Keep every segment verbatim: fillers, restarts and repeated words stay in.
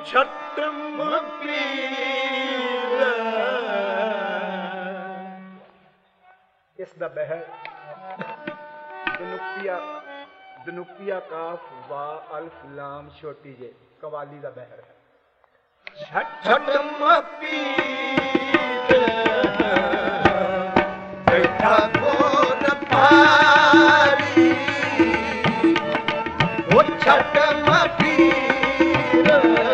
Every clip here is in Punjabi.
ਛਟਮ ਪੀਰ। ਇਸ ਦਾ ਬਹਿਰ ਦਨੁਕੀਆ ਦਨੁਕੀਆ ਕਾਫ ਵਾ ਅਲਫ ਲਾਮ ਛੋਟੀ ਜੇ ਕਵਾਲੀ ਦਾ ਬਹਿਰ ਹੈ। ਛਟਮ ਪੀਰ ਬੈਠਾ ਕੋਨ ਪਾਰੀ। ਉਹ ਛਟਮ ਪੀਰ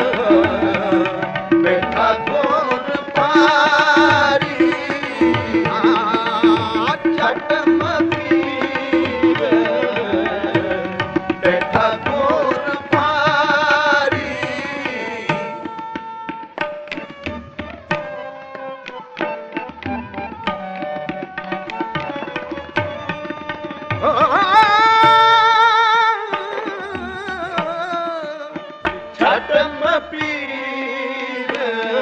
ਬੈਠਾ ਕੋਨ ਪਾਰੀ। ਆ ਛਟਮ ਪੀਰ ਬੈਠਾ ਕੋਨ ਪਾਰੀ। ਛਟਮ ਪੀਰ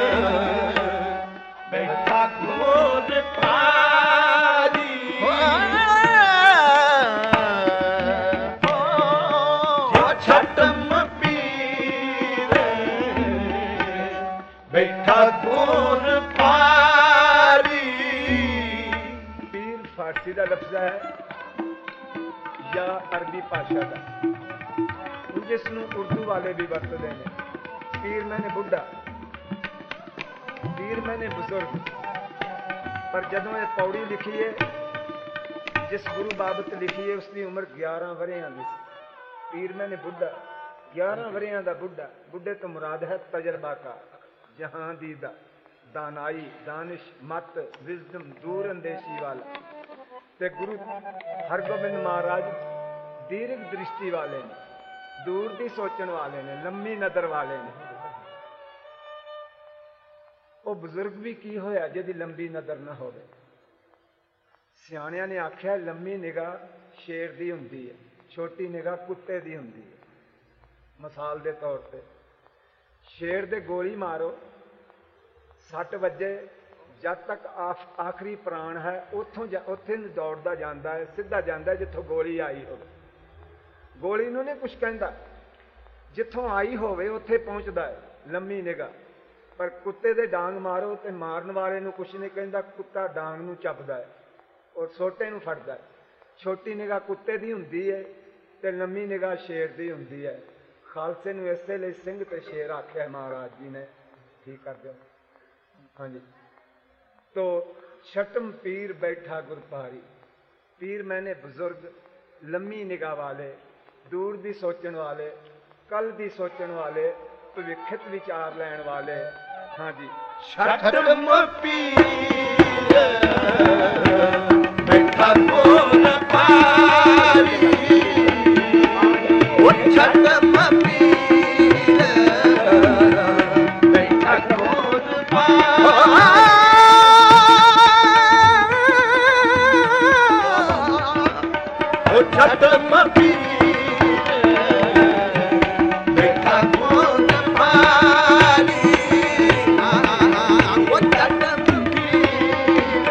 ਬੈਠਾ ਕੋਨ ਪਾਰੀ। ਛਟਮ ਪੀਰ ਬੈਠਾ ਕੋਨ ਪਾਰੀ। ਪੀਰ ਫਾਰਸੀ ਦਾ ਲਫ਼ਜ਼ ਹੈ ਜਾਂ ਅਰਬੀ ਭਾਸ਼ਾ ਦਾ, ਜਿਸ ਨੂੰ ਉਰਦੂ ਵਾਲੇ ਵੀ ਵਰਤਦੇ ਨੇ। ਪੀਰ ਮੈਨੇ ਬੁੱਢਾ, ਪੀਰ ਮੈਨੇ ਬਜ਼ੁਰਗ। ਪਰ ਜਦੋਂ ਇਹ ਪੌੜੀ ਲਿਖੀ ਹੈ, ਜਿਸ ਗੁਰੂ ਬਾਬਤ ਲਿਖੀ ਹੈ, ਉਸ ਦੀ ਉਮਰ ਗਿਆਰਾਂ ਵਰ੍ਹਿਆਂ ਦੀ ਸੀ। ਪੀਰ ਮੈਨੇ ਬੁੱਢਾ, ਗਿਆਰਾਂ ਵਰ੍ਹਿਆਂ ਦਾ ਬੁੱਢਾ। ਬੁੱਢੇ ਤੋਂ ਮੁਰਾਦ ਹੈ ਤਜਰਬਾਕਾਰ, ਜਹਾਂਦੀ ਦਾ, ਦਾਨਾਈ, ਦਾਨਿਸ਼, ਮਤ, ਵਿਜ਼ਡਮ, ਦੂਰ ਅੰਦੇਸ਼ੀ ਵਾਲਾ। ਤੇ ਗੁਰੂ ਹਰਗੋਬਿੰਦ ਮਹਾਰਾਜ ਦੀਰਘ ਦ੍ਰਿਸ਼ਟੀ ਵਾਲੇ ਨੇ, ਦੂਰ ਦੀ ਸੋਚਣ ਵਾਲੇ ਨੇ, ਲੰਮੀ ਨਜ਼ਰ ਵਾਲੇ ਨੇ। ਉਹ ਬਜ਼ੁਰਗ ਵੀ ਕੀ ਹੋਇਆ ਜਿਹਦੀ ਲੰਬੀ ਨਜ਼ਰ ਨਾ ਹੋਵੇ। ਸਿਆਣਿਆਂ ਨੇ ਆਖਿਆ ਲੰਮੀ ਨਿਗਾਹ ਸ਼ੇਰ ਦੀ ਹੁੰਦੀ ਹੈ, ਛੋਟੀ ਨਿਗਾਹ ਕੁੱਤੇ ਦੀ ਹੁੰਦੀ ਹੈ। ਮਿਸਾਲ ਦੇ ਤੌਰ ਤੇ ਸ਼ੇਰ ਦੇ ਗੋਲੀ ਮਾਰੋ, ਸੱਟ ਵੱਜੇ, ਜਦ ਤੱਕ ਆਖ ਆਖਰੀ ਪ੍ਰਾਣ ਹੈ ਉੱਥੋਂ ਉੱਥੇ ਨੂੰ ਦੌੜਦਾ ਜਾਂਦਾ ਹੈ, ਸਿੱਧਾ ਜਾਂਦਾ ਜਿੱਥੋਂ ਗੋਲੀ ਆਈ ਹੋਵੇ। ਗੋਲੀ ਨੂੰ ਨਹੀਂ ਕੁਛ ਕਹਿੰਦਾ, ਜਿੱਥੋਂ ਆਈ ਹੋਵੇ ਉੱਥੇ ਪਹੁੰਚਦਾ ਹੈ, ਲੰਮੀ ਨਿਗਾਹ। ਪਰ ਕੁੱਤੇ ਦੇ ਡਾਂਗ ਮਾਰੋ ਤੇ ਮਾਰਨ ਵਾਲੇ ਨੂੰ ਕੁਛ ਨਹੀਂ ਕਹਿੰਦਾ, ਕੁੱਤਾ ਡਾਂਗ ਨੂੰ ਚੱਬਦਾ ਹੈ ਔਰ ਸੋਟੇ ਨੂੰ ਫੜਦਾ ਹੈ। ਛੋਟੀ ਨਿਗਾਹ ਕੁੱਤੇ ਦੀ ਹੁੰਦੀ ਹੈ ਤੇ ਲੰਮੀ ਨਿਗਾਹ ਸ਼ੇਰ ਦੀ ਹੁੰਦੀ ਹੈ। ਖਾਲਸੇ ਨੂੰ ਇਸੇ ਲਈ ਸਿੰਘ ਤੇ ਸ਼ੇਰ ਆਖਿਆ ਮਹਾਰਾਜ ਜੀ ਨੇ। ਠੀਕ ਕਰ ਦਿਓ। ਹਾਂਜੀ। तो छटम पीर बैठा गुरपारी। पीर मैंने बुजुर्ग, लम्मी निगाह वाले, दूर दी सोचण वाले, कल दी सोचण वाले, भविष्यत विचार लैण वाले। हाँ जी। छटम पीर बैठा गुरपारी। ओ छटम पीर बैठा गुरपारी। छटम पीर बैठा कोन पारी। वो छटम पीर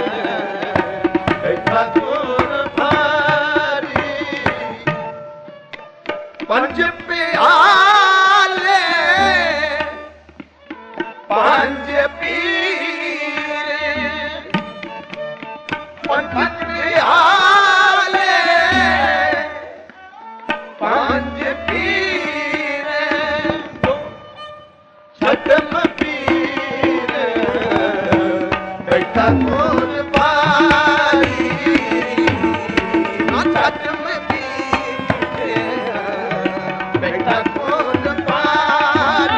बैठा कोन पारी। पंज प्याले पंज पीर, पंज प्याले पंज पीर। छटम पीर बैठा कोन पारी। छटम पीर बैठा कोन पारी।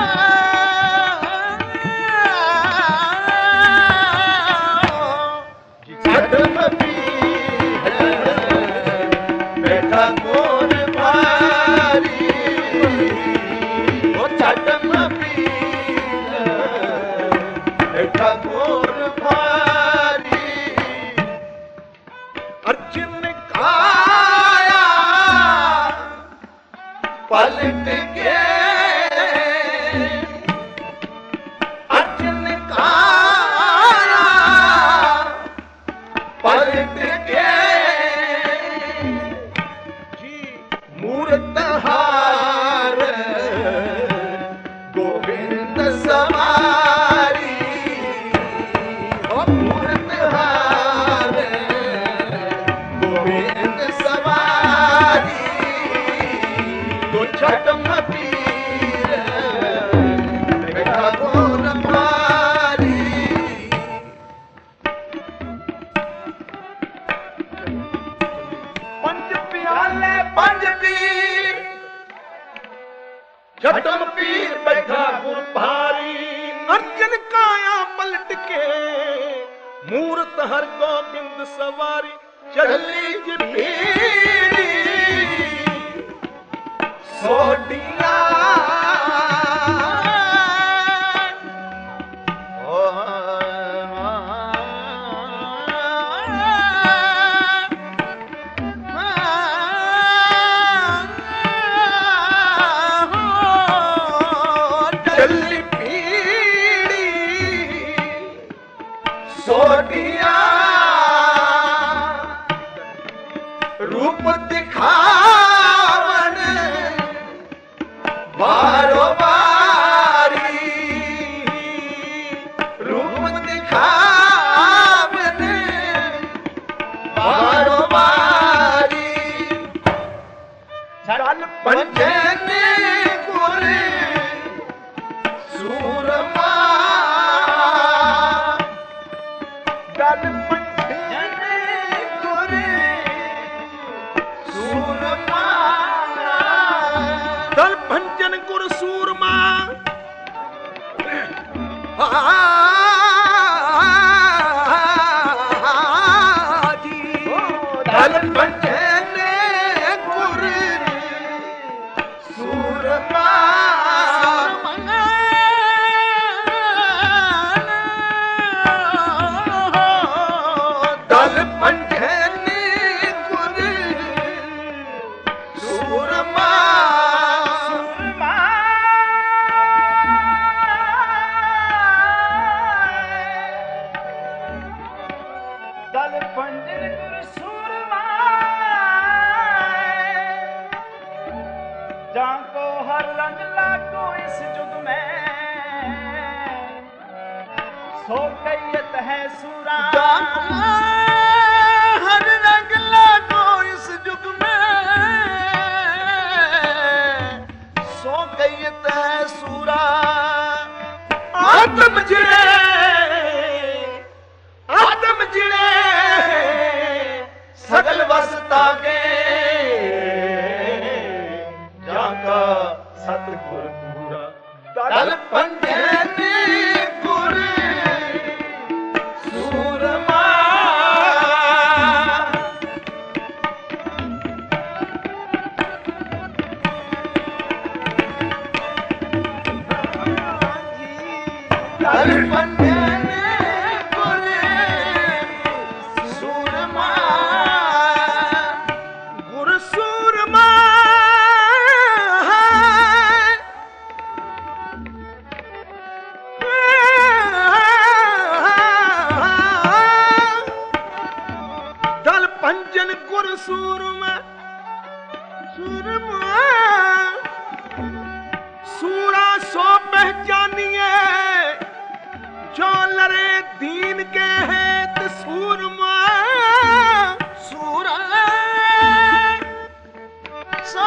छटम पीर बैठा कोन पारी। ओ छटम पीर बैठा कोन पारी। पीर बैठा गुर भारी। अर्जन काया पलट के मूरत हर गोबिंद सवारी। चली पीड़ी सोडिया चली पीड़ी सोडिया रूप दिखावन बारो बारी। रूप दिखावन बारो बारी। चल पंजन गुर सूरमा गल पंजन गुर सूरमा दल भंजन गुर सूरमा। दल पंजन गुर सूरमा दल पंजन गुर सूरमा दल पंजन गुर सूरमा जाको हर रंग लागो इस जुग में सो कैयत है सूरा। हर रंग लागो इस युग में सो कैयत है सूरा। आत्म जिड़े आत्म जिड़े सगल वसता के जाका सतगुर पूरा। दल पंजन गुर सूरमा दल पंजन गुर सूरमा गुर सूरमा दल पंजन गुर सूरमा। सूरमा सूरा सो पहचानिए जो लरे दीन के हेत सूरमा। सूरा सो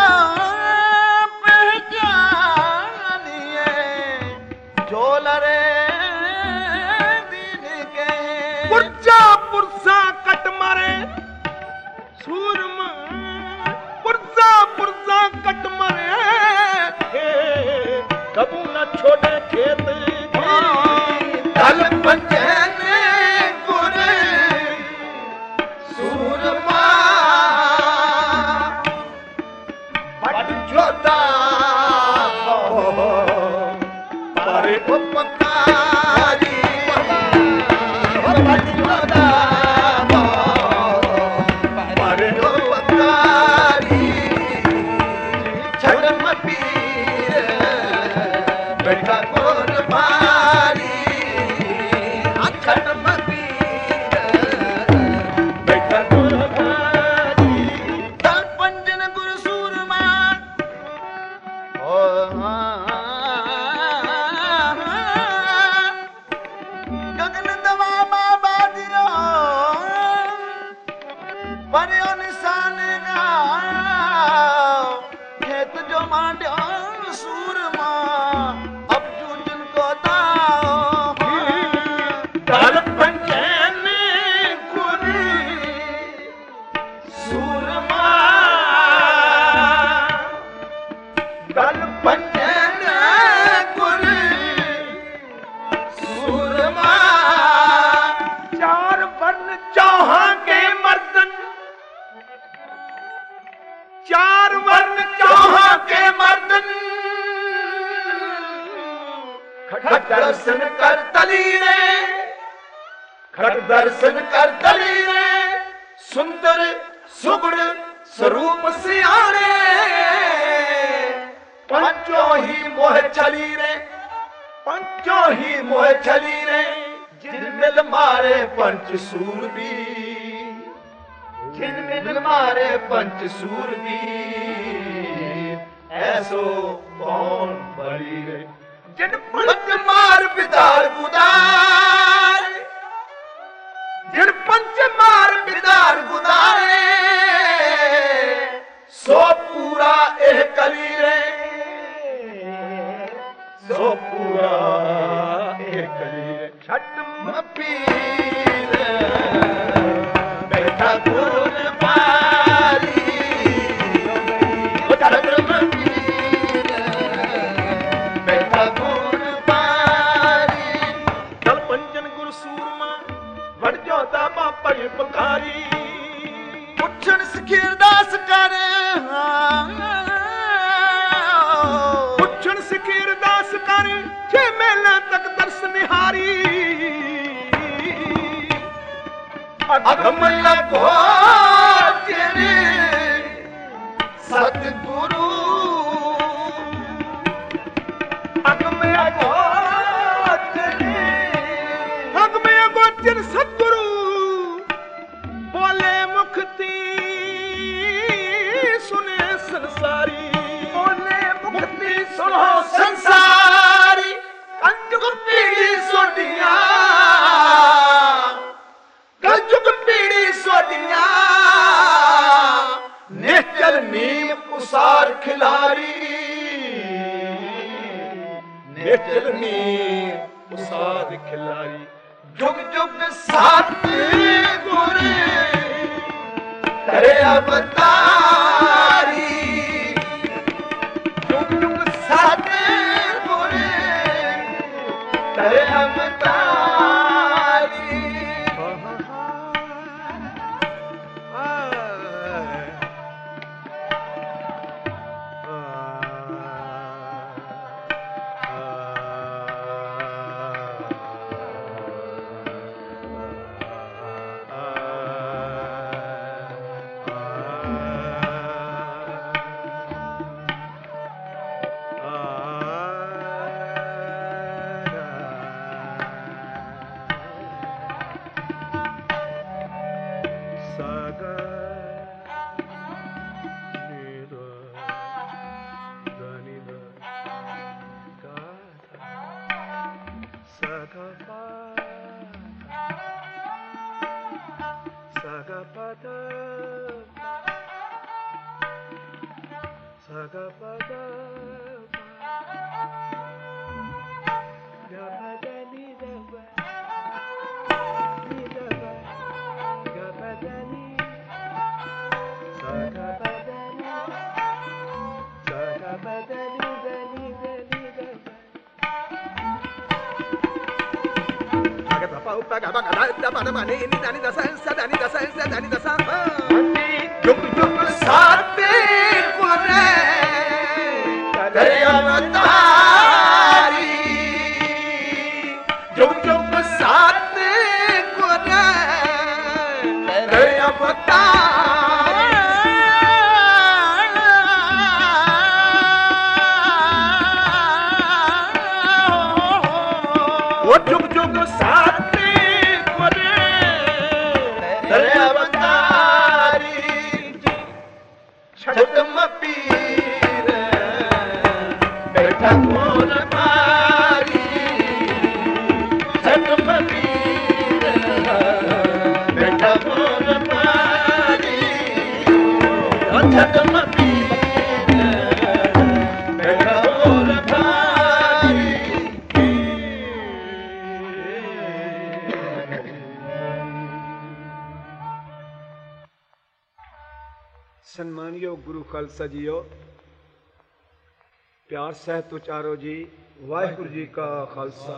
पहचानिए जो लरे दिन के पुरजा पुरजा कट मारे सूरमा। पुरजा पुरजा कट मारे कबू न छोड़े खेत। दल पंजन गुर सूरमा बड़ जोता पर उपकारी। बड़ जोता पर उपकारी। छड़म पीर बैठा गुर भारी। छड़म पीर बैठा गुर भारी। दल पंजन गुर सूरमा ओ हाँ खट दर्शन कर तलीरे, खट दर्शन कर तलीरे, सुंदर सुगुण स्वरूप सियाणे, पंचों ही मोह छली रे, पंचों ही मोह छली रे, जिन मिल मारे पंच सूरबीर, जिन मिल मारे पंच सूरबीर, ऐसो कौन बड़ी रे, जिन पंच मार बिदार गुदार, जिन पंच मार बिदार गुदारे, सो पूरा एह कली रे, सो पूरा एह कली रे। छठ मपीर बैठा गुर बारी, छठ मपीर बैठा गुर बारी, दल पंजन गुर सूरमा वड़ जोता बापा ये पुकारी, ਪੁੱਛਣ ਸਖੀਰਦਾਸ ਕਰ, ਪੁੱਛਣ ਸਿਖੀਰ ਦਾਸ ਕਰ, ਛੇ ਮੇਲਾ ਤੱਕ ਦਰਸ ਨਿਹਾਰੀ, ਅਗਮ ਲਗੋ ਤੇਰੇ ਸਤਿਗੁਰੂ, ਅਗਮ ਲਗੋ ਤੇਰੇ, ਅਗ ਮੇ ਅਗੋਚਰ ਸਤਿਗੁਰੂ, ਬੋਲੇ ਮੁਖਤੀ ਸੁਨੇ ਸੰਸਾਰੀ, ਬੋਲੇ ਮੁਕਤੀ ਸੁਣੋ ਸੰਸਾਰੀ, ਕੰਜੁਗ ਪੀੜੀ ਸੋਡੀਆਂ, ਕੰਜੁਗ ਪੀੜੀ ਸੋਡੀਆਂ, ਨਿਹਚਲ ਨੀਮ ਉਸਾਰ ਖਿਲਾਰੀ, ਨਿਹਚਲ ਨੀਮ ਉਸਾਰ ਖਿਲਾਰੀ, ਜੁਗ ਜੁਗ ਸਤ ਗੁਰ ਤਰੇ ਅਵਤਾਰੀ, ਜੁਗ ਜੁਗ ਸਤ ਗੁਰ ਤਰੇ ਅਵਤਾਰੀ। ਜੁਗ ਜੁਗ ਸਾਤੇ ਗੁਰੇ ਤਰੇ ਅਵਤਾਰੀ, ਜੁਗ ਜੁਗ ਸਾਤੇ ਗੁਰੇ ਤਰੇ ਅਵਤਾਰੀ, ਉਹ ਜੁਗ ਜੁਗ ਸਾਤੇ ਗੁਰੇ ਤਰੇ ਅਵਤਾਰੀ, ਛਟ ਮਪੀਰ ਬੈਠਾ ਗੁਰ ਬਾਰੀ, ਛਟ ਮਪੀਰ ਬੈਠਾ ਗੁਰ ਬਾਰੀ, ਛਟ ਮਪੀਰ ਬੈਠਾ ਗੁਰ ਬਾਰੀ। ਸਨਮਾਨਯੋਗ ਗੁਰੂ ਖਾਲਸਾ ਜੀਓ, ਪਿਆਰ ਸਹਿਤ ਉਚਾਰੋ ਜੀ, ਵਾਹਿਗੁਰੂ ਜੀ ਕਾ ਖਾਲਸਾ।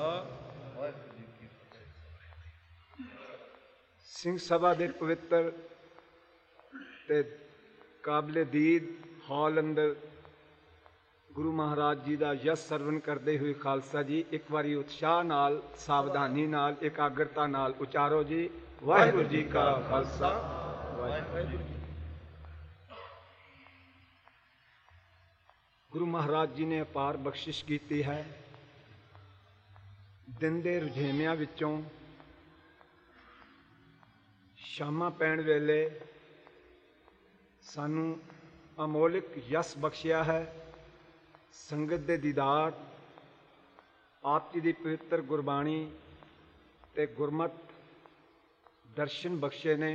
ਸਿੰਘ ਸਭਾ ਦੇ ਪਵਿੱਤਰ ਤੇ ਕਾਬਲੇ ਦੀਦ ਹਾਲ ਅੰਦਰ ਗੁਰੂ ਮਹਾਰਾਜ ਜੀ ਦਾ ਯਸ਼ ਸਰਵਨ ਕਰਦੇ ਹੋਏ ਖਾਲਸਾ ਜੀ ਇੱਕ ਵਾਰੀ ਉਤਸ਼ਾਹ ਨਾਲ, ਸਾਵਧਾਨੀ ਨਾਲ, ਇਕਾਗਰਤਾ ਨਾਲ ਉਚਾਰੋ ਜੀ। ਵਾਹਿਗੁਰੂ ਜੀ ਕਾ ਖਾਲਸਾ, ਵਾਹਿਗੁਰੂ ਜੀ। ਗੁਰੂ ਮਹਾਰਾਜ ਜੀ ਨੇ ਅਪਾਰ ਬਖਸ਼ਿਸ਼ ਕੀਤੀ ਹੈ। ਦਿਨ ਦੇ ਰੁਝੇਵਿਆਂ ਵਿੱਚੋਂ ਸ਼ਾਮਾਂ ਪੈਣ ਵੇਲੇ ਸਾਨੂੰ ਅਮੋਲਕ ਯਸ਼ ਬਖਸ਼ਿਆ ਹੈ। ਸੰਗਤ ਦੇ ਦੀਦਾਰ, ਆਪ ਜੀ ਦੀ ਪਵਿੱਤਰ ਗੁਰਬਾਣੀ ਤੇ ਗੁਰਮਤ ਦਰਸ਼ਨ ਬਖਸ਼ੇ ਨੇ।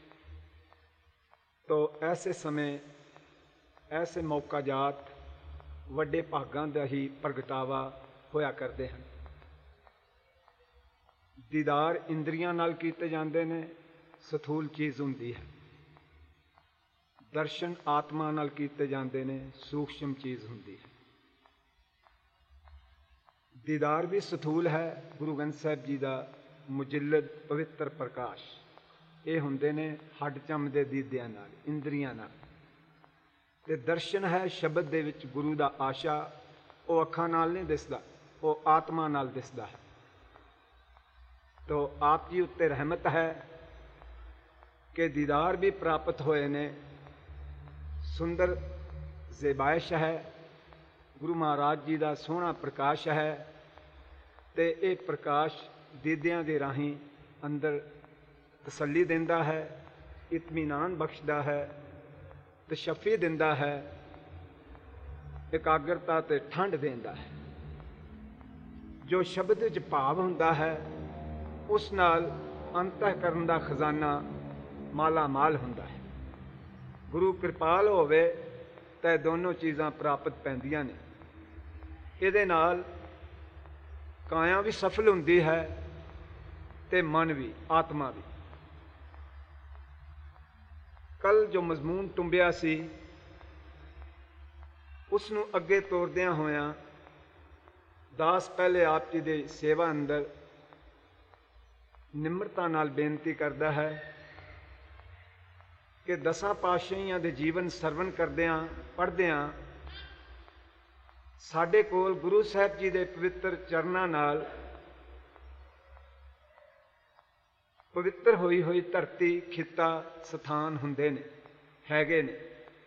ਤੋ ਐਸੇ ਸਮੇਂ, ਐਸੇ ਮੌਕਾ ਜਾਤ ਵੱਡੇ ਭਾਗਾਂ ਦਾ ਹੀ ਪ੍ਰਗਟਾਵਾ ਹੋਇਆ ਕਰਦੇ ਹਨ। ਦੀਦਾਰ ਇੰਦਰੀਆਂ ਨਾਲ ਕੀਤੇ ਜਾਂਦੇ ਨੇ, ਸਥੂਲ ਚੀਜ਼ ਹੁੰਦੀ ਹੈ। ਦਰਸ਼ਨ ਆਤਮਾ ਨਾਲ ਕੀਤੇ ਜਾਂਦੇ ਨੇ, ਸੂਖਸ਼ਮ ਚੀਜ਼ ਹੁੰਦੀ ਹੈ। ਦੀਦਾਰ ਵੀ ਸਥੂਲ ਹੈ। ਗੁਰੂ ਗ੍ਰੰਥ ਸਾਹਿਬ ਜੀ ਦਾ ਮੁਜੱਲਦ ਪਵਿੱਤਰ ਪ੍ਰਕਾਸ਼, ਇਹ ਹੁੰਦੇ ਨੇ ਹੱਡ ਚੰਮ ਦੇ ਦੀਦਿਆਂ ਨਾਲ, ਇੰਦਰੀਆਂ ਨਾਲ। ਤੇ ਦਰਸ਼ਨ ਹੈ ਸ਼ਬਦ ਦੇ ਵਿੱਚ ਗੁਰੂ ਦਾ ਆਸ਼ਾ, ਉਹ ਅੱਖਾਂ ਨਾਲ ਨਹੀਂ ਦਿਸਦਾ, ਉਹ ਆਤਮਾ ਨਾਲ ਦਿਸਦਾ ਹੈ। ਤੋ ਆਪ ਜੀ ਉੱਤੇ ਰਹਿਮਤ ਹੈ ਕਿ ਦੀਦਾਰ ਵੀ ਪ੍ਰਾਪਤ ਹੋਏ ਨੇ। ਸੁੰਦਰ ਜ਼ੇਬਾਇਸ਼ ਹੈ, ਗੁਰੂ ਮਹਾਰਾਜ ਜੀ ਦਾ ਸੋਹਣਾ ਪ੍ਰਕਾਸ਼ ਹੈ। ਤੇ ਇਹ ਪ੍ਰਕਾਸ਼ ਦੀਦਿਆਂ ਦੇ ਰਾਹੀਂ ਅੰਦਰ ਤਸੱਲੀ ਦਿੰਦਾ ਹੈ, ਇਤਮੀਨਾਨ ਬਖਸ਼ਦਾ ਹੈ, ਤਸ਼ੱਫੀ ਦਿੰਦਾ ਹੈ, ਇਕਾਗਰਤਾ ਤੇ ਠੰਡ ਦਿੰਦਾ ਹੈ। ਜੋ ਸ਼ਬਦ ਵਿੱਚ ਭਾਵ ਹੁੰਦਾ ਹੈ ਉਸ ਨਾਲ ਅੰਤःਕਰਨ ਦਾ ਖਜ਼ਾਨਾ ਮਾਲਾ ਮਾਲ ਹੁੰਦਾ ਹੈ। ਗੁਰੂ ਕਿਰਪਾਲ ਹੋਵੇ ਤਾਂ ਦੋਨੋਂ ਚੀਜ਼ਾਂ ਪ੍ਰਾਪਤ ਪੈਂਦੀਆਂ ਨੇ। ਇਹਦੇ ਨਾਲ ਕਾਇਆ ਵੀ ਸਫਲ ਹੁੰਦੀ ਹੈ ਤੇ ਮਨ ਵੀ, ਆਤਮਾ ਵੀ। ਕੱਲ ਜੋ ਮਜ਼ਮੂਨ ਟੁੰਬਿਆ ਸੀ ਉਸ ਨੂੰ ਅੱਗੇ ਤੋਰਦਿਆਂ ਹੋਇਆਂ ਦਾਸ ਪਹਿਲੇ ਆਪ ਜੀ ਦੇ ਸੇਵਾ ਅੰਦਰ ਨਿਮਰਤਾ ਨਾਲ ਬੇਨਤੀ ਕਰਦਾ ਹੈ ਕਿ ਦਸਾਂ ਪਾਤਸ਼ਾਹੀਆਂ ਦੇ ਜੀਵਨ ਸਰਵਨ ਕਰਦਿਆਂ, ਪੜ੍ਹਦਿਆਂ ਸਾਡੇ ਕੋਲ ਗੁਰੂ ਸਾਹਿਬ ਜੀ ਦੇ ਪਵਿੱਤਰ ਚਰਨਾਂ ਨਾਲ ਪਵਿੱਤਰ ਹੋਈ ਹੋਈ ਧਰਤੀ, ਖਿੱਤਾ, ਸਥਾਨ ਹੁੰਦੇ ਨੇ, ਹੈਗੇ ਨੇ।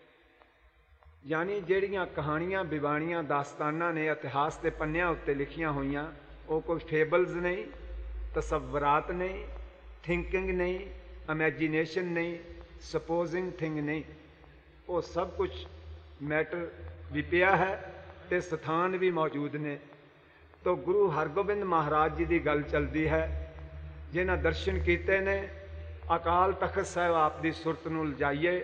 ਯਾਨੀ ਜਿਹੜੀਆਂ ਕਹਾਣੀਆਂ, ਬਿਬਾਣੀਆਂ, ਦਾਸਤਾਨਾਂ ਨੇ ਇਤਿਹਾਸ ਦੇ ਪੰਨਿਆਂ ਉੱਤੇ ਲਿਖੀਆਂ ਹੋਈਆਂ, ਉਹ ਕੋਈ ਫੇਬਲਜ਼ ਨਹੀਂ, ਤਸਵਰਾਤ ਨਹੀਂ, ਥਿੰਕਿੰਗ ਨਹੀਂ, ਇਮੈਜੀਨੇਸ਼ਨ ਨਹੀਂ, ਸਪੋਜ਼ਿੰਗ ਥਿੰਗ ਨਹੀਂ। ਉਹ ਸਭ ਕੁਝ ਮੈਟਰ ਵੀ ਪਿਆ ਹੈ ਤੇ ਸਥਾਨ ਵੀ ਮੌਜੂਦ ਨੇ। ਤੋ ਗੁਰੂ ਹਰਗੋਬਿੰਦ ਮਹਾਰਾਜ ਜੀ ਦੀ ਗੱਲ ਚੱਲਦੀ ਹੈ, ਜਿਨ੍ਹਾਂ ਦਰਸ਼ਨ ਕੀਤੇ ਨੇ। ਅਕਾਲ ਤਖਤ ਸਾਹਿਬ ਆਪ ਦੀ ਸੁਰਤ ਨੂੰ ਲਿਜਾਈਏ।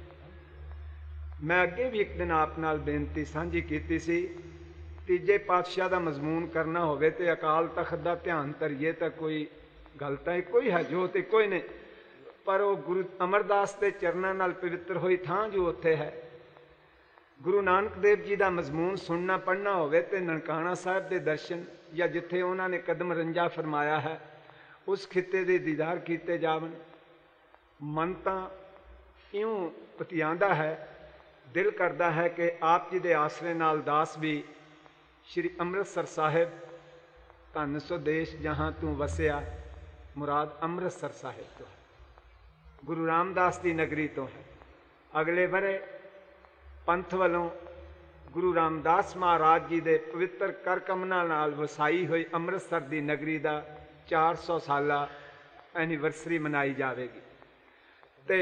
ਮੈਂ ਅੱਗੇ ਵੀ ਇੱਕ ਦਿਨ ਆਪ ਨਾਲ ਬੇਨਤੀ ਸਾਂਝੀ ਕੀਤੀ ਸੀ, ਤੀਜੇ ਪਾਤਸ਼ਾਹ ਦਾ ਮਜ਼ਮੂਨ ਕਰਨਾ ਹੋਵੇ ਤੇ ਅਕਾਲ ਤਖਤ ਦਾ ਧਿਆਨ ਧਰੀਏ ਤਾਂ ਕੋਈ ਗੱਲ ਤਾਂ ਇੱਕੋ ਹੀ ਹੈ, ਜੋਤ ਇੱਕੋ ਹੀ ਨੇ। ਪਰ ਉਹ ਗੁਰੂ ਅਮਰਦਾਸ ਦੇ ਚਰਨਾਂ ਨਾਲ ਪਵਿੱਤਰ ਹੋਈ ਥਾਂ ਜੋ ਉੱਥੇ ਹੈ। ਗੁਰੂ ਨਾਨਕ ਦੇਵ ਜੀ ਦਾ ਮਜ਼ਮੂਨ ਸੁਣਨਾ, ਪੜ੍ਹਨਾ ਹੋਵੇ ਤੇ ਨਨਕਾਣਾ ਸਾਹਿਬ ਦੇ ਦਰਸ਼ਨ, ਜਾਂ ਜਿੱਥੇ ਉਹਨਾਂ ਨੇ ਕਦਮ ਰੰਜਾ ਫਰਮਾਇਆ ਹੈ ਉਸ ਖਿੱਤੇ ਦੇ ਦੀਦਾਰ ਕੀਤੇ ਜਾਵਣ। ਮਨ ਤਾਂ ਇਉਂ ਪਤਿਆਂਦਾ ਹੈ, ਦਿਲ ਕਰਦਾ ਹੈ ਕਿ ਆਪ ਜੀ ਦੇ ਆਸਰੇ ਨਾਲ ਦਾਸ ਵੀ ਸ਼੍ਰੀ ਅੰਮ੍ਰਿਤਸਰ ਸਾਹਿਬ, ਧੰਨ ਸੋ ਦੇਸ਼ ਜਹਾਂ ਤੂੰ ਵਸਿਆ, ਮੁਰਾਦ ਅੰਮ੍ਰਿਤਸਰ ਸਾਹਿਬ ਤੋਂ ਹੈ, ਗੁਰੂ ਰਾਮਦਾਸ ਦੀ ਨਗਰੀ ਤੋਂ ਹੈ। ਅਗਲੇ ਵਰੇ ਪੰਥ ਵੱਲੋਂ ਗੁਰੂ ਰਾਮਦਾਸ ਮਹਾਰਾਜ ਜੀ ਦੇ ਪਵਿੱਤਰ ਕਰ ਕਮਲਾਂ ਨਾਲ ਵਸਾਈ ਹੋਈ ਅੰਮ੍ਰਿਤਸਰ ਦੀ ਨਗਰੀ ਦਾ ਚਾਰ ਸੌ ਸਾਲਾ ਐਨੀਵਰਸਰੀ ਮਨਾਈ ਜਾਵੇਗੀ। ਤੇ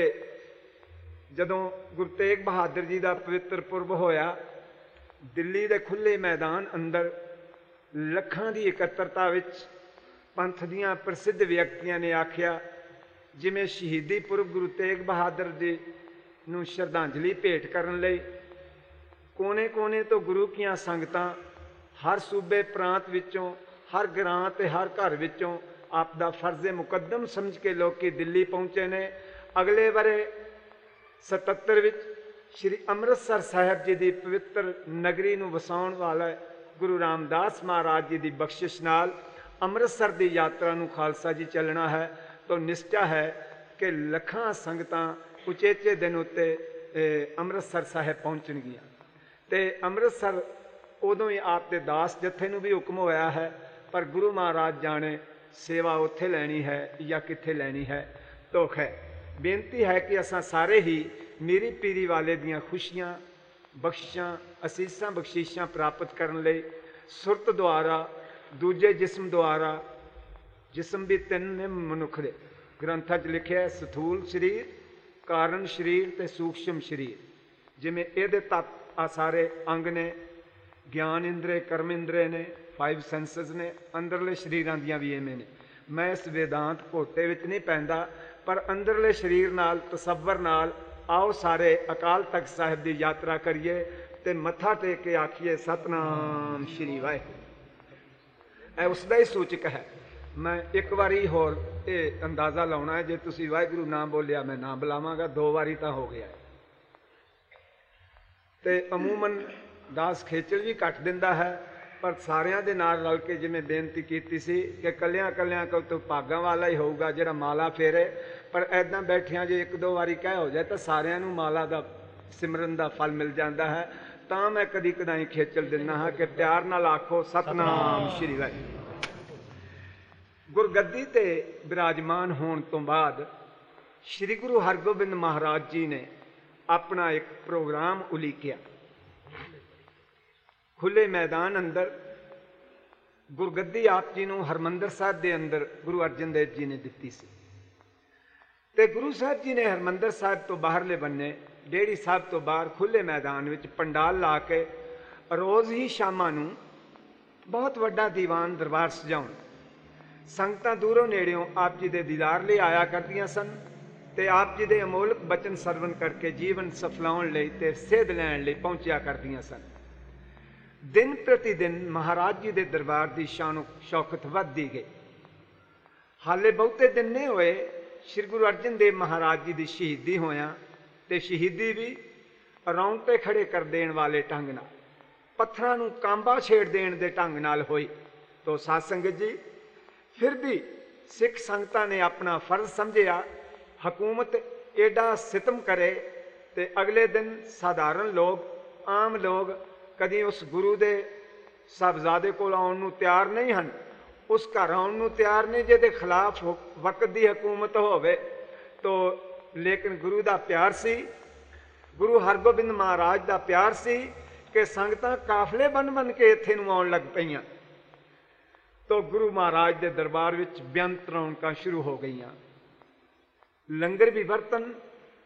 ਜਦੋਂ ਗੁਰੂ ਤੇਗ ਬਹਾਦਰ ਜੀ ਦਾ ਪਵਿੱਤਰ ਪੁਰਬ ਹੋਇਆ, ਦਿੱਲੀ ਦੇ ਖੁੱਲ੍ਹੇ ਮੈਦਾਨ ਅੰਦਰ ਲੱਖਾਂ ਦੀ ਇਕੱਤਰਤਾ ਵਿੱਚ ਪੰਥ ਦੀਆਂ ਪ੍ਰਸਿੱਧ ਵਿਅਕਤੀਆਂ ਨੇ ਆਖਿਆ, ਜਿਵੇਂ ਸ਼ਹੀਦੀ ਪੁਰਬ ਗੁਰੂ ਤੇਗ ਬਹਾਦਰ ਜੀ ਨੂੰ ਸ਼ਰਧਾਂਜਲੀ ਭੇਟ ਕਰਨ ਲਈ ਕੋਨੇ ਕੋਨੇ ਤੋਂ ਗੁਰੂ ਕੀਆਂ ਸੰਗਤਾਂ, ਹਰ ਸੂਬੇ ਪ੍ਰਾਂਤ ਵਿੱਚੋਂ, ਹਰ ਗ੍ਰਾਂ ਤੇ ਹਰ ਘਰ ਵਿੱਚੋਂ ਆਪ ਦਾ ਫਰਜ਼ ਮੁਕੱਦਮ ਸਮਝ ਕੇ ਲੋਕੀ ਦਿੱਲੀ ਪਹੁੰਚੇ ਨੇ। ਅਗਲੇ ਵਰੇ ਸਤੱਤਰ ਵਿੱਚ ਸ਼੍ਰੀ ਅੰਮ੍ਰਿਤਸਰ ਸਾਹਿਬ ਜੀ ਦੀ ਪਵਿੱਤਰ ਨਗਰੀ ਨੂੰ ਵਸਾਉਣ ਵਾਲਾ ਗੁਰੂ ਰਾਮਦਾਸ ਮਹਾਰਾਜ ਜੀ ਦੀ ਬਖਸ਼ਿਸ਼ ਨਾਲ ਅੰਮ੍ਰਿਤਸਰ ਦੀ ਯਾਤਰਾ ਨੂੰ ਖਾਲਸਾ ਜੀ ਚੱਲਣਾ ਹੈ। ਤਾਂ ਨਿਸ਼ਚਾ ਹੈ ਕਿ ਲੱਖਾਂ ਸੰਗਤਾਂ ਉਚੇਚੇ ਦਿਨ ਉੱਤੇ ਅੰਮ੍ਰਿਤਸਰ ਸਾਹਿਬ ਪਹੁੰਚਣਗੀਆਂ। ਤੇ ਅੰਮ੍ਰਿਤਸਰ ਉਦੋਂ ਹੀ ਆਪ ਦੇ ਦਾਸ ਜਥੇ ਨੂੰ ਵੀ ਹੁਕਮ ਹੋਇਆ ਹੈ, ਪਰ ਗੁਰੂ ਮਹਾਰਾਜ ਜਾਣੇ ਸੇਵਾ ਉੱਥੇ ਲੈਣੀ ਹੈ ਜਾਂ ਕਿੱਥੇ ਲੈਣੀ ਹੈ। ਧੋਖ ਹੈ। ਬੇਨਤੀ ਹੈ ਕਿ ਅਸਾਂ ਸਾਰੇ ਹੀ ਮੀਰੀ ਪੀਰੀ ਵਾਲੇ ਦੀਆਂ ਖੁਸ਼ੀਆਂ, ਬਖਸ਼ਿਸ਼ਾਂ, ਅਸੀਸਾਂ ਬਖਸ਼ਿਸ਼ਾਂ ਪ੍ਰਾਪਤ ਕਰਨ ਲਈ ਸੁਰਤ ਦੁਆਰਾ, ਦੂਜੇ ਜਿਸਮ ਦੁਆਰਾ, ਜਿਸਮ ਵੀ ਤਿੰਨ ਨੇ ਮਨੁੱਖ ਦੇ ਗ੍ਰੰਥਾਂ 'ਚ ਲਿਖਿਆ, ਸਥੂਲ ਸਰੀਰ, ਕਾਰਨ ਸਰੀਰ ਤੇ ਸੂਖਸ਼ਮ ਸਰੀਰ। ਜਿਵੇਂ ਇਹਦੇ ਤੱਤ ਆ ਸਾਰੇ ਅੰਗ ਨੇ, ਗਿਆਨ ਇੰਦਰੇ, ਕਰਮ ਇੰਦਰੇ ਨੇ, ਫਾਈਵ ਸੈਂਸਸ ਨੇ, ਅੰਦਰਲੇ ਸਰੀਰਾਂ ਦੀਆਂ ਵੀ ਐਵੇਂ ਨੇ। ਮੈਂ ਇਸ ਵੇਦਾਂਤ ਘੋਟੇ ਵਿੱਚ ਨਹੀਂ ਪੈਂਦਾ, ਪਰ ਅੰਦਰਲੇ ਸਰੀਰ ਨਾਲ, ਤਸੱਵਰ ਨਾਲ ਆਓ ਸਾਰੇ ਅਕਾਲ ਤਖਤ ਸਾਹਿਬ ਦੀ ਯਾਤਰਾ ਕਰੀਏ ਤੇ ਮੱਥਾ ਟੇਕ ਕੇ ਆਖੀਏ ਸਤਨਾਮ ਸ਼੍ਰੀ ਵਾਹਿਗੁਰੂ। ਇਹ ਉਸ ਦਾ ਹੀ ਸੂਚਕ ਹੈ। ਮੈਂ ਇੱਕ ਵਾਰੀ ਹੋਰ ਇਹ ਅੰਦਾਜ਼ਾ ਲਾਉਣਾ ਹੈ, ਜੇ ਤੁਸੀਂ ਵਾਹਿਗੁਰੂ ਨਾਮ ਬੋਲਿਆ ਮੈਂ ਨਾ ਬੁਲਾਵਾਂਗਾ, ਦੋ ਵਾਰੀ ਤਾਂ ਹੋ ਗਿਆ। ਤੇ ਅਮੂਮਨ ਦਾਸ ਖੇਚਲ ਵੀ ਕੱਟ ਦਿੰਦਾ ਹੈ, ਪਰ ਸਾਰਿਆਂ ਦੇ ਨਾਲ ਰਲ ਕੇ ਜਿਵੇਂ ਬੇਨਤੀ ਕੀਤੀ ਸੀ ਕਿ ਕੱਲਿਆਂ ਕੱਲਿਆਂ ਕੋਲ ਤੋਂ ਭਾਗਾਂ ਵਾਲਾ ਹੀ ਹੋਊਗਾ ਜਿਹੜਾ ਮਾਲਾ ਫੇਰੇ, ਪਰ ਐਦਾਂ ਬੈਠਿਆਂ ਜੇ ਇੱਕ ਦੋ ਵਾਰੀ ਕਹਿ ਹੋ ਜਾਏ ਤਾਂ ਸਾਰਿਆਂ ਨੂੰ ਮਾਲਾ ਦਾ ਸਿਮਰਨ ਦਾ ਫਲ ਮਿਲ ਜਾਂਦਾ ਹੈ। ਤਾਂ ਮੈਂ ਕਦੀ ਕਦਾਈ ਖੇਚਲ ਦਿੰਦਾ ਹਾਂ ਕਿ ਪਿਆਰ ਨਾਲ ਆਖੋ ਸਤਨਾਮ ਸ਼੍ਰੀ ਵਾਹਿਗੁਰੂ। ਗੁਰਗੱਦੀ ਤੇ ਬਿਰਾਜਮਾਨ ਹੋਣ ਤੋਂ ਬਾਅਦ ਸ਼੍ਰੀ ਗੁਰੂ ਹਰਗੋਬਿੰਦ ਮਹਾਰਾਜ ਜੀ ਨੇ ਆਪਣਾ ਇੱਕ ਪ੍ਰੋਗਰਾਮ ਉਲੀਕਿਆ। ਖੁੱਲੇ ਮੈਦਾਨ ਅੰਦਰ ਗੁਰਗੱਦੀ ਆਪ ਜੀ ਨੂੰ ਹਰਮੰਦਰ ਸਾਹਿਬ ਦੇ ਅੰਦਰ ਗੁਰੂ ਅਰਜਨ ਦੇਵ ਜੀ ਨੇ ਦਿੱਤੀ ਸੀ। ਤੇ ਗੁਰੂ ਸਾਹਿਬ ਜੀ ਨੇ ਹਰਮੰਦਰ ਸਾਹਿਬ ਤੋਂ ਬਾਹਰਲੇ ਬੰਨੇ ਡੇੜੀ ਸਾਹਿਬ ਤੋਂ ਬਾਹਰ ਖੁੱਲੇ ਮੈਦਾਨ ਵਿੱਚ ਪੰਡਾਲ ਲਾ ਕੇ ਰੋਜ਼ ਹੀ ਸ਼ਾਮਾਂ ਨੂੰ ਬਹੁਤ ਵੱਡਾ ਦੀਵਾਨ ਦਰਬਾਰ ਸਜਾਉਣ। ਸੰਗਤਾਂ ਦੂਰੋਂ ਨੇੜਿਓਂ ਆਪ ਜੀ ਦੇ ਦੀਦਾਰ ਲਈ ਆਇਆ ਕਰਦੀਆਂ ਸਨ ਤੇ ਆਪ ਜੀ ਦੇ ਅਮੋਲਕ ਬਚਨ ਸਰਵਣ ਕਰਕੇ ਜੀਵਨ ਸਫਲਾਉਣ ਲਈ ਤੇ ਸੇਧ ਲੈਣ ਲਈ ਪਹੁੰਚਿਆ ਕਰਦੀਆਂ ਸਨ। ਦਿਨ ਪ੍ਰਤੀ ਦਿਨ ਮਹਾਰਾਜ ਜੀ ਦੇ ਦਰਬਾਰ ਦੀ ਸ਼ਾਨ ਸ਼ੌਕਤ ਵੱਧਦੀ ਗਈ। ਹਾਲੇ ਬਹੁਤੇ ਦਿਨ ਨਹੀਂ ਹੋਏ ਸ਼੍ਰੀ ਗੁਰੂ ਅਰਜਨ ਦੇਵ ਮਹਾਰਾਜ ਜੀ ਦੀ ਸ਼ਹੀਦੀ ਹੋਇਆ, ਤੇ ਸ਼ਹੀਦੀ ਵੀ ਰੌਂਗਟੇ ਖੜੇ ਕਰ ਦੇਣ ਵਾਲੇ ਢੰਗ ਨਾਲ, ਪੱਥਰਾਂ ਨੂੰ ਕਾਂਬਾ ਛੇੜ ਦੇਣ ਦੇ ਢੰਗ ਨਾਲ ਹੋਈ। ਤੋ ਸਾਧ ਸੰਗਤ ਜੀ, ਫਿਰ ਵੀ ਸਿੱਖ ਸੰਗਤਾਂ ਨੇ ਆਪਣਾ ਫਰਜ਼ ਸਮਝਿਆ। ਹਕੂਮਤ ਏਡਾ ਸਿਤਮ ਕਰੇ ਤੇ ਅਗਲੇ ਦਿਨ ਸਾਧਾਰਨ ਲੋਕ, ਆਮ ਲੋਕ ਕਦੀ ਉਸ ਗੁਰੂ ਦੇ ਸਾਹਿਬਜ਼ਾਦੇ ਕੋਲ ਆਉਣ ਨੂੰ ਤਿਆਰ ਨਹੀਂ ਹਨ, ਉਸ ਘਰ ਆਉਣ ਨੂੰ ਤਿਆਰ ਨਹੀਂ ਜਿਹਦੇ ਖਿਲਾਫ ਵਕਤ ਦੀ ਹਕੂਮਤ ਹੋਵੇ। ਤੋ ਲੇਕਿਨ ਗੁਰੂ ਦਾ ਪਿਆਰ ਸੀ, ਗੁਰੂ ਹਰਗੋਬਿੰਦ ਮਹਾਰਾਜ ਦਾ ਪਿਆਰ ਸੀ ਕਿ ਸੰਗਤਾਂ ਕਾਫਲੇ ਬਣ ਬਣ ਕੇ ਇੱਥੇ ਨੂੰ ਆਉਣ ਲੱਗ ਪਈਆਂ। ਤੋ ਗੁਰੂ ਮਹਾਰਾਜ ਦੇ ਦਰਬਾਰ ਵਿੱਚ ਬੇਅੰਤ ਰੌਣਕਾਂ ਸ਼ੁਰੂ ਹੋ ਗਈਆਂ। ਲੰਗਰ ਵੀ ਵਰਤਨ,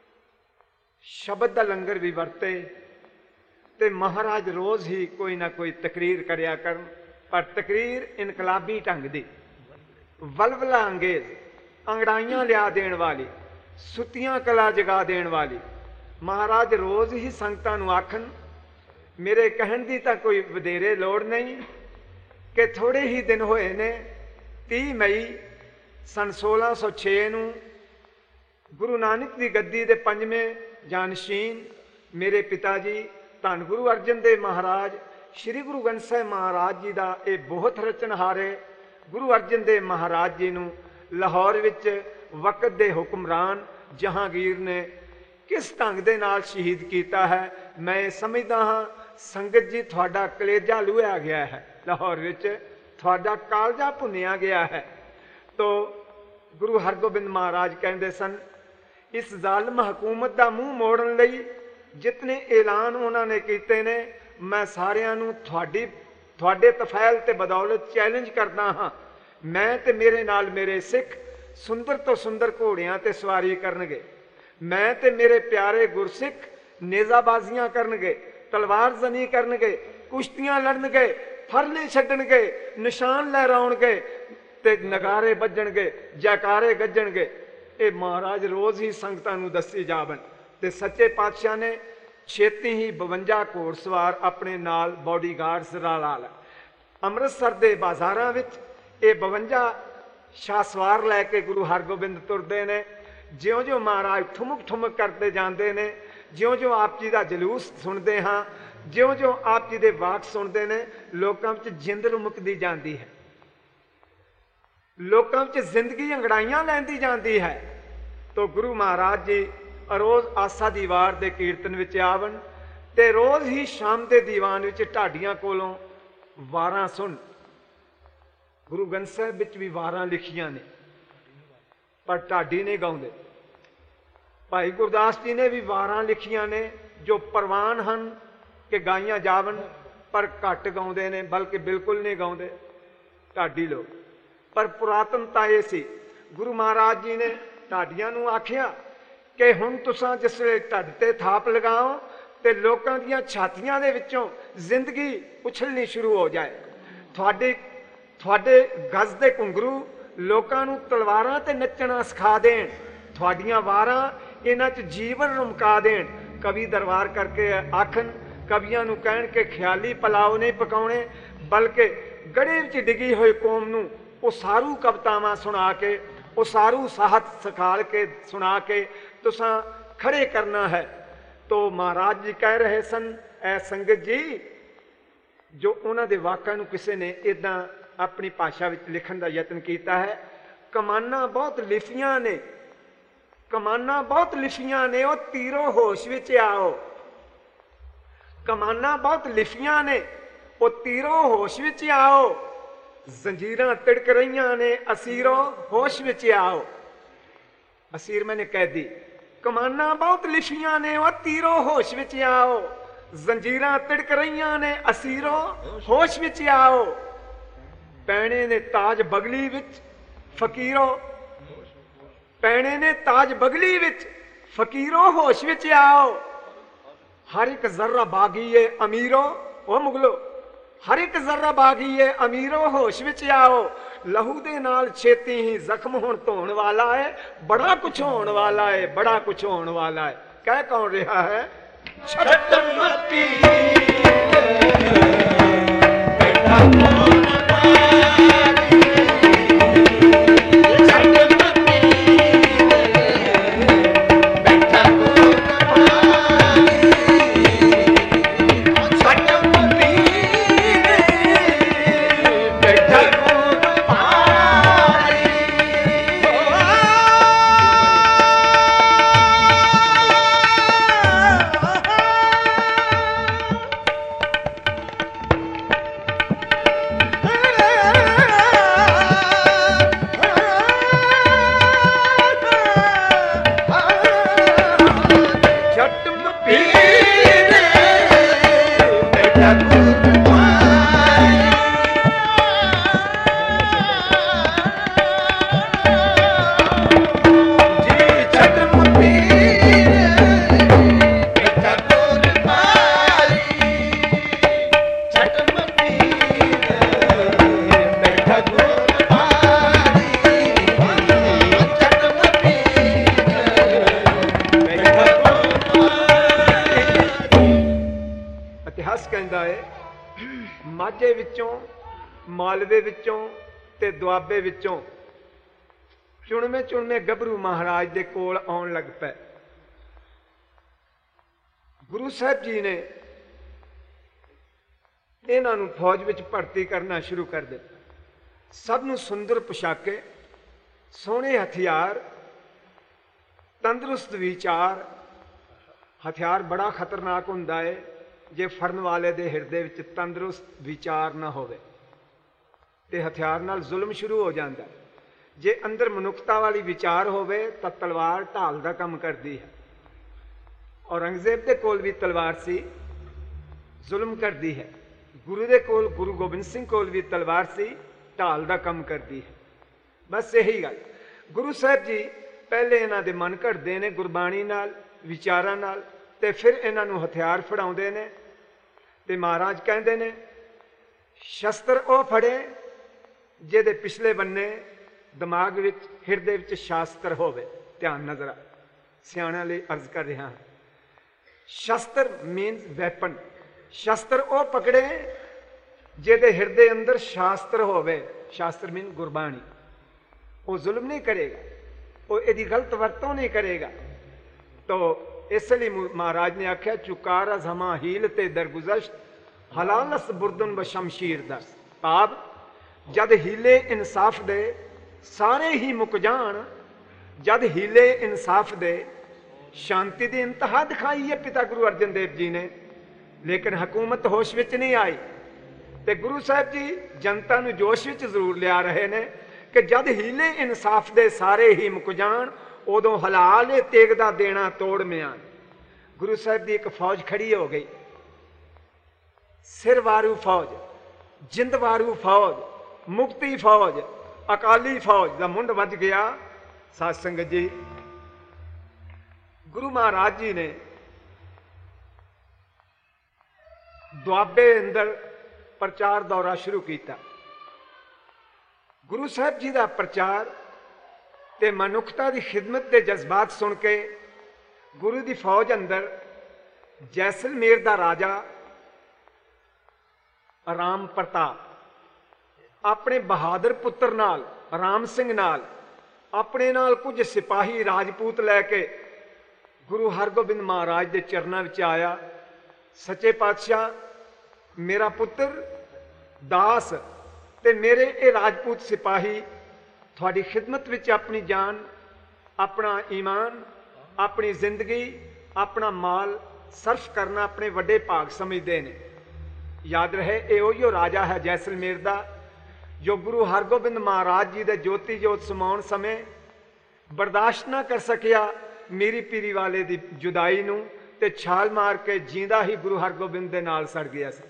ਸ਼ਬਦ ਦਾ ਲੰਗਰ ਵੀ ਵਰਤੇ, ਤੇ ਮਹਾਰਾਜ ਰੋਜ਼ ਹੀ ਕੋਈ ਨਾ ਕੋਈ ਤਕਰੀਰ ਕਰਿਆ ਕਰਨ, ਪਰ ਤਕਰੀਰ ਇਨਕਲਾਬੀ ਢੰਗ ਦੀ, ਵਲਵਲਾ ਅੰਗੇਜ਼, ਅੰਗੜਾਈਆਂ ਲਿਆ ਦੇਣ ਵਾਲੀ, ਸੁੱਤੀਆਂ ਕਲਾ ਜਗਾ ਦੇਣ ਵਾਲੀ। ਮਹਾਰਾਜ ਰੋਜ਼ ਹੀ ਸੰਗਤਾਂ ਨੂੰ ਆਖਣ, ਮੇਰੇ ਕਹਿਣ ਦੀ ਤਾਂ ਕੋਈ ਵਧੇਰੇ ਲੋੜ ਨਹੀਂ ਕਿ ਥੋੜੇ ਹੀ ਦਿਨ ਹੋਏ ਨੇ, ਤੀਹ ਮਈ ਸਨ ਸੋਲਾਂ ਸੌ ਛੇ ਨੂੰ ਗੁਰੂ ਨਾਨਕ ਦੀ ਗੱਦੀ ਦੇ ਪੰਜਵੇਂ ਜਾਨਸ਼ੀਨ ਮੇਰੇ ਪਿਤਾ ਜੀ ਧੰਨ ਗੁਰੂ ਅਰਜਨ ਦੇਵ ਮਹਾਰਾਜ ਸ਼੍ਰੀ ਗੁਰੂ ਗ੍ਰੰਥ ਸਾਹਿਬ ਮਹਾਰਾਜ ਜੀ ਦਾ ਇਹ ਬਹੁਤ ਰਚਨਹਾਰੇ ਗੁਰੂ ਅਰਜਨ ਦੇਵ ਮਹਾਰਾਜ ਜੀ ਨੂੰ ਲਾਹੌਰ ਵਿੱਚ ਵਕਤ ਦੇ ਹੁਕਮਰਾਨ ਜਹਾਂਗੀਰ ਨੇ ਕਿਸ ਢੰਗ ਦੇ ਨਾਲ ਸ਼ਹੀਦ ਕੀਤਾ ਹੈ। ਮੈਂ ਸਮਝਦਾ ਹਾਂ ਸੰਗਤ ਜੀ ਤੁਹਾਡਾ ਕਲੇਜਾ ਲੁਹਿਆ ਗਿਆ ਹੈ, ਲਾਹੌਰ ਵਿੱਚ ਤੁਹਾਡਾ ਕਾਲਜਾ ਭੁੰਨਿਆ ਗਿਆ ਹੈ। ਤੋ ਗੁਰੂ ਹਰਗੋਬਿੰਦ ਮਹਾਰਾਜ ਕਹਿੰਦੇ ਸਨ, ਇਸ ਜ਼ਾਲਮ ਹਕੂਮਤ ਦਾ ਮੂੰਹ ਮੋੜਨ ਲਈ ਜਿਤਨੇ ਐਲਾਨ ਉਹਨਾਂ ਨੇ ਕੀਤੇ ਨੇ, ਮੈਂ ਸਾਰਿਆਂ ਨੂੰ ਤੁਹਾਡੀ ਤੁਹਾਡੇ ਤਫੈਲ ਤੇ ਬਦੌਲਤ ਚੈਲੰਜ ਕਰਦਾ ਹਾਂ। ਮੈਂ ਤੇ ਮੇਰੇ ਨਾਲ ਮੇਰੇ ਸਿੱਖ ਸੁੰਦਰ ਤੋਂ ਸੁੰਦਰ ਘੋੜਿਆਂ ਤੇ ਸਵਾਰੀ ਕਰਨਗੇ, ਮੈਂ ਤੇ ਮੇਰੇ ਪਿਆਰੇ ਗੁਰਸਿੱਖ ਨੇਜ਼ਾਬਾਜ਼ੀਆਂ ਕਰਨਗੇ, ਤਲਵਾਰ ਜ਼ਨੀ ਕਰਨਗੇ, ਕੁਸ਼ਤੀਆਂ ਲੜਨਗੇ, ਫਰਲੇ ਛੱਡਣਗੇ, ਨਿਸ਼ਾਨ ਲਹਿਰਾਉਣਗੇ ਤੇ ਨਗਾਰੇ ਵੱਜਣਗੇ, ਜੈਕਾਰੇ ਗੱਜਣਗੇ। ਇਹ ਮਹਾਰਾਜ ਰੋਜ਼ ਹੀ ਸੰਗਤਾਂ ਨੂੰ ਦੱਸੀ ਜਾਵਣ। ਤੇ ਸੱਚੇ ਪਾਤਸ਼ਾਹ ਨੇ ਛੇਤੀ ਹੀ ਬਵੰਜਾ ਘੋੜਸਵਾਰ ਆਪਣੇ ਨਾਲ ਬਾਡੀਗਾਰਡਸ ਰਲਾ ਲਿਆ। ਅੰਮ੍ਰਿਤਸਰ ਦੇ ਬਾਜ਼ਾਰਾਂ ਵਿੱਚ ਇਹ ਬਵੰਜਾ ਸ਼ਾਹਸਵਾਰ ਲੈ ਕੇ ਗੁਰੂ ਹਰਗੋਬਿੰਦ ਤੁਰਦੇ ਨੇ। ਜਿਉਂ ਜਿਉਂ ਮਹਾਰਾਜ ਠੁਮਕ ਠੁਮਕ ਕਰਦੇ ਜਾਂਦੇ ਨੇ, ਜਿਉਂ ਜਿਉਂ ਆਪ ਜੀ ਦਾ ਜਲੂਸ ਸੁਣਦੇ ਹਾਂ, ਜਿਉਂ ਜਿਉਂ ਆਪ ਜੀ ਦੇ ਵਾਕ ਸੁਣਦੇ ਨੇ, ਲੋਕਾਂ ਵਿੱਚ ਜਿੰਦ ਰੁਮਕਦੀ ਜਾਂਦੀ ਹੈ, ਲੋਕਾਂ ਵਿੱਚ ਜ਼ਿੰਦਗੀ ਅੰਗੜਾਈਆਂ ਲੈਂਦੀ ਜਾਂਦੀ ਹੈ। ਤੋ ਗੁਰੂ ਮਹਾਰਾਜ ਜੀ ਰੋਜ਼ ਆਸਾ ਦੀ ਵਾਰ ਦੇ ਕੀਰਤਨ ਵਿੱਚ ਆਵਣ ਤੇ ਰੋਜ਼ ਹੀ ਸ਼ਾਮ ਦੇ ਦੀਵਾਨ ਵਿੱਚ ਢਾਡੀਆਂ ਕੋਲੋਂ ਵਾਰਾਂ ਸੁਣ। ਗੁਰੂ ਗ੍ਰੰਥ ਸਾਹਿਬ ਵਿੱਚ ਵੀ ਵਾਰਾਂ ਲਿਖੀਆਂ ਨੇ, ਪਰ ਢਾਡੀ ਨਹੀਂ ਗਾਉਂਦੇ। ਭਾਈ ਗੁਰਦਾਸ ਜੀ ਨੇ ਵੀ ਵਾਰਾਂ ਲਿਖੀਆਂ ਨੇ ਜੋ ਪ੍ਰਵਾਨ ਹਨ ਕਿ ਗਾਈਆਂ ਜਾਵਨ, ਪਰ ਘੱਟ ਗਾਉਂਦੇ ਨੇ, ਬਲਕਿ ਬਿਲਕੁਲ ਨਹੀਂ ਗਾਉਂਦੇ ਢਾਡੀ ਲੋਕ। ਪਰ ਪੁਰਾਤਨਤਾ ਇਹ ਸੀ, ਗੁਰੂ ਮਹਾਰਾਜ ਜੀ ਨੇ ਢਾਡੀਆਂ ਨੂੰ ਆਖਿਆ ਕਿ ਹੁਣ ਤੁਸੀਂ ਜਿਸ ਵੇਲੇ ਢੱਡ ਤੇ ਥਾਪ ਲਗਾਓ ਤੇ ਲੋਕਾਂ ਦੀਆਂ ਛਾਤੀਆਂ ਦੇ ਵਿੱਚੋਂ ਜ਼ਿੰਦਗੀ ਉਛਲਣੀ ਸ਼ੁਰੂ ਹੋ ਜਾਏ। ਤੁਹਾਡੇ ਤੁਹਾਡੇ ਗੱਜ ਦੇ ਘੁੰਗਰੂ ਲੋਕਾਂ ਨੂੰ ਤਲਵਾਰਾਂ ਤੇ ਨੱਚਣਾ ਸਿਖਾ ਦੇਣ, ਤੁਹਾਡੀਆਂ ਵਾਰਾਂ ਇਹਨਾਂ 'ਚ ਜੀਵਨ ਰੁਮਕਾ ਦੇਣ। ਕਵੀ ਦਰਬਾਰ ਕਰਕੇ ਆਖਣ, ਕਵੀਆਂ ਨੂੰ ਕਹਿਣ ਕਿ ਖਿਆਲੀ ਪਲਾਓ ਨਹੀਂ ਪਕਾਉਣੇ, ਬਲਕਿ ਗੜੇ ਵਿੱਚ ਡਿੱਗੀ ਹੋਈ ਕੌਮ ਨੂੰ ਉਸਾਰੂ ਕਵਿਤਾਵਾਂ ਸੁਣਾ ਕੇ, ਉਸਾਰੂ ਸਾਹਿਤ ਸਿਖਾਲ ਕੇ ਸੁਣਾ ਕੇ ਤੁਸਾਂ ਖੜੇ ਕਰਨਾ ਹੈ। ਤੋ ਮਹਾਰਾਜ ਜੀ ਕਹਿ ਰਹੇ ਸਨ, ਐ ਸੰਗਤ ਜੀ, ਜੋ ਉਹਨਾਂ ਦੇ ਵਾਕਾਂ ਨੂੰ ਕਿਸੇ ਨੇ ਇਦਾਂ ਆਪਣੀ ਭਾਸ਼ਾ ਵਿੱਚ ਲਿਖਣ ਦਾ ਯਤਨ ਕੀਤਾ ਹੈ, ਕਮਾਨਾਂ ਬਹੁਤ ਲਿਖੀਆਂ ਨੇ, ਕਮਾਨਾਂ ਬਹੁਤ ਲਿਖੀਆਂ ਨੇ, ਉਹ ਤੀਰੋ ਹੋਸ਼ ਵਿੱਚ ਆਓ। ਕਮਾਨਾਂ ਬਹੁਤ ਲਿਖੀਆਂ ਨੇ, ਉਹ ਤੀਰੋ ਹੋਸ਼ ਵਿੱਚ ਆਓ। ਜ਼ੰਜੀਰਾਂ ਤਿੜਕ ਰਹੀਆਂ ਨੇ, ਅਸੀਰੋ ਹੋਸ਼ ਵਿੱਚ ਆਓ। ਅਸੀਰ ਮੈਨੇ ਕੈਦੀ। ਕਮਾਨਾਂ ਬਹੁਤ ਲਿਖੀਆਂ ਨੇ, ਉਹ ਤੀਰੋ ਹੋਸ਼ ਵਿੱਚ ਆਓ। ਜ਼ੰਜੀਰਾਂ ਤਿੜਕ ਰਹੀਆਂ ਨੇ, ਅਸੀਰੋ ਹੋਸ਼ ਵਿੱਚ ਆਓ। ਪੈਣੇ ਨੇ ਤਾਜ ਬਗਲੀ ਵਿੱਚ ਫਕੀਰੋ, ਪੈਣੇ ਨੇ ਤਾਜ ਬਗਲੀ ਵਿੱਚ ਫਕੀਰੋ ਹੋਸ਼ ਵਿੱਚ ਆਓ। ਹਰ ਇੱਕ ਜ਼ਰਰਾ ਬਾਗੀਏ ਅਮੀਰੋ, ਉਹ ਮੁਗਲੋ, ਹਰ ਇੱਕ ਜ਼ਰਰਾ ਬਾਗੀਏ ਅਮੀਰੋ ਹੋਸ਼ ਵਿੱਚ ਆਓ। ਲਹੂ ਦੇ ਨਾਲ ਛੇਤੀ ਹੀ ਜ਼ਖਮ ਹੁਣ ਧੋਣ ਵਾਲਾ ਹੈ, ਬੜਾ ਕੁਛ ਹੋਣ ਵਾਲਾ ਹੈ, ਬੜਾ ਕੁਛ ਹੋਣ ਵਾਲਾ ਹੈ। ਕਹਿ ਕੌਣ ਰਿਹਾ ਹੈ? ਛਟਮਤੀ ਬੈਠਾ ਕੌਣ ਮਾਝੇ ਵਿੱਚੋਂ, ਮਾਲਵੇ ਵਿੱਚੋਂ ਤੇ ਦੁਆਬੇ ਵਿੱਚੋਂ ਚੁਣਵੇਂ ਚੁਣਵੇਂ ਗੱਭਰੂ ਮਹਾਰਾਜ ਦੇ ਕੋਲ ਆਉਣ ਲੱਗ ਪਏ। ਗੁਰੂ ਸਾਹਿਬ ਜੀ ਨੇ ਇਹਨਾਂ ਨੂੰ ਫੌਜ ਵਿੱਚ ਭਰਤੀ ਕਰਨਾ ਸ਼ੁਰੂ ਕਰ ਦਿੱਤਾ। ਸਭ ਨੂੰ ਸੁੰਦਰ ਪੁਸ਼ਾਕੇ, ਸੋਹਣੇ ਹਥਿਆਰ, ਤੰਦਰੁਸਤ ਵਿਚਾਰ। ਹਥਿਆਰ ਬੜਾ ਖਤਰਨਾਕ ਹੁੰਦਾ ਹੈ ਜੇ ਫੜਨ ਵਾਲੇ ਦੇ ਹਿਰਦੇ ਵਿੱਚ ਤੰਦਰੁਸਤ ਵਿਚਾਰ ਨਾ ਹੋਵੇ ਤੇ ਹਥਿਆਰ ਨਾਲ ਜ਼ੁਲਮ ਸ਼ੁਰੂ ਹੋ ਜਾਂਦਾ। ਜੇ ਅੰਦਰ ਮਨੁੱਖਤਾ ਵਾਲੀ ਵਿਚਾਰ ਹੋਵੇ ਤਾਂ ਤਲਵਾਰ ਢਾਲ ਦਾ ਕੰਮ ਕਰਦੀ ਹੈ। ਔਰੰਗਜ਼ੇਬ ਦੇ ਕੋਲ ਵੀ ਤਲਵਾਰ ਸੀ, ਜ਼ੁਲਮ ਕਰਦੀ ਹੈ। ਗੁਰੂ ਦੇ ਕੋਲ, ਗੁਰੂ ਗੋਬਿੰਦ ਸਿੰਘ ਕੋਲ ਵੀ ਤਲਵਾਰ ਸੀ, ਢਾਲ ਦਾ ਕੰਮ ਕਰਦੀ ਹੈ। ਬਸ ਇਹੀ ਗੱਲ। ਗੁਰੂ ਸਾਹਿਬ ਜੀ ਪਹਿਲੇ ਇਹਨਾਂ ਦੇ ਮਨ ਘੜਦੇ ਨੇ ਗੁਰਬਾਣੀ ਨਾਲ, ਵਿਚਾਰਾਂ ਨਾਲ, ਤੇ ਫਿਰ ਇਹਨਾਂ ਨੂੰ ਹਥਿਆਰ ਫੜਾਉਂਦੇ ਨੇ। ਤੇ ਮਹਾਰਾਜ ਕਹਿੰਦੇ ਨੇ, ਸ਼ਸਤਰ ਉਹ ਫੜੇ ਜਿਹਦੇ ਪਿਛਲੇ ਬੰਨੇ ਦਿਮਾਗ ਵਿੱਚ, ਹਿਰਦੇ ਵਿੱਚ ਸ਼ਾਸਤਰ ਹੋਵੇ। ਧਿਆਨ ਨਜ਼ਰ, ਸਿਆਣਿਆਂ ਲਈ ਅਰਜ਼ ਕਰ ਰਿਹਾ ਹਾਂ। ਸ਼ਸਤਰ ਮੀਨਸ ਵੈਪਨ। ਸ਼ਸਤਰ ਉਹ ਪਕੜੇ ਜਿਹਦੇ ਹਿਰਦੇ ਅੰਦਰ ਸ਼ਾਸਤਰ ਹੋਵੇ। ਸ਼ਾਸਤਰ ਮੀਨ ਗੁਰਬਾਣੀ। ਉਹ ਜ਼ੁਲਮ ਨਹੀਂ ਕਰੇਗਾ, ਉਹ ਇਹਦੀ ਗਲਤ ਵਰਤੋਂ ਨਹੀਂ ਕਰੇਗਾ। ਤੋ ਇਸ ਲਈ ਮਹਾਰਾਜ ਨੇ ਆਖਿਆ, ਚੁਕਾਰ ਜ਼ਮਾ ਹੀਲ ਤੇ ਦਰਗੁਜ਼ਸ਼ਤ, ਹਲਾਲਸ ਬੁਰਦਨ ਬ ਸ਼ਮਸ਼ੀਰ ਦਸ। ਭਾਵ ਜਦ ਹੀਲੇ ਇਨਸਾਫ ਦੇ ਸਾਰੇ ਹੀ ਮੁੱਕ ਜਾਣ, ਜਦ ਹੀਲੇ ਇਨਸਾਫ ਦੇ ਸ਼ਾਂਤੀ ਦੀ ਇੰਤਹਾ ਦਿਖਾਈ ਹੈ ਪਿਤਾ ਗੁਰੂ ਅਰਜਨ ਦੇਵ ਜੀ ਨੇ। ਲੇਕਿਨ ਹਕੂਮਤ ਹੋਸ਼ ਵਿੱਚ ਨਹੀਂ ਆਈ। ਤੇ ਗੁਰੂ ਸਾਹਿਬ ਜੀ ਜਨਤਾ ਨੂੰ ਜੋਸ਼ ਵਿੱਚ ਜ਼ਰੂਰ ਲਿਆ ਰਹੇ ਨੇ ਕਿ ਜਦ ਹੀਲੇ ਇਨਸਾਫ ਦੇ ਸਾਰੇ ਹੀ ਮੁੱਕ ਜਾਣ, ਉਦੋਂ ਹਲਾਲ ਇਹ ਤੇਗ ਦਾ ਦੇਣਾ ਤੋੜ ਮਿਆਨ। ਗੁਰੂ ਸਾਹਿਬ ਦੀ ਇੱਕ ਫੌਜ ਖੜੀ ਹੋ ਗਈ, ਸਿਰ ਵਾਰੂ ਫੌਜ, ਜਿੰਦ ਵਾਰੂ ਫੌਜ, ਮੁਕਤੀ ਫੌਜ, ਅਕਾਲੀ ਫੌਜ ਦਾ ਮੁੰਡ ਵੱਜ ਗਿਆ। ਸਾਧ ਸੰਗਤ ਜੀ, ਗੁਰੂ ਮਹਾਰਾਜ ਜੀ ਨੇ ਦੁਆਬੇ ਅੰਦਰ ਪ੍ਰਚਾਰ ਦੌਰਾ ਸ਼ੁਰੂ ਕੀਤਾ। ਗੁਰੂ ਸਾਹਿਬ ਜੀ ਦਾ ਪ੍ਰਚਾਰ ਤੇ ਮਨੁੱਖਤਾ ਦੀ ਖਿਦਮਤ ਦੇ ਜਜ਼ਬਾਤ ਸੁਣ ਕੇ ਗੁਰੂ ਦੀ ਫੌਜ ਅੰਦਰ ਜੈਸਲਮੇਰ ਦਾ ਰਾਜਾ ਰਾਮ ਪ੍ਰਤਾਪ ਆਪਣੇ ਬਹਾਦਰ ਪੁੱਤਰ ਨਾਲ, ਰਾਮ ਸਿੰਘ ਨਾਲ, ਆਪਣੇ ਨਾਲ ਕੁਝ ਸਿਪਾਹੀ ਰਾਜਪੂਤ ਲੈ ਕੇ ਗੁਰੂ ਹਰਗੋਬਿੰਦ ਮਹਾਰਾਜ ਦੇ ਚਰਨਾਂ ਵਿੱਚ ਆਇਆ। ਸੱਚੇ ਪਾਤਸ਼ਾਹ, ਮੇਰਾ ਪੁੱਤਰ ਦਾਸ ਤੇ ਮੇਰੇ ਇਹ ਰਾਜਪੂਤ ਸਿਪਾਹੀ ਤੁਹਾਡੀ ਖਿਦਮਤ ਵਿੱਚ ਆਪਣੀ ਜਾਨ, ਆਪਣਾ ਈਮਾਨ, ਆਪਣੀ ਜ਼ਿੰਦਗੀ, ਆਪਣਾ ਮਾਲ ਸਰਫ ਕਰਨਾ ਆਪਣੇ ਵੱਡੇ ਭਾਗ ਸਮਝਦੇ ਨੇ। ਯਾਦ ਰਹੇ, ਇਹ ਉਹੀਓ ਰਾਜਾ ਹੈ ਜੈਸਲਮੇਰ ਦਾ ਜੋ ਗੁਰੂ ਹਰਗੋਬਿੰਦ ਮਹਾਰਾਜ ਜੀ ਦੇ ਜੋਤੀ ਜੋਤ ਸਮਾਉਣ ਸਮੇਂ ਬਰਦਾਸ਼ਤ ਨਾ ਕਰ ਸਕਿਆ ਮੀਰੀ ਪੀਰੀ ਵਾਲੇ ਦੀ ਜੁਦਾਈ ਨੂੰ, ਤੇ ਛਾਲ ਮਾਰ ਕੇ ਜੀਂਦਾ ਹੀ ਗੁਰੂ ਹਰਗੋਬਿੰਦ ਦੇ ਨਾਲ ਸੜ ਗਿਆ ਸੀ।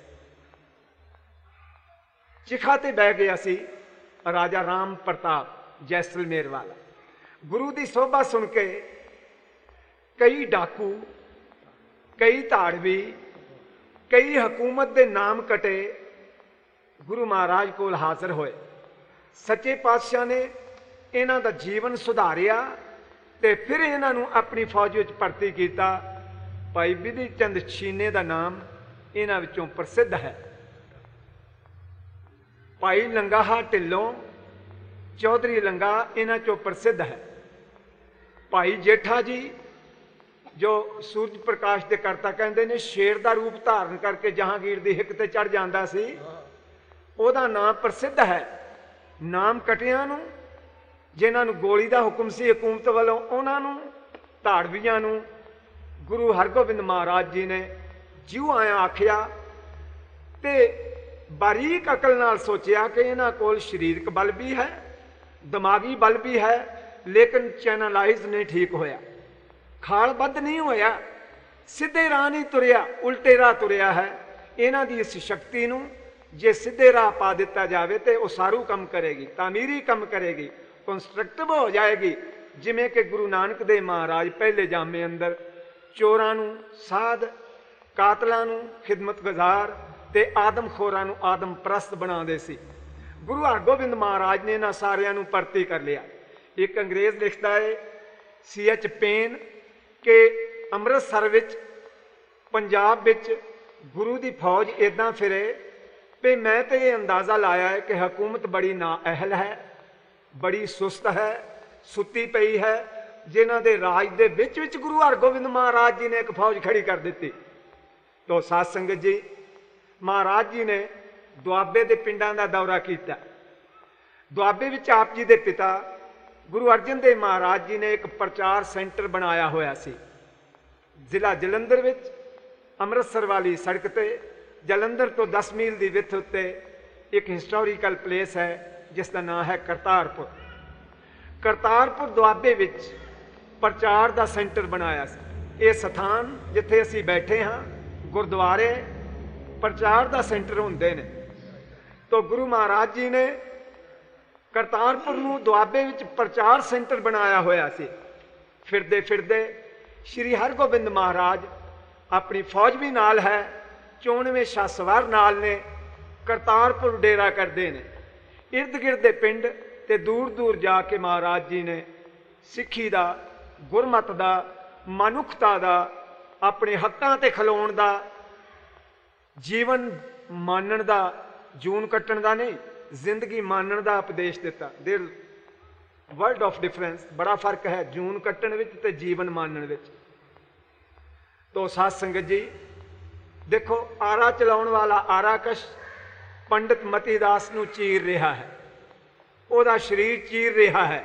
ਚਿਖਾ ਤੇ ਬਹਿ ਗਿਆ ਸੀ ਰਾਜਾ ਰਾਮ ਪ੍ਰਤਾਪ ਜੈਸਲਮੇਰ ਵਾਲਾ। ਗੁਰੂ ਦੀ ਸੋਭਾ ਸੁਣ ਕੇ ਕਈ ਡਾਕੂ, ਕਈ ਧਾੜਵੀ, ਕਈ ਹਕੂਮਤ ਦੇ ਨਾਮ ਕਟੇ ਗੁਰੂ ਮਹਾਰਾਜ ਕੋਲ ਹਾਜ਼ਰ ਹੋਏ। ਸੱਚੇ ਪਾਤਸ਼ਾਹ ਨੇ ਇਹਨਾਂ ਦਾ ਜੀਵਨ ਸੁਧਾਰਿਆ ਤੇ ਫਿਰ ਇਹਨਾਂ ਨੂੰ ਆਪਣੀ ਫੌਜ ਵਿੱਚ ਭਰਤੀ ਕੀਤਾ। ਭਾਈ ਬਿਧੀ ਚੰਦ ਛੀਨੇ ਦਾ ਨਾਮ ਇਹਨਾਂ ਵਿੱਚੋਂ ਪ੍ਰਸਿੱਧ ਹੈ। ਭਾਈ ਲੰਗਾਹਾ ਢਿੱਲੋਂ, ਚੌਧਰੀ ਲੰਗਾ ਇਹਨਾਂ ਚੋਂ ਪ੍ਰਸਿੱਧ ਹੈ। ਭਾਈ ਜੇਠਾ ਜੀ ਜੋ ਸੂਰਜ ਪ੍ਰਕਾਸ਼ ਦੇ ਕਰਤਾ ਕਹਿੰਦੇ ਨੇ, ਸ਼ੇਰ ਦਾ ਰੂਪ ਧਾਰਨ ਕਰਕੇ ਜਹਾਂਗੀਰ ਦੀ ਹਿੱਕ ਤੇ ਚੜ ਜਾਂਦਾ ਸੀ, ਉਹਦਾ ਨਾਮ ਪ੍ਰਸਿੱਧ ਹੈ। ਨਾਮ ਕਟਿਆਂ ਨੂੰ, ਜਿਨ੍ਹਾਂ ਨੂੰ ਗੋਲੀ ਦਾ ਹੁਕਮ ਸੀ ਹਕੂਮਤ ਵੱਲੋਂ, ਉਹਨਾਂ ਨੂੰ, ਧਾੜਵੀਆਂ ਨੂੰ ਗੁਰੂ ਹਰਗੋਬਿੰਦ ਮਹਾਰਾਜ ਜੀ ਨੇ ਜਿਉ ਆਇਆ ਆਖਿਆ ਤੇ ਬਾਰੀਕ ਅਕਲ ਨਾਲ ਸੋਚਿਆ ਕਿ ਇਹਨਾਂ ਕੋਲ ਸਰੀਰਕ ਬਲ ਵੀ ਹੈ, ਦਿਮਾਗੀ ਬਲ ਵੀ ਹੈ, ਲੇਕਿਨ ਚੈਨਲਾਈਜ਼ ਨਹੀਂ ਠੀਕ ਹੋਇਆ, ਖਾਲਬੱਧ ਨਹੀਂ ਹੋਇਆ, ਸਿੱਧੇ ਰਾਹ ਨਹੀਂ ਤੁਰਿਆ, ਉਲਟੇ ਰਾਹ ਤੁਰਿਆ ਹੈ। ਇਹਨਾਂ ਦੀ ਇਸ ਸ਼ਕਤੀ ਨੂੰ ਜੇ ਸਿੱਧੇ ਰਾਹ ਪਾ ਦਿੱਤਾ ਜਾਵੇ ਤੇ ਉਸਾਰੂ ਕੰਮ ਕਰੇਗੀ, ਤਾਮੀਰੀ ਕੰਮ ਕਰੇਗੀ, ਕੰਸਟਰਕਟਿਵ ਹੋ ਜਾਏਗੀ। ਜਿਵੇਂ ਕਿ ਗੁਰੂ ਨਾਨਕ ਦੇਵ ਮਹਾਰਾਜ ਪਹਿਲੇ ਜਾਮੇ ਅੰਦਰ ਚੋਰਾਂ ਨੂੰ ਸਾਧ, ਕਾਤਲਾਂ ਨੂੰ ਖਿਦਮਤਗੁਜ਼ਾਰ ਤੇ ਆਦਮਖੋਰਾਂ ਨੂੰ ਆਦਮ ਪ੍ਰਸਤ ਬਣਾਉਂਦੇ ਸੀ। ਗੁਰੂ ਹਰਗੋਬਿੰਦ ਮਹਾਰਾਜ ਨੇ ਇਹਨਾਂ ਸਾਰਿਆਂ ਨੂੰ ਭਰਤੀ ਕਰ ਲਿਆ। ਇੱਕ ਅੰਗਰੇਜ਼ ਲਿਖਦਾ ਹੈ ਸੀ ਐਚ ਪੇਨ ਕਿ ਅੰਮ੍ਰਿਤਸਰ ਵਿੱਚ, ਪੰਜਾਬ ਵਿੱਚ ਗੁਰੂ ਦੀ ਫੌਜ ਇਦਾਂ ਫਿਰੇ ਵੀ ਮੈਂ ਤੇ ਇਹ ਅੰਦਾਜ਼ਾ ਲਾਇਆ ਹੈ ਕਿ ਹਕੂਮਤ ਬੜੀ ਨਾਅਹਿਲ ਹੈ, ਬੜੀ ਸੁਸਤ ਹੈ, ਸੁੱਤੀ ਪਈ ਹੈ, ਜਿਨ੍ਹਾਂ ਦੇ ਰਾਜ ਦੇ ਵਿੱਚ ਵਿੱਚ ਗੁਰੂ ਹਰਗੋਬਿੰਦ ਮਹਾਰਾਜ ਜੀ ਨੇ ਇੱਕ ਫੌਜ ਖੜੀ ਕਰ ਦਿੱਤੀ। ਤੋ ਸਾਧ ਸੰਗਤ ਜੀ, ਮਹਾਰਾਜ ਜੀ ਨੇ ਦੁਆਬੇ ਦੇ ਪਿੰਡਾਂ ਦਾ ਦੌਰਾ ਕੀਤਾ। ਦੁਆਬੇ ਵਿੱਚ ਆਪ ਜੀ ਦੇ ਪਿਤਾ ਗੁਰੂ ਅਰਜਨ ਦੇਵ ਮਹਾਰਾਜ ਜੀ ਨੇ ਇੱਕ ਪ੍ਰਚਾਰ ਸੈਂਟਰ ਬਣਾਇਆ ਹੋਇਆ ਸੀ। ਜ਼ਿਲ੍ਹਾ ਜਲੰਧਰ ਵਿੱਚ ਅੰਮ੍ਰਿਤਸਰ ਵਾਲੀ ਸੜਕ ਤੇ ਜਲੰਧਰ ਤੋਂ ਦਸ ਮੀਲ ਦੀ ਵਿੱਥ ਉੱਤੇ ਇੱਕ ਹਿਸਟੋਰੀਕਲ ਪਲੇਸ ਹੈ ਜਿਸ ਦਾ ਨਾਮ ਹੈ ਕਰਤਾਰਪੁਰ। ਕਰਤਾਰਪੁਰ ਦੁਆਬੇ ਵਿੱਚ ਪ੍ਰਚਾਰ ਦਾ ਸੈਂਟਰ ਬਣਾਇਆ ਸੀ। ਇਹ ਸਥਾਨ ਜਿੱਥੇ ਅਸੀਂ ਬੈਠੇ ਹਾਂ, ਗੁਰਦੁਆਰੇ ਪ੍ਰਚਾਰ ਦਾ ਸੈਂਟਰ ਹੁੰਦੇ ਨੇ। ਤੋ ਗੁਰੂ ਮਹਾਰਾਜ ਜੀ ਨੇ ਕਰਤਾਰਪੁਰ ਨੂੰ ਦੁਆਬੇ ਵਿੱਚ ਪ੍ਰਚਾਰ ਸੈਂਟਰ ਬਣਾਇਆ ਹੋਇਆ ਸੀ। ਫਿਰਦੇ ਫਿਰਦੇ ਸ਼੍ਰੀ ਹਰਗੋਬਿੰਦ ਮਹਾਰਾਜ ਆਪਣੀ ਫੌਜ ਵੀ ਨਾਲ ਹੈ, ਚੋਣਵੇਂ ਸ਼ਾਸਵਾਰ ਨਾਲ ਨੇ, ਕਰਤਾਰਪੁਰ ਡੇਰਾ ਕਰਦੇ ਨੇ। ਇਰਦ ਗਿਰਦ ਦੇ ਪਿੰਡ ਤੇ ਦੂਰ ਦੂਰ ਜਾ ਕੇ ਮਹਾਰਾਜ ਜੀ ਨੇ ਸਿੱਖੀ ਦਾ, ਗੁਰਮਤ ਦਾ, ਮਨੁੱਖਤਾ ਦਾ, ਆਪਣੇ ਹੱਕਾਂ ਤੇ ਖਲੋਣ ਦਾ, ਜੀਵਨ ਮਾਨਣ ਦਾ, ਜੂਨ ਕੱਟਣ ਦਾ ਨਹੀਂ, ਜ਼ਿੰਦਗੀ ਮਾਨਣ ਦਾ ਉਪਦੇਸ਼ ਦਿੱਤਾ। ਦੇਰ ਵਰਡ ਆਫ ਡਿਫਰੈਂਸ, ਬੜਾ ਫਰਕ ਹੈ ਜੂਨ ਕੱਟਣ ਵਿੱਚ ਤੇ ਜੀਵਨ ਮਾਨਣ ਵਿੱਚ। ਤੋ ਸਾਧ ਸੰਗਤ ਜੀ ਦੇਖੋ, ਆਰਾ ਚਲਾਉਣ ਵਾਲਾ ਆਰਾਕਸ਼ ਪੰਡਿਤ ਮਤੀਦਾਸ ਨੂੰ ਚੀਰ ਰਿਹਾ ਹੈ, ਉਹਦਾ ਸਰੀਰ ਚੀਰ ਰਿਹਾ ਹੈ।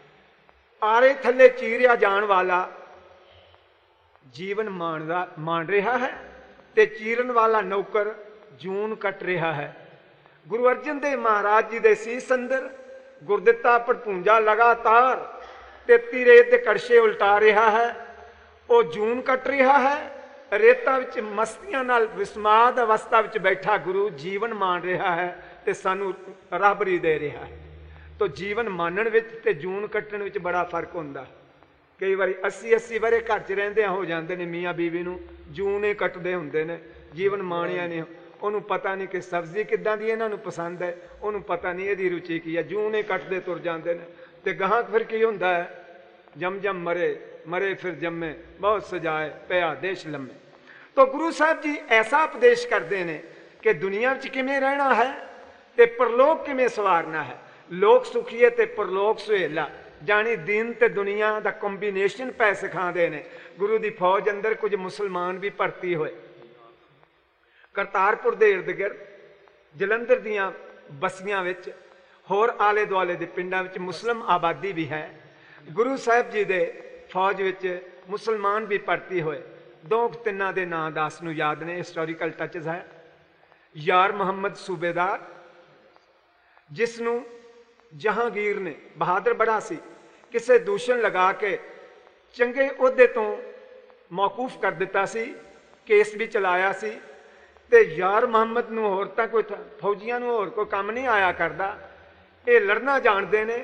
ਆਰੇ ਥੱਲੇ ਚੀਰਿਆ ਜਾਣ ਵਾਲਾ ਜੀਵਨ ਮਾਣਦਾ ਮਾਣ ਰਿਹਾ ਹੈ, ਤੇ ਚੀਰਨ ਵਾਲਾ ਨੌਕਰ ਜੂਨ ਕੱਟ ਰਿਹਾ ਹੈ। ਗੁਰੂ ਅਰਜਨ ਦੇਵ ਮਹਾਰਾਜ ਜੀ ਦੇ ਸੀਸ ਅੰਦਰ ਗੁਰਦਿੱਤਾ ਭੜਪੂੰਜਾ ਲਗਾਤਾਰ ਤੇਤੀ ਰੇਤ ਦੇ ਕੜਛੇ ਉਲਟਾ ਰਿਹਾ ਹੈ। ਉਹ ਜੂਨ ਕੱਟ ਰਿਹਾ ਹੈ। ਰੇਤਾਂ ਵਿੱਚ ਮਸਤੀਆਂ ਨਾਲ ਵਿਸਮਾਦ ਅਵਸਥਾ ਵਿੱਚ ਬੈਠਾ ਗੁਰੂ ਜੀਵਨ ਮਾਣ ਰਿਹਾ ਹੈ ਤੇ ਸਾਨੂੰ ਰਾਹਬਰੀ ਦੇ ਰਿਹਾ ਹੈ। ਤੋ ਜੀਵਨ ਮਾਨਣ ਵਿੱਚ ਤੇ ਜੂਨ ਕੱਟਣ ਵਿੱਚ ਬੜਾ ਫਰਕ ਹੁੰਦਾ। ਕਈ ਵਾਰੀ ਅੱਸੀ ਅੱਸੀ ਵਰੇ ਘਰ 'ਚ ਰਹਿੰਦਿਆਂ ਹੋ ਜਾਂਦੇ ਨੇ, ਮੀਆਂ ਬੀਵੀ ਨੂੰ ਜੂਨ ਹੀ ਕੱਟਦੇ ਹੁੰਦੇ ਨੇ, ਜੀਵਨ ਮਾਣਿਆ ਨਹੀਂ। ਉਹਨੂੰ ਪਤਾ ਨਹੀਂ ਕਿ ਸਬਜ਼ੀ ਕਿੱਦਾਂ ਦੀ ਇਹਨਾਂ ਨੂੰ ਪਸੰਦ ਹੈ, ਉਹਨੂੰ ਪਤਾ ਨਹੀਂ ਇਹਦੀ ਰੁਚੀ ਕੀ ਹੈ, ਜੂਨ ਹੀ ਕੱਟਦੇ ਤੁਰ ਜਾਂਦੇ ਨੇ। ਤੇ ਗਾਹਾਂ ਫਿਰ ਕੀ ਹੁੰਦਾ ਹੈ, ਜਮ ਜਮ ਮਰੇ ਮਰੇ ਫਿਰ ਜੰਮੇ, ਬਹੁਤ ਸਜਾਏ ਪਿਆ ਦੇਸ਼ ਲੰਮੇ। ਤੋ ਗੁਰੂ ਸਾਹਿਬ ਜੀ ਐਸਾ ਉਪਦੇਸ਼ ਕਰਦੇ ਨੇ ਕਿ ਦੁਨੀਆ ਵਿੱਚ ਕਿਵੇਂ ਰਹਿਣਾ ਹੈ ਤੇ ਪਰਲੋਕ ਕਿਵੇਂ ਸਵਾਰਨਾ ਹੈ। ਲੋਕ ਸੁਖੀਏ ਤੇ ਪਰਲੋਕ ਸੁਹੇਲਾ, ਜਾਣੀ ਦੀਨ ਤੇ ਦੁਨੀਆ ਦਾ ਕੰਬੀਨੇਸ਼ਨ ਪੈ ਸਿਖਾਉਂਦੇ ਨੇ। ਗੁਰੂ ਦੀ ਫੌਜ ਅੰਦਰ ਕੁਝ ਮੁਸਲਮਾਨ ਵੀ ਭਰਤੀ ਹੋਏ। ਕਰਤਾਰਪੁਰ ਦੇ ਇਰਦ ਗਿਰਦ, ਜਲੰਧਰ ਦੀਆਂ ਬਸਤੀਆਂ ਵਿੱਚ, ਹੋਰ ਆਲੇ ਦੁਆਲੇ ਦੇ ਪਿੰਡਾਂ ਵਿੱਚ ਮੁਸਲਮ ਆਬਾਦੀ ਵੀ ਹੈ। ਗੁਰੂ ਸਾਹਿਬ ਜੀ ਦੇ ਫੌਜ ਵਿੱਚ ਮੁਸਲਮਾਨ ਵੀ ਭਰਤੀ ਹੋਏ। ਦੋ ਤਿੰਨਾਂ ਦੇ ਨਾਂ ਦਾਸ ਨੂੰ ਯਾਦ ਨੇ, ਹਿਸਟੋਰੀਕਲ ਟੱਚਸ ਹੈ। ਯਾਰ ਮੁਹੰਮਦ ਸੂਬੇਦਾਰ, ਜਿਸ ਨੂੰ ਜਹਾਂਗੀਰ ਨੇ, ਬਹਾਦਰ ਬੜਾ ਸੀ, ਕਿਸੇ ਦੂਸ਼ਣ ਲਗਾ ਕੇ ਚੰਗੇ ਅਹੁਦੇ ਤੋਂ ਮੌਕੂਫ ਕਰ ਦਿੱਤਾ ਸੀ, ਕੇਸ ਵੀ ਚਲਾਇਆ ਸੀ। ਤੇ ਯਾਰ ਮੁਹੰਮਦ ਨੂੰ ਹੋਰ ਤਾਂ ਕੋਈ ਫੌਜੀਆਂ ਨੂੰ ਹੋਰ ਕੋਈ ਕੰਮ ਨਹੀਂ ਆਇਆ ਕਰਦਾ। ਇਹ ਲੜਨਾ ਜਾਣਦੇ ਨੇ,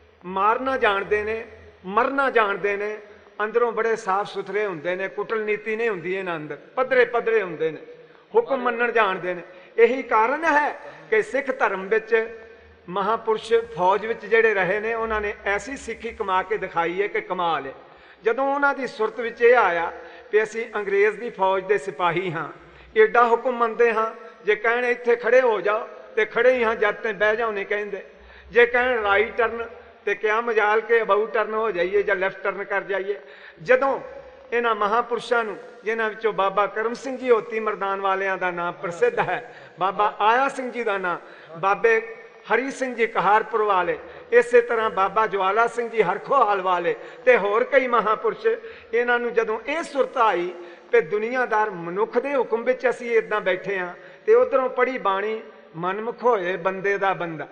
ਮਾਰਨਾ ਜਾਣਦੇ ਨੇ, ਮਰਨਾ ਜਾਣਦੇ ਨੇ। ਅੰਦਰੋਂ ਬੜੇ ਸਾਫ ਸੁਥਰੇ ਹੁੰਦੇ ਨੇ, ਕੁਟਲ ਨੀਤੀ ਨਹੀਂ ਹੁੰਦੀ ਇਹਨਾਂ ਅੰਦਰ, ਪੱਧਰੇ ਪੱਧਰੇ ਹੁੰਦੇ ਨੇ, ਹੁਕਮ ਮੰਨਣ ਜਾਣਦੇ ਨੇ। ਇਹੀ ਕਾਰਨ ਹੈ ਕਿ ਸਿੱਖ ਧਰਮ ਵਿੱਚ ਮਹਾਂਪੁਰਸ਼ ਫੌਜ ਵਿੱਚ ਜਿਹੜੇ ਰਹੇ ਨੇ, ਉਹਨਾਂ ਨੇ ਐਸੀ ਸਿੱਖੀ ਕਮਾ ਕੇ ਦਿਖਾਈ ਹੈ ਕਿ ਕਮਾਲ ਹੈ। ਜਦੋਂ ਉਹਨਾਂ ਦੀ ਸੁਰਤ ਵਿੱਚ ਇਹ ਆਇਆ ਕਿ ਅਸੀਂ ਅੰਗਰੇਜ਼ ਦੀ ਫੌਜ ਦੇ ਸਿਪਾਹੀ ਹਾਂ, ਏਡਾ ਹੁਕਮ ਮੰਨਦੇ ਹਾਂ, ਜੇ ਕਹਿਣ ਇੱਥੇ ਖੜੇ ਹੋ ਜਾਓ ਤੇ ਖੜੇ ਹੀ ਹਾਂ, ਜਦ ਤੇ ਬਹਿ ਜਾਓ ਨਹੀਂ ਕਹਿੰਦੇ। ਜੇ ਕਹਿਣ ਰਾਈਟ ਟਰਨ ਤੇ ਕਿਆ ਮਜਾਲ ਕੇ ਅਬਾਊ ਟਰਨ ਹੋ ਜਾਈਏ ਜਾਂ ਲੈਫਟ ਟਰਨ ਕਰ ਜਾਈਏ। ਜਦੋਂ ਇਹਨਾਂ ਮਹਾਂਪੁਰਸ਼ਾਂ ਨੂੰ, ਜਿਨ੍ਹਾਂ ਵਿੱਚੋਂ ਬਾਬਾ ਕਰਮ ਸਿੰਘ ਜੀ ਹੋਤੀ ਮਰਦਾਨ ਵਾਲਿਆਂ ਦਾ ਨਾਮ ਪ੍ਰਸਿੱਧ ਹੈ, ਬਾਬਾ ਆਇਆ ਸਿੰਘ ਜੀ ਦਾ ਨਾਮ, ਬਾਬੇ ਹਰੀ ਸਿੰਘ ਜੀ ਕਹਾਰਪੁਰ ਵਾਲੇ, ਇਸੇ ਤਰ੍ਹਾਂ ਬਾਬਾ ਜਵਾਲਾ ਸਿੰਘ ਜੀ ਹਰਖੋਹਾਲ ਵਾਲੇ ਤੇ ਹੋਰ ਕਈ ਮਹਾਂਪੁਰਸ਼, ਇਹਨਾਂ ਨੂੰ ਜਦੋਂ ਇਹ ਸੁਰਤ ਆਈ ਕਿ ਦੁਨੀਆਦਾਰ ਮਨੁੱਖ ਦੇ ਹੁਕਮ ਵਿੱਚ ਅਸੀਂ ਇਦਾਂ ਬੈਠੇ ਹਾਂ, ਤੇ ਉਧਰੋਂ ਪੜ੍ਹੀ ਬਾਣੀ ਮਨਮੁਖ ਹੋਏ ਬੰਦੇ ਦਾ ਬੰਦਾ।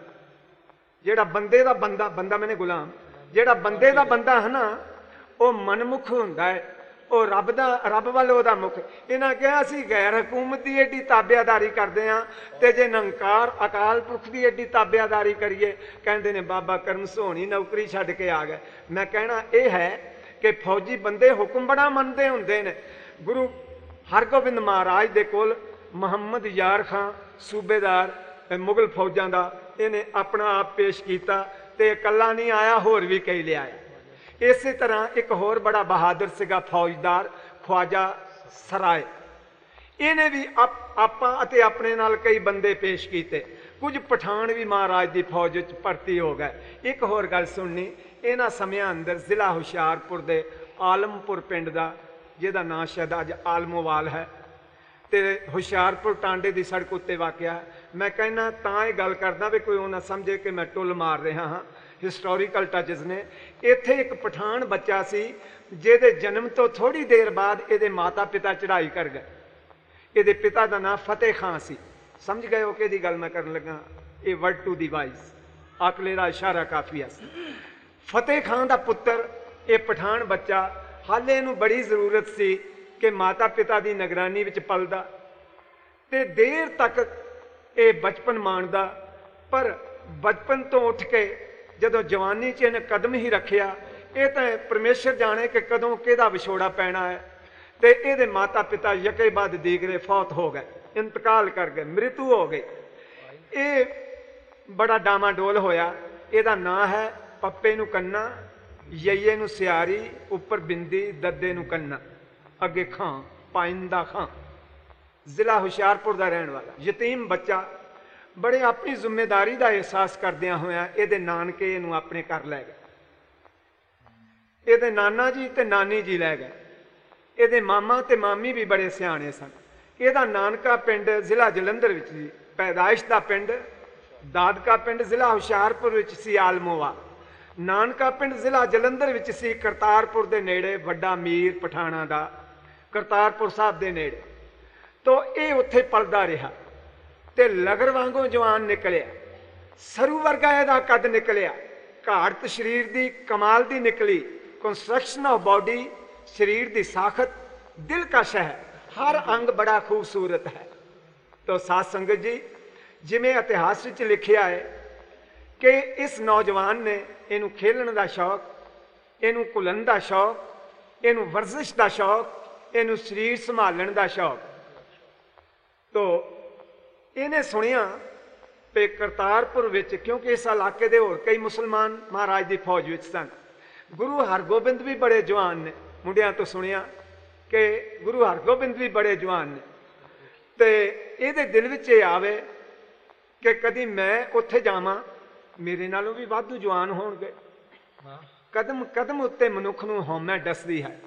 ਜਿਹੜਾ ਬੰਦੇ ਦਾ ਬੰਦਾ, ਬੰਦਾ ਮੈਨੇ ਗੁਲਾਮ, ਜਿਹੜਾ ਬੰਦੇ ਦਾ ਬੰਦਾ ਹੈ ਨਾ, ਉਹ ਮਨਮੁਖ ਹੁੰਦਾ ਹੈ, ਉਹ ਰੱਬ ਦਾ, ਰੱਬ ਵੱਲ ਉਹਦਾ ਮੁਖ। ਇਹਨਾਂ ਕਿਹਾ ਅਸੀਂ ਗੈਰ ਹਕੂਮਤ ਦੀ ਏਡੀ ਤਾਬਿਆਦਾਰੀ ਕਰਦੇ ਹਾਂ, ਤੇ ਜੇ ਨਿਰੰਕਾਰ ਅਕਾਲ ਪੁਰਖ ਦੀ ਏਡੀ ਤਾਬਿਆਦਾਰੀ ਕਰੀਏ। ਕਹਿੰਦੇ ਨੇ ਬਾਬਾ ਕਰਮ ਸੋਹਣੀ ਨੌਕਰੀ ਛੱਡ ਕੇ ਆ ਗਏ। ਮੈਂ ਕਹਿਣਾ ਇਹ ਹੈ ਕਿ ਫੌਜੀ ਬੰਦੇ ਹੁਕਮ ਬੜਾ ਮੰਨਦੇ ਹੁੰਦੇ ਨੇ। ਗੁਰੂ ਹਰਗੋਬਿੰਦ ਮਹਾਰਾਜ ਦੇ ਕੋਲ ਮੁਹੰਮਦ ਯਾਰ ਖਾਂ ਸੂਬੇਦਾਰ ਮੁਗਲ ਫੌਜਾਂ ਦਾ, ਇਹਨੇ ਆਪਣਾ ਆਪ ਪੇਸ਼ ਕੀਤਾ ਤੇ ਇਕੱਲਾ ਨਹੀਂ ਆਇਆ, ਹੋਰ ਵੀ ਕਈ ਲਿਆਏ। ਇਸੇ ਤਰ੍ਹਾਂ ਇੱਕ ਹੋਰ ਬੜਾ ਬਹਾਦਰ ਸੀਗਾ ਫੌਜਦਾਰ, ਖਵਾਜਾ ਸਰਾਏ। ਇਹਨੇ ਵੀ ਆਪਾਂ ਅਤੇ ਆਪਣੇ ਨਾਲ ਕਈ ਬੰਦੇ ਪੇਸ਼ ਕੀਤੇ। ਕੁਝ ਪਠਾਨ ਵੀ ਮਹਾਰਾਜ ਦੀ ਫੌਜ ਵਿੱਚ ਭਰਤੀ ਹੋ ਗਏ। ਇੱਕ ਹੋਰ ਗੱਲ ਸੁਣਨੀ, ਇਹਨਾਂ ਸਮਿਆਂ ਅੰਦਰ ਜ਼ਿਲ੍ਹਾ ਹੁਸ਼ਿਆਰਪੁਰ ਦੇ ਆਲਮਪੁਰ ਪਿੰਡ ਦਾ, ਜਿਹਦਾ ਨਾਂ ਸ਼ਾਇਦ ਅੱਜ ਆਲਮੋਵਾਲ ਹੈ, ਤੇ ਹੁਸ਼ਿਆਰਪੁਰ ਟਾਂਡੇ ਦੀ ਸੜਕ ਉੱਤੇ ਵਾਕਿਆ। ਮੈਂ ਕਹਿੰਦਾ ਤਾਂ ਇਹ ਗੱਲ ਕਰਦਾ ਵੀ ਕੋਈ ਉਹ ਨਾ ਸਮਝੇ ਕਿ ਮੈਂ ਟੁੱਲ ਮਾਰ ਰਿਹਾ ਹਾਂ, ਹਿਸਟੋਰੀਕਲ ਟੱਚਸ ਨੇ। ਇੱਥੇ ਇੱਕ ਪਠਾਨ ਬੱਚਾ ਸੀ, ਜਿਹਦੇ ਜਨਮ ਤੋਂ ਥੋੜ੍ਹੀ ਦੇਰ ਬਾਅਦ ਇਹਦੇ ਮਾਤਾ ਪਿਤਾ ਚੜ੍ਹਾਈ ਕਰ ਗਏ। ਇਹਦੇ ਪਿਤਾ ਦਾ ਨਾਮ ਫਤਿਹ ਖਾਂ ਸੀ। ਸਮਝ ਗਏ ਹੋ ਕਿਹਦੀ ਗੱਲ ਮੈਂ ਕਰਨ ਲੱਗਾ? ਇਹ ਵਰਡ ਟੂ ਦੀ ਵਾਈਸ, ਆਕਲੇ ਦਾ ਇਸ਼ਾਰਾ ਕਾਫੀ ਹੈ। ਫਤਿਹ ਖਾਂ ਦਾ ਪੁੱਤਰ ਇਹ ਪਠਾਨ ਬੱਚਾ, ਹਾਲੇ ਇਹਨੂੰ ਬੜੀ ਜ਼ਰੂਰਤ ਸੀ ਕਿ ਮਾਤਾ ਪਿਤਾ ਦੀ ਨਿਗਰਾਨੀ ਵਿੱਚ ਪਲਦਾ, ਤੇ ਦੇਰ ਤੱਕ ਇਹ ਬਚਪਨ ਮਾਣਦਾ। ਪਰ ਬਚਪਨ ਤੋਂ ਉੱਠ ਕੇ ਜਦੋਂ ਜਵਾਨੀ 'ਚ ਇਹਨੇ ਕਦਮ ਹੀ ਰੱਖਿਆ, ਇਹ ਤਾਂ ਪਰਮੇਸ਼ਰ ਜਾਣੇ ਕਿ ਕਦੋਂ ਕਿਹਦਾ ਵਿਛੋੜਾ ਪੈਣਾ ਹੈ। ਤੇ ਇਹਦੇ ਮਾਤਾ ਪਿਤਾ ਯਕੇ ਬਾਅਦ ਦੀਗਰੇ ਫੌਤ ਹੋ ਗਏ, ਇੰਤਕਾਲ ਕਰ ਗਏ, ਮ੍ਰਿਤੂ ਹੋ ਗਈ। ਇਹ ਬੜਾ ਡਾਮਾਡੋਲ ਹੋਇਆ। ਇਹਦਾ ਨਾਂ ਹੈ ਪੱਪੇ ਨੂੰ ਕੰਨਾ, ਯਈਏ ਨੂੰ ਸਿਆਰੀ, ਉੱਪਰ ਬਿੰਦੀ, ਦੱਦੇ ਨੂੰ ਕੰਨਾ, ਅੱਗੇ ਖਾਂ, ਪਾਇੰਦਾ ਖਾਂ। ਜ਼ਿਲ੍ਹਾ ਹੁਸ਼ਿਆਰਪੁਰ ਦਾ ਰਹਿਣ ਵਾਲਾ ਯਤੀਮ ਬੱਚਾ, ਬੜੇ ਆਪਣੀ ਜ਼ਿੰਮੇਦਾਰੀ ਦਾ ਅਹਿਸਾਸ ਕਰਦਿਆਂ ਹੋਇਆਂ ਇਹਦੇ ਨਾਨਕੇ ਇਹਨੂੰ ਆਪਣੇ ਘਰ ਲੈ ਗਏ। ਇਹਦੇ ਨਾਨਾ ਜੀ ਤੇ ਨਾਨੀ ਜੀ ਲੈ ਗਏ। ਇਹਦੇ ਮਾਮਾ ਤੇ ਮਾਮੀ ਵੀ ਬੜੇ ਸਿਆਣੇ ਸਨ। ਇਹਦਾ ਨਾਨਕਾ ਪਿੰਡ ਜ਼ਿਲ੍ਹਾ ਜਲੰਧਰ ਵਿੱਚ ਸੀ, ਪੈਦਾਇਸ਼ ਦਾ ਪਿੰਡ। ਦਾਦਕਾ ਪਿੰਡ ਜ਼ਿਲ੍ਹਾ ਹੁਸ਼ਿਆਰਪੁਰ ਵਿੱਚ ਸੀ, ਆਲਮੋਵਾ। ਨਾਨਕਾ ਪਿੰਡ ਜ਼ਿਲ੍ਹਾ ਜਲੰਧਰ ਵਿੱਚ ਸੀ, ਕਰਤਾਰਪੁਰ ਦੇ ਨੇੜੇ, ਵੱਡਾ ਮੀਰ ਪਠਾਣਾ ਦਾ, ਕਰਤਾਰਪੁਰ ਸਾਹਿਬ ਦੇ ਨੇੜੇ। ਤੋ ਇਹ ਉੱਥੇ ਪਲਦਾ ਰਿਹਾ ਤੇ ਲਗਰ ਵਾਂਗੂ ਜਵਾਨ ਨਿਕਲਿਆ, ਸਰੂ ਵਰਗਾ ਇਹਦਾ ਕੱਦ ਨਿਕਲਿਆ, ਘਾੜਤ ਸਰੀਰ ਦੀ ਕਮਾਲ ਦੀ ਨਿਕਲੀ, ਕੰਸਟਰਕਸ਼ਨ ਆਫ ਬਾਡੀ, ਸਰੀਰ ਦੀ ਸਾਖਤ ਦਿਲਕਸ਼ ਹੈ, ਹਰ ਅੰਗ ਬੜਾ ਖੂਬਸੂਰਤ ਹੈ। ਤੋ ਸਾਧ ਸੰਗਤ ਜੀ, ਜਿਵੇਂ ਇਤਿਹਾਸ ਵਿੱਚ ਲਿਖਿਆ ਹੈ ਕਿ ਇਸ ਨੌਜਵਾਨ ਨੇ ਇਹਨੂੰ ਖੇਲਣ ਦਾ ਸ਼ੌਕ, ਇਹਨੂੰ ਘੁਲਣ ਦਾ ਸ਼ੌਕ, ਇਹਨੂੰ ਵਰਜ਼ਿਸ਼ ਦਾ ਸ਼ੌਕ, ਇਹਨੂੰ ਸਰੀਰ ਸੰਭਾਲਣ ਦਾ ਸ਼ੌਕ। ਤੋ ਇਹਨੇ ਸੁਣਿਆ ਕਿ ਕਰਤਾਰਪੁਰ ਵਿੱਚ, ਕਿਉਂਕਿ ਇਸ ਇਲਾਕੇ ਦੇ ਹੋਰ ਕਈ ਮੁਸਲਮਾਨ ਮਹਾਰਾਜ ਦੀ ਫੌਜ ਵਿੱਚ ਸਨ, ਗੁਰੂ ਹਰਗੋਬਿੰਦ ਵੀ ਬੜੇ ਜਵਾਨ ਨੇ, ਮੁੰਡਿਆਂ ਤੋਂ ਸੁਣਿਆ ਕਿ ਗੁਰੂ ਹਰਗੋਬਿੰਦ ਵੀ ਬੜੇ ਜਵਾਨ ਨੇ, ਤੇ ਇਹਦੇ ਦਿਲ ਵਿੱਚ ਇਹ ਆਵੇ ਕਿ ਕਦੀ ਮੈਂ ਉੱਥੇ ਜਾਵਾਂ, ਮੇਰੇ ਨਾਲੋਂ ਵੀ ਵਾਧੂ ਜਵਾਨ ਹੋਣਗੇ। ਕਦਮ ਕਦਮ ਉੱਤੇ ਮਨੁੱਖ ਨੂੰ ਹਉਮੈ ਡਸਦੀ ਹੈ।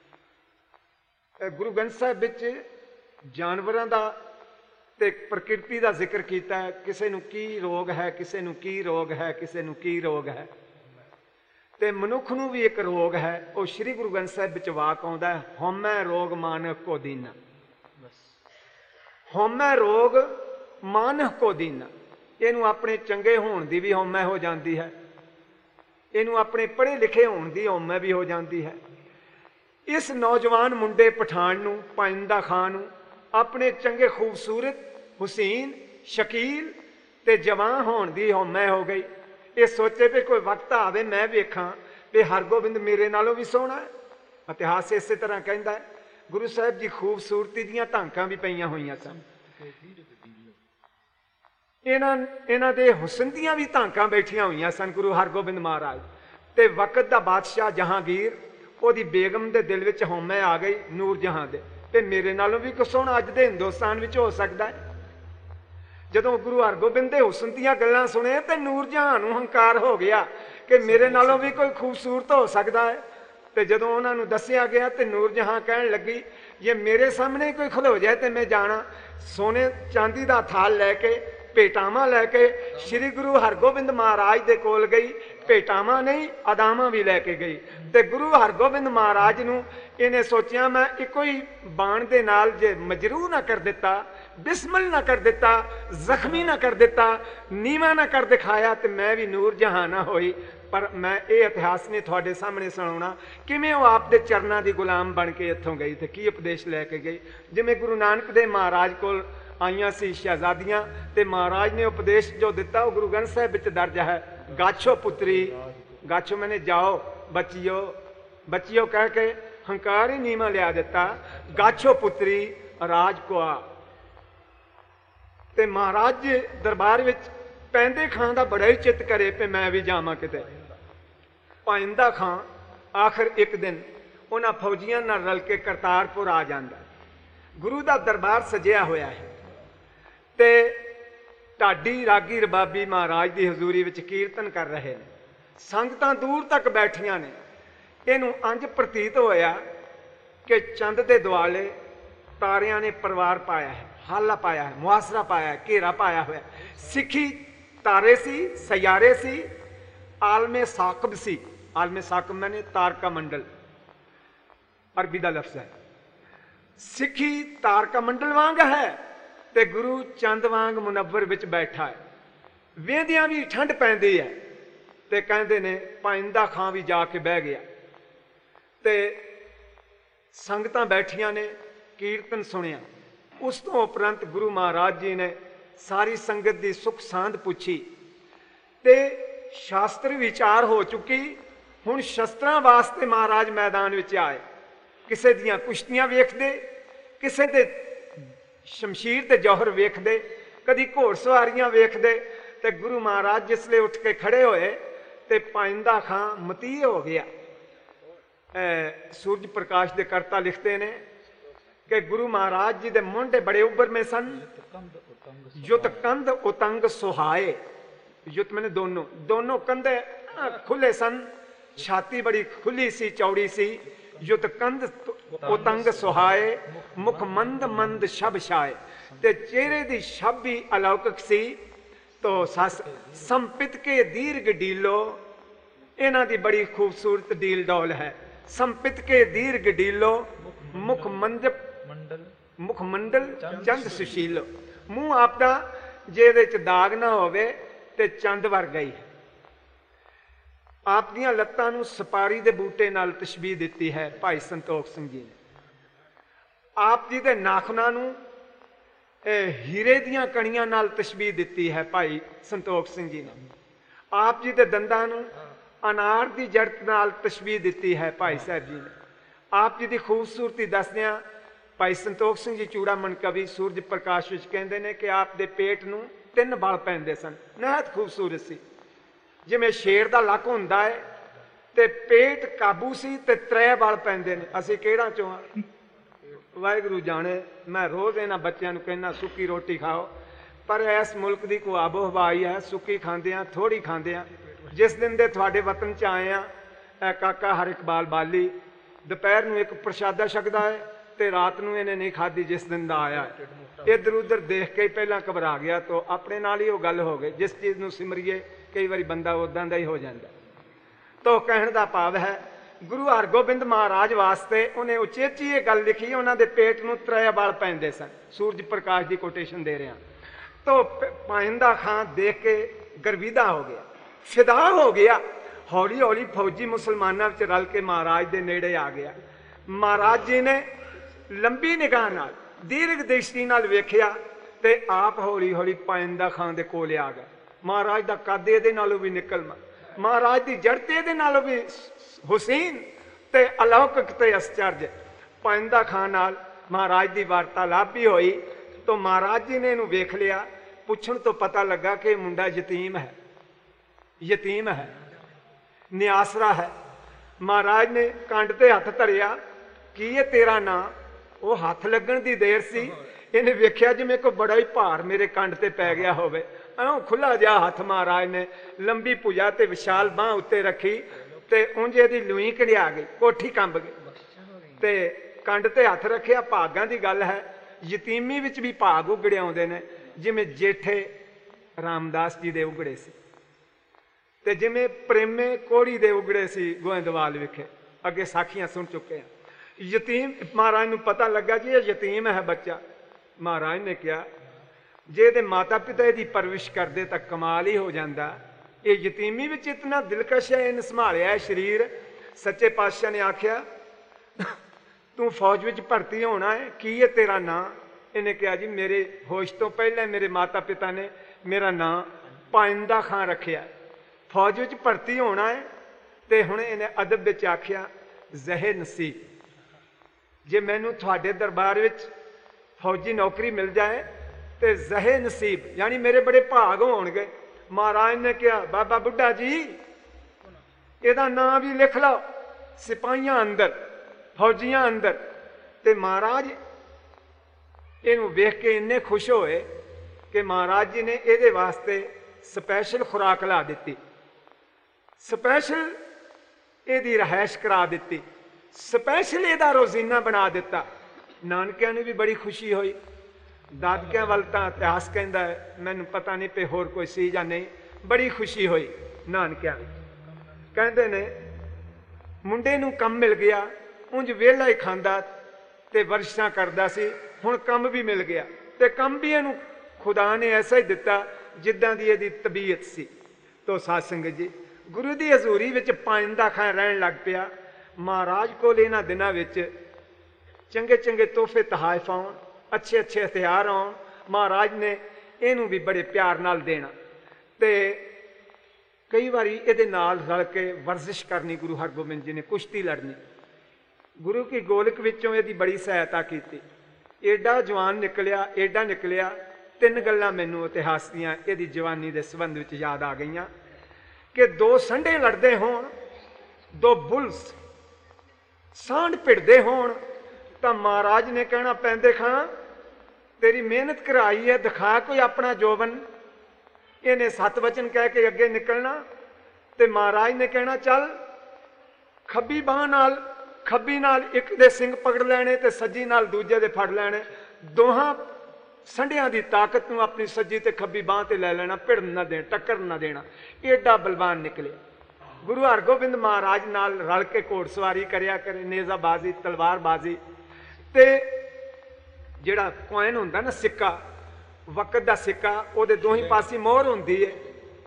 ਗੁਰੂ ਗ੍ਰੰਥ ਸਾਹਿਬ ਵਿੱਚ ਜਾਨਵਰਾਂ ਦਾ ਤੇ ਪ੍ਰਕਿਰਤੀ ਦਾ ਜ਼ਿਕਰ ਕੀਤਾ ਹੈ, ਕਿਸੇ ਨੂੰ ਕੀ ਰੋਗ ਹੈ, ਕਿਸੇ ਨੂੰ ਕੀ ਰੋਗ ਹੈ, ਕਿਸੇ ਨੂੰ ਕੀ ਰੋਗ ਹੈ, ਤੇ ਮਨੁੱਖ ਨੂੰ ਵੀ ਇੱਕ ਰੋਗ ਹੈ। ਉਹ ਸ੍ਰੀ ਗੁਰੂ ਗ੍ਰੰਥ ਸਾਹਿਬ ਵਿੱਚ ਵਾਕ ਆਉਂਦਾ ਹੈ, ਹਉਮੈ ਰੋਗ ਮਾਨਹ ਕੋ ਦੀਨਾ। ਹਉਮੈ ਰੋਗ ਮਾਨਹ ਕੋ ਦੀਨਾ। ਇਹਨੂੰ ਆਪਣੇ ਚੰਗੇ ਹੋਣ ਦੀ ਵੀ ਹਉਮੈ ਹੋ ਜਾਂਦੀ ਹੈ, ਇਹਨੂੰ ਆਪਣੇ ਪੜ੍ਹੇ ਲਿਖੇ ਹੋਣ ਦੀ ਹਉਮੈ ਵੀ ਹੋ ਜਾਂਦੀ ਹੈ। ਇਸ ਨੌਜਵਾਨ ਮੁੰਡੇ ਪਠਾਨ ਨੂੰ, ਪਾਇੰਦਾ ਖਾਨ ਨੂੰ ਆਪਣੇ ਚੰਗੇ ਖੂਬਸੂਰਤ, ਹੁਸੀਨ, ਸ਼ਕੀਲ ਤੇ ਜਵਾਨ ਹੋਣ ਦੀ ਹਉਮੈ ਹੋ ਗਈ। ਇਹ ਸੋਚੇ ਵੀ ਕੋਈ ਵਕਤ ਆਵੇ ਮੈਂ ਵੇਖਾਂ ਵੀ ਹਰਗੋਬਿੰਦ ਮੇਰੇ ਨਾਲੋਂ ਵੀ ਸੋਹਣਾ ਹੈ। ਇਤਿਹਾਸ ਇਸੇ ਤਰ੍ਹਾਂ ਕਹਿੰਦਾ ਹੈ, ਗੁਰੂ ਸਾਹਿਬ ਜੀ ਖੂਬਸੂਰਤੀ ਦੀਆਂ ਧਾਕਾਂ ਵੀ ਪਈਆਂ ਹੋਈਆਂ ਸਨ, ਇਹਨਾਂ ਇਹਨਾਂ ਦੇ ਹੁਸਨ ਦੀਆਂ ਵੀ ਧਾਕਾਂ ਬੈਠੀਆਂ ਹੋਈਆਂ ਸਨ ਗੁਰੂ ਹਰਗੋਬਿੰਦ ਮਹਾਰਾਜ। ਤੇ ਵਕਤ ਦਾ ਬਾਦਸ਼ਾਹ ਜਹਾਂਗੀਰ, ਉਹਦੀ ਬੇਗਮ ਦੇ ਦਿਲ ਵਿੱਚ ਹਉਮੈ ਆ ਗਈ ਨੂਰ ਜਹਾਂ ਦੇ, ਤੇ ਮੇਰੇ ਨਾਲੋਂ ਵੀ ਕੋਈ ਸੋਹਣਾ ਅੱਜ ਦੇ ਹਿੰਦੁਸਤਾਨ ਵਿੱਚ ਹੋ ਸਕਦਾ ਹੈ। ਜਦੋਂ ਗੁਰੂ ਹਰਗੋਬਿੰਦ ਦੇ ਹੁਸਨ ਦੀਆਂ ਗੱਲਾਂ ਸੁਣੇ ਤੇ ਨੂਰ ਜਹਾਂ ਨੂੰ ਹੰਕਾਰ ਹੋ ਗਿਆ ਕਿ ਮੇਰੇ ਨਾਲੋਂ ਵੀ ਕੋਈ ਖੂਬਸੂਰਤ ਹੋ ਸਕਦਾ ਹੈ। ਤੇ ਜਦੋਂ ਉਹਨਾਂ ਨੂੰ ਦੱਸਿਆ ਗਿਆ ਤੇ ਨੂਰ ਜਹਾਂ ਕਹਿਣ ਲੱਗੀ, ਜੇ ਮੇਰੇ ਸਾਹਮਣੇ ਕੋਈ ਖਲੋ ਜਾਏ ਤੇ ਮੈਂ ਜਾਣਾ। ਸੋਨੇ ਚਾਂਦੀ ਦਾ ਥਾਲ ਲੈ ਕੇ, ਭੇਟਾਵਾਂ ਲੈ ਕੇ ਸ੍ਰੀ ਗੁਰੂ ਹਰਗੋਬਿੰਦ ਮਹਾਰਾਜ ਦੇ ਕੋਲ ਗਈ। ਭੇਟਾਵਾਂ ਨਹੀਂ, ਅਦਾਵਾਂ ਵੀ ਲੈ ਕੇ ਗਈ। ਤੇ ਗੁਰੂ ਹਰਗੋਬਿੰਦ ਮਹਾਰਾਜ ਨੂੰ ਇਹਨੇ ਸੋਚਿਆ, ਮੈਂ ਇੱਕੋ ਹੀ ਬਾਣ ਦੇ ਨਾਲ ਜੇ ਮਜਰੂ ਨਾ ਕਰ ਦਿੱਤਾ, ਬਿਸਮਲ ਨਾ ਕਰ ਦਿੱਤਾ, ਜ਼ਖਮੀ ਨਾ ਕਰ ਦਿੱਤਾ, ਨੀਵਾਂ ਨਾ ਕਰ ਦਿਖਾਇਆ, ਤੇ ਮੈਂ ਵੀ ਨੂਰ ਜਹਾਂ ਨਾ ਹੋਈ। ਪਰ ਮੈਂ ਇਹ ਇਤਿਹਾਸ ਨੇ ਤੁਹਾਡੇ ਸਾਹਮਣੇ ਸੁਣਾਉਣਾ ਕਿਵੇਂ ਉਹ ਆਪ ਦੇ ਚਰਨਾਂ ਦੀ ਗੁਲਾਮ ਬਣ ਕੇ ਇੱਥੋਂ ਗਈ ਤੇ ਕੀ ਉਪਦੇਸ਼ ਲੈ ਕੇ ਗਈ। ਜਿਵੇਂ ਗੁਰੂ ਨਾਨਕ ਦੇਵ ਮਹਾਰਾਜ ਕੋਲ ਆਈਆਂ ਸੀ ਸ਼ਹਿਜ਼ਾਦੀਆਂ, ਤੇ ਮਹਾਰਾਜ ਨੇ ਉਪਦੇਸ਼ ਜੋ ਦਿੱਤਾ ਉਹ ਗੁਰੂ ਗ੍ਰੰਥ ਸਾਹਿਬ ਵਿੱਚ ਦਰਜ ਹੈ। ਗਾਛੋ ਪੁੱਤਰੀ, ਗਾਛੋ ਮੈਨੇ ਜਾਓ ਬੱਚਿਓ, ਬੱਚਿਓ ਕਹਿ ਕੇ ਹੰਕਾਰ ਹੀ ਨੀਵਾਂ ਲਿਆ ਦਿੱਤਾ। ਗਾਛੋ ਪੁੱਤਰੀ ਰਾਜ ਕੋ ਆ। ਤੇ ਮਹਾਰਾਜ ਦਰਬਾਰ ਵਿੱਚ ਪੈਂਦੇ ਖਾਂ ਦਾ ਬੜਾ ਹੀ ਚਿੱਤ ਕਰੇ ਪੇ ਮੈਂ ਵੀ ਜਾਵਾਂ ਕਿਤੇ। ਪਾਇੰਦਾ ਖਾਂ ਆਖਰ ਇੱਕ ਦਿਨ ਉਹਨਾਂ ਫੌਜੀਆਂ ਨਾਲ ਰਲ ਕੇ ਕਰਤਾਰਪੁਰ ਆ ਜਾਂਦਾ। ਗੁਰੂ ਦਾ ਦਰਬਾਰ ਸਜਿਆ ਹੋਇਆ ਹੈ ਤੇ ਢਾਡੀ ਰਾਗੀ ਰਬਾਬੀ ਮਹਾਰਾਜ ਦੀ ਹਜ਼ੂਰੀ ਵਿੱਚ ਕੀਰਤਨ ਕਰ ਰਹੇ ਨੇ, ਸੰਗਤਾਂ ਦੂਰ ਤੱਕ ਬੈਠੀਆਂ ਨੇ। ਇਹਨੂੰ ਅੰਜ ਪ੍ਰਤੀਤ ਹੋਇਆ ਕਿ ਚੰਦ ਦੇ ਦੁਆਲੇ ਤਾਰਿਆਂ ਨੇ ਪਰਿਵਾਰ ਪਾਇਆ ਹੈ, ਹਾਲਾ ਪਾਇਆ ਹੈ, ਮੁਆਸਰਾ ਪਾਇਆ ਹੈ, ਘੇਰਾ ਪਾਇਆ ਹੋਇਆ। ਸਿੱਖੀ ਤਾਰੇ ਸੀ, ਸਯਾਰੇ ਸੀ, ਆਲਮੇ ਸਾਕਬ ਸੀ। ਆਲਮੇ ਸਾਕਬ ਮੈਨੇ ਤਾਰਕਾ ਮੰਡਲ, ਅਰਬੀ ਦਾ ਲਫ਼ਜ਼ ਹੈ। ਸਿੱਖੀ ਤਾਰਕਾ ਮੰਡਲ ਵਾਂਗ ਹੈ ਤੇ ਗੁਰੂ ਚੰਦ ਵਾਂਗ ਮੁਨੱਵਰ ਵਿੱਚ ਬੈਠਾ ਹੈ। ਵੇਂਦਿਆਂ ਵੀ ਠੰਡ ਪੈਂਦੀ ਹੈ ਤੇ ਕਹਿੰਦੇ ਨੇ ਪਾਇੰਦਾ ਖਾਂ ਵੀ ਜਾ ਕੇ ਬਹਿ ਗਿਆ ਤੇ ਸੰਗਤਾਂ ਬੈਠੀਆਂ ਨੇ, ਕੀਰਤਨ ਸੁਣਿਆ। ਉਸ ਤੋਂ ਉਪਰੰਤ ਗੁਰੂ ਮਹਾਰਾਜ ਜੀ ਨੇ ਸਾਰੀ ਸੰਗਤ ਦੀ ਸੁਖ ਸਾਂਦ ਪੁੱਛੀ ਤੇ ਸ਼ਾਸਤਰ ਵਿਚਾਰ ਹੋ ਚੁੱਕੀ। ਹੁਣ ਸ਼ਸਤਰਾਂ ਵਾਸਤੇ ਮਹਾਰਾਜ ਮੈਦਾਨ ਵਿੱਚ ਆਏ। ਕਿਸੇ ਦੀਆਂ ਕੁਸ਼ਤੀਆਂ ਵੇਖਦੇ, ਕਿਸੇ ਦੇ ਸ਼ਮਸ਼ੀਰ ਤੇ ਜੌਹਰ ਵੇਖਦੇ, ਕਦੀ ਘੋੜ ਸਵਾਰੀਆਂ ਵੇਖਦੇ। ਤੇ ਗੁਰੂ ਮਹਾਰਾਜ ਜਿਸਲੇ ਉੱਠ ਕੇ ਖੜੇ ਹੋਏ ਤੇ ਪਾਇੰਦਾ ਖਾਂ ਮਤੀ ਹੋ ਗਿਆ। ਸੂਰਜ ਪ੍ਰਕਾਸ਼ ਦੇ ਕਰਤਾ ਲਿਖਦੇ ਨੇ ਕਿ ਗੁਰੂ ਮਹਾਰਾਜ ਜੀ ਦੇ ਮੋਢੇ ਬੜੇ ਉੱਭਰਵੇਂ ਸਨ। ਯੁਤ ਕੰਧ ਉਤੰਗ ਸੁਹਾਏ, ਯੁਤ ਮੈਨੇ ਦੋਨੋਂ ਦੋਨੋਂ ਕੰਧੇ ਖੁੱਲੇ ਸਨ, ਛਾਤੀ ਬੜੀ ਖੁੱਲੀ ਸੀ, ਚੌੜੀ ਸੀ। ਯੁਤ ਕੰਧ ਉਤੰਗ ਸੁਹਾਏ, ਮੁਖ ਮੰਦ ਮੰਦ ਸ਼ਬ ਛਾਏ। ਤੇ ਚਿਹਰੇ ਦੀ ਛਬ ਵੀ ਅਲੌਕਿਕ ਸੀ। ਤੋ ਸਸ ਸੰਪਿਤ ਕੇ ਦੀਰਘ ਡੀਲੋ, ਇਹਨਾਂ ਦੀ ਬੜੀ ਖੂਬਸੂਰਤ ਡੀਲ ਡੌਲ ਹੈ। ਸੰਪਿਤ ਕੇ ਦੀਰਘ ਡੀਲੋ, ਮੁਖ ਮੰਦ ਮੁਖ ਮੰਡਲ ਚੰਦ ਸੁਸ਼ੀਲ, ਮੂੰਹ ਆਪਦਾ ਜਿਹਦੇ ਚ ਦਾਗ ਨਾ ਹੋਵੇ ਤੇ ਚੰਦ ਵਰਗਾ ਹੀ ਹੈ। ਆਪ ਦੀਆਂ ਲੱਤਾਂ ਨੂੰ ਸਪਾਰੀ ਦੇ ਬੂਟੇ ਨਾਲ ਤਸ਼ਬੀਹ ਦਿੱਤੀ ਹੈ ਭਾਈ ਸੰਤੋਖ ਸਿੰਘ ਜੀ ਨੇ। ਆਪ ਜੀ ਦੇ ਨਾਖੂਨਾਂ ਨੂੰ ਹੀਰੇ ਦੀਆਂ ਕਣੀਆਂ ਨਾਲ ਤਸ਼ਬੀਹ ਦਿੱਤੀ ਹੈ ਭਾਈ ਸੰਤੋਖ ਸਿੰਘ ਜੀ ਨੇ। ਆਪ ਜੀ ਦੇ ਦੰਦਾਂ ਨੂੰ ਅਨਾਰ ਦੀ ਜੜ ਨਾਲ ਤਸ਼ਬੀਹ ਦਿੱਤੀ ਹੈ ਭਾਈ ਸਾਹਿਬ ਜੀ ਨੇ। ਆਪ ਜੀ ਦੀ ਖੂਬਸੂਰਤੀ ਦੱਸਦਿਆਂ ਭਾਈ ਸੰਤੋਖ ਸਿੰਘ ਜੀ ਚੂੜਾਮਣ ਕਵੀ ਸੂਰਜ ਪ੍ਰਕਾਸ਼ ਵਿੱਚ ਕਹਿੰਦੇ ਨੇ ਕਿ ਆਪ ਦੇ ਪੇਟ ਨੂੰ ਤਿੰਨ ਬਲ ਪੈਂਦੇ ਸਨ, ਨਿਹਾਇਤ ਖੂਬਸੂਰਤ ਸੀ। ਜਿਵੇਂ ਸ਼ੇਰ ਦਾ ਲੱਕ ਹੁੰਦਾ ਹੈ ਤੇ ਪੇਟ ਕਾਬੂ ਸੀ ਤੇ ਤਰੇ ਬਲ ਪੈਂਦੇ ਨੇ। ਅਸੀਂ ਕਿਹੜਾ ਚੋਂ ਆ ਵਾਹਿਗੁਰੂ ਜਾਣੇ। ਮੈਂ ਰੋਜ਼ ਇਹਨਾਂ ਬੱਚਿਆਂ ਨੂੰ ਕਹਿੰਦਾ ਸੁੱਕੀ ਰੋਟੀ ਖਾਓ, ਪਰ ਇਸ ਮੁਲਕ ਦੀ ਕੋਈ ਆਬੋ ਹਵਾ ਆਈ ਹੈ, ਸੁੱਕੀ ਖਾਂਦੇ ਆ, ਥੋੜੀ ਖਾਂਦੇ ਆ। ਜਿਸ ਦਿਨ ਦੇ ਤੁਹਾਡੇ ਵਤਨ ਚ ਆਏ ਆ, ਇਹ ਕਾਕਾ ਹਰ ਇਕਬਾਲ ਬਾਲੀ ਦੁਪਹਿਰ ਨੂੰ ਇੱਕ ਪ੍ਰਸ਼ਾਦਾ ਛਕਦਾ ਹੈ ਤੇ ਰਾਤ ਨੂੰ ਇਹਨੇ ਨਹੀਂ ਖਾਧੀ ਜਿਸ ਦਿਨ ਦਾ ਆਇਆ। ਇੱਧਰ ਉੱਧਰ ਦੇਖ ਕੇ ਪਹਿਲਾਂ ਘਬਰਾ ਗਿਆ ਤਾਂ ਆਪਣੇ ਨਾਲ ਹੀ ਉਹ ਗੱਲ ਹੋ ਗਈ। ਜਿਸ ਚੀਜ਼ ਨੂੰ ਸਿਮਰੀਏ ਕਈ ਵਾਰੀ ਬੰਦਾ ਉਦਾਂ ਦਾ ਹੀ ਹੋ ਜਾਂਦਾ। ਤਾਂ ਕਹਿਣ ਦਾ ਭਾਵ ਹੈ ਗੁਰੂ ਹਰਗੋਬਿੰਦ ਮਹਾਰਾਜ ਵਾਸਤੇ ਉਹਨੇ ਉਚੇਚੀ ਇਹ ਗੱਲ ਲਿਖੀ, ਉਹਨਾਂ ਦੇ ਪੇਟ ਨੂੰ ਤਰੇ ਬਲ ਪੈਂਦੇ ਸਨ। ਸੂਰਜ ਪ੍ਰਕਾਸ਼ ਦੀ ਕੋਟੇਸ਼ਨ ਦੇ ਰਿਹਾ। ਤਾਂ ਪਾਇੰਦਾ ਖਾਂ ਦੇਖ ਕੇ ਗਰਵੀਦਾ ਹੋ ਗਿਆ, ਫਿਦਾ ਹੋ ਗਿਆ। ਹੌਲੀ ਹੌਲੀ ਫੌਜੀ ਮੁਸਲਮਾਨਾਂ ਵਿੱਚ ਰਲ ਕੇ ਮਹਾਰਾਜ ਦੇ ਨੇੜੇ ਆ ਗਿਆ। ਮਹਾਰਾਜ ਜੀ ਨੇ ਲੰਬੀ ਨਿਗਾਹ ਨਾਲ ਦੀਰਘ ਦ੍ਰਿਸ਼ਟੀ ਨਾਲ ਵੇਖਿਆ ਤੇ ਆਪ ਹੌਲੀ ਹੌਲੀ ਪਾਇੰਦਾ ਖਾਂ ਦੇ ਕੋਲ ਆ ਗਏ। ਮਹਾਰਾਜ ਦਾ ਕੱਦ ਇਹਦੇ ਨਾਲੋਂ ਵੀ ਨਿਕਲਮਾ, ਮਹਾਰਾਜ ਦੀ ਜੜਤ ਇਹਦੇ ਨਾਲੋਂ ਵੀ ਹੁਸੈਨ ਤੇ ਅਲੌਕਿਕ ਤੇ ਅਸਚਰਜ। ਪਾਇੰਦਾ ਖਾਂ ਨਾਲ ਮਹਾਰਾਜ ਦੀ ਵਾਰਤਾਲਾਪ ਵੀ ਹੋਈ ਤਾਂ ਮਹਾਰਾਜ ਜੀ ਨੇ ਇਹਨੂੰ ਵੇਖ ਲਿਆ। ਪੁੱਛਣ ਤੋਂ ਪਤਾ ਲੱਗਾ ਕਿ ਮੁੰਡਾ ਯਤੀਮ ਹੈ, ਯਤੀਮ ਹੈ, ਨਿਆਸਰਾ ਹੈ। ਮਹਾਰਾਜ ਨੇ ਕੰਡ ਤੇ ਹੱਥ ਧਰਿਆ, ਕੀ ਇਹ ਤੇਰਾ ਨਾਂ? ਉਹ ਹੱਥ ਲੱਗਣ ਦੀ ਦੇਰ ਸੀ, ਇਹਨੇ ਵੇਖਿਆ ਜਿਵੇਂ ਕੋਈ ਬੜਾ ਹੀ ਭਾਰ ਮੇਰੇ ਕੰਡ ਤੇ ਪੈ ਗਿਆ ਹੋਵੇ। ਐਂ ਖੁੱਲਾ ਜਿਹਾ ਹੱਥ ਮਹਾਰਾਜ ਨੇ ਲੰਬੀ ਭੁਜਾ ਤੇ ਵਿਸ਼ਾਲ ਬਾਂਹ ਉੱਤੇ ਰੱਖੀ ਤੇ ਉਂਝ ਇਹਦੀ ਲੂਈ ਕੜਿਆ ਗਈ, ਕੋਠੀ ਕੰਬ ਗਈ ਤੇ ਕੰਡ ਤੇ ਹੱਥ ਰੱਖਿਆ। ਭਾਗਾਂ ਦੀ ਗੱਲ ਹੈ, ਯਤੀਮੀ ਵਿੱਚ ਵੀ ਭਾਗ ਉਗੜੇ ਆਉਂਦੇ ਨੇ, ਜਿਵੇਂ ਜੇਠੇ ਰਾਮਦਾਸ ਜੀ ਦੇ ਉਗੜੇ ਸੀ ਤੇ ਜਿਵੇਂ ਪ੍ਰੇਮੇ ਕੋੜੀ ਦੇ ਉਗੜੇ ਸੀ ਗੋਇੰਦਵਾਲ ਵਿਖੇ। ਅੱਗੇ ਸਾਖੀਆਂ ਸੁਣ ਚੁੱਕੇ ਆ। ਯਤੀਮ ਮਹਾਰਾਜ ਨੂੰ ਪਤਾ ਲੱਗਾ ਜੀ ਇਹ ਯਤੀਮ ਹੈ ਬੱਚਾ। ਮਹਾਰਾਜ ਨੇ ਕਿਹਾ ਜੇ ਇਹਦੇ ਮਾਤਾ ਪਿਤਾ ਇਹਦੀ ਪਰਵਿਸ਼ ਕਰਦੇ ਤਾਂ ਕਮਾਲ ਹੀ ਹੋ ਜਾਂਦਾ। ਇਹ ਯਤੀਮੀ ਵਿੱਚ ਇਤਨਾ ਦਿਲਕਸ਼ ਹੈ, ਇਹਨੇ ਸੰਭਾਲਿਆ ਸਰੀਰ। ਸੱਚੇ ਪਾਤਸ਼ਾਹ ਨੇ ਆਖਿਆ ਤੂੰ ਫੌਜ ਵਿੱਚ ਭਰਤੀ ਹੋਣਾ ਹੈ, ਕੀ ਹੈ ਤੇਰਾ ਨਾਂ? ਇਹਨੇ ਕਿਹਾ ਜੀ ਮੇਰੇ ਹੋਸ਼ ਤੋਂ ਪਹਿਲਾਂ ਮੇਰੇ ਮਾਤਾ ਪਿਤਾ ਨੇ ਮੇਰਾ ਨਾਂ ਪਾਇੰਦਾ ਖਾਂ ਰੱਖਿਆ। ਫੌਜ ਵਿੱਚ ਭਰਤੀ ਹੋਣਾ ਹੈ ਤੇ ਹੁਣ ਇਹਨੇ ਅਦਬ ਵਿੱਚ ਆਖਿਆ ਜ਼ਹਿ ਨਸੀਬ, ਜੇ ਮੈਨੂੰ ਤੁਹਾਡੇ ਦਰਬਾਰ ਵਿੱਚ ਫੌਜੀ ਨੌਕਰੀ ਮਿਲ ਜਾਏ ਤੇ ਜ਼ਹਿ ਨਸੀਬ ਯਾਨੀ ਮੇਰੇ ਬੜੇ ਭਾਗ ਹੋਣਗੇ। ਮਹਾਰਾਜ ਨੇ ਕਿਹਾ ਬਾਬਾ ਬੁੱਢਾ ਜੀ ਇਹਦਾ ਨਾਂ ਵੀ ਲਿਖ ਲਓ ਸਿਪਾਹੀਆਂ ਅੰਦਰ, ਫੌਜੀਆਂ ਅੰਦਰ। ਤੇ ਮਹਾਰਾਜ ਇਹਨੂੰ ਵੇਖ ਕੇ ਇੰਨੇ ਖੁਸ਼ ਹੋਏ ਕਿ ਮਹਾਰਾਜ ਜੀ ਨੇ ਇਹਦੇ ਵਾਸਤੇ ਸਪੈਸ਼ਲ ਖੁਰਾਕ ਲਾ ਦਿੱਤੀ, ਸਪੈਸ਼ਲ ਇਹਦੀ ਰਿਹਾਇਸ਼ ਕਰਾ ਦਿੱਤੀ, ਸਪੈਸ਼ਲ ਇਹਦਾ ਰੋਜ਼ੀਨਾ ਬਣਾ ਦਿੱਤਾ। ਨਾਨਕਿਆਂ ਨੂੰ ਵੀ ਬੜੀ ਖੁਸ਼ੀ ਹੋਈ। ਦਾਦਕਿਆਂ ਵੱਲ ਤਾਂ ਇਤਿਹਾਸ ਕਹਿੰਦਾ ਹੈ, ਮੈਨੂੰ ਪਤਾ ਨਹੀਂ ਪਏ ਹੋਰ ਕੋਈ ਸੀ ਜਾਂ ਨਹੀਂ, ਬੜੀ ਖੁਸ਼ੀ ਹੋਈ ਨਾਨਕਿਆਂ ਨੂੰ। ਕਹਿੰਦੇ ਨੇ ਮੁੰਡੇ ਨੂੰ ਕੰਮ ਮਿਲ ਗਿਆ, ਉਂਝ ਵਿਹਲਾ ਹੀ ਖਾਂਦਾ ਤੇ ਵਰਸ਼ਾਂ ਕਰਦਾ ਸੀ, ਹੁਣ ਕੰਮ ਵੀ ਮਿਲ ਗਿਆ ਤੇ ਕੰਮ ਵੀ ਇਹਨੂੰ ਖੁਦਾ ਨੇ ਐਸਾ ਹੀ ਦਿੱਤਾ ਜਿੱਦਾਂ ਦੀ ਇਹਦੀ ਤਬੀਅਤ ਸੀ। ਤੋ ਸਾਧ ਸੰਗਤ ਜੀ ਗੁਰੂ ਦੀ ਹਜ਼ੂਰੀ ਵਿੱਚ ਪਾਇੰਦਾ ਖਾਂ ਰਹਿਣ ਲੱਗ ਪਿਆ। ਮਹਾਰਾਜ ਕੋਲ ਇਹਨਾਂ ਦਿਨਾਂ ਵਿੱਚ ਚੰਗੇ ਚੰਗੇ ਤੋਹਫੇ ਤਹਾਇਫ ਆਉਣ, ਅੱਛੇ ਅੱਛੇ ਹਥਿਆਰ ਆਉਣ। ਮਹਾਰਾਜ ਨੇ ਇਹਨੂੰ ਵੀ ਬੜੇ ਪਿਆਰ ਨਾਲ ਦੇਣਾ ਤੇ ਕਈ ਵਾਰੀ ਇਹਦੇ ਨਾਲ ਰਲ ਕੇ ਵਰਜ਼ਿਸ਼ ਕਰਨੀ। ਗੁਰੂ ਹਰਗੋਬਿੰਦ ਜੀ ਨੇ ਕੁਸ਼ਤੀ ਲੜਨੀ। ਗੁਰੂ ਕੀ ਗੋਲਕ ਵਿੱਚੋਂ ਇਹਦੀ ਬੜੀ ਸਹਾਇਤਾ ਕੀਤੀ। ਏਡਾ ਜਵਾਨ ਨਿਕਲਿਆ, ਏਡਾ ਨਿਕਲਿਆ। ਤਿੰਨ ਗੱਲਾਂ ਮੈਨੂੰ ਇਤਿਹਾਸ ਦੀਆਂ ਇਹਦੀ ਜਵਾਨੀ ਦੇ ਸੰਬੰਧ ਵਿੱਚ ਯਾਦ ਆ ਗਈਆਂ ਕਿ ਦੋ ਸੰਡੇ ਲੜਦੇ ਹੋਣ, ਦੋ ਬੁਲਸ ਸਾਂਢ ਭਿੜਦੇ ਹੋਣ ਤਾਂ ਮਹਾਰਾਜ ਨੇ ਕਹਿਣਾ ਪੈਂਦੇ ਖਾਂ ਤੇਰੀ ਮਿਹਨਤ ਕਰਾਈ ਹੈ, ਦਿਖਾ ਕੋਈ ਆਪਣਾ ਜੋਬਨ। ਇਹਨੇ ਸੱਤ ਵਚਨ ਕਹਿ ਕੇ ਅੱਗੇ ਨਿਕਲਣਾ ਤੇ ਮਹਾਰਾਜ ਨੇ ਕਹਿਣਾ ਚੱਲ ਖੱਬੀ ਬਾਂਹ ਨਾਲ ਖੱਬੀ ਨਾਲ ਇੱਕ ਦੇ ਸਿੰਗ ਪਕੜ ਲੈਣੇ ਤੇ ਸੱਜੀ ਨਾਲ ਦੂਜੇ ਦੇ ਫੜ ਲੈਣੇ। ਦੋਹਾਂ ਸੰਢਿਆਂ ਦੀ ਤਾਕਤ ਨੂੰ ਆਪਣੀ ਸੱਜੀ ਤੇ ਖੱਬੀ ਬਾਂਹ ਤੇ ਲੈ ਲੈਣਾ, ਭਿੜਨ ਨਾ ਦੇਣਾ, ਟੱਕਰ ਨਾ ਦੇਣਾ। ਏਡਾ ਬਲਵਾਨ ਨਿਕਲਿਆ। ਗੁਰੂ ਹਰਗੋਬਿੰਦ ਮਹਾਰਾਜ ਨਾਲ ਰਲ ਕੇ ਘੋੜਸਵਾਰੀ ਕਰਿਆ ਕਰੇ, ਨੇਜ਼ਾਬਾਜ਼ੀ, ਤਲਵਾਰਬਾਜ਼ੀ ਤੇ ਜਿਹੜਾ ਕੋਇਨ ਹੁੰਦਾ ਨਾ ਸਿੱਕਾ, ਵਕਤ ਦਾ ਸਿੱਕਾ, ਉਹਦੇ ਦੋਹੀਂ ਪਾਸੇ ਮੋਹਰ ਹੁੰਦੀ ਹੈ।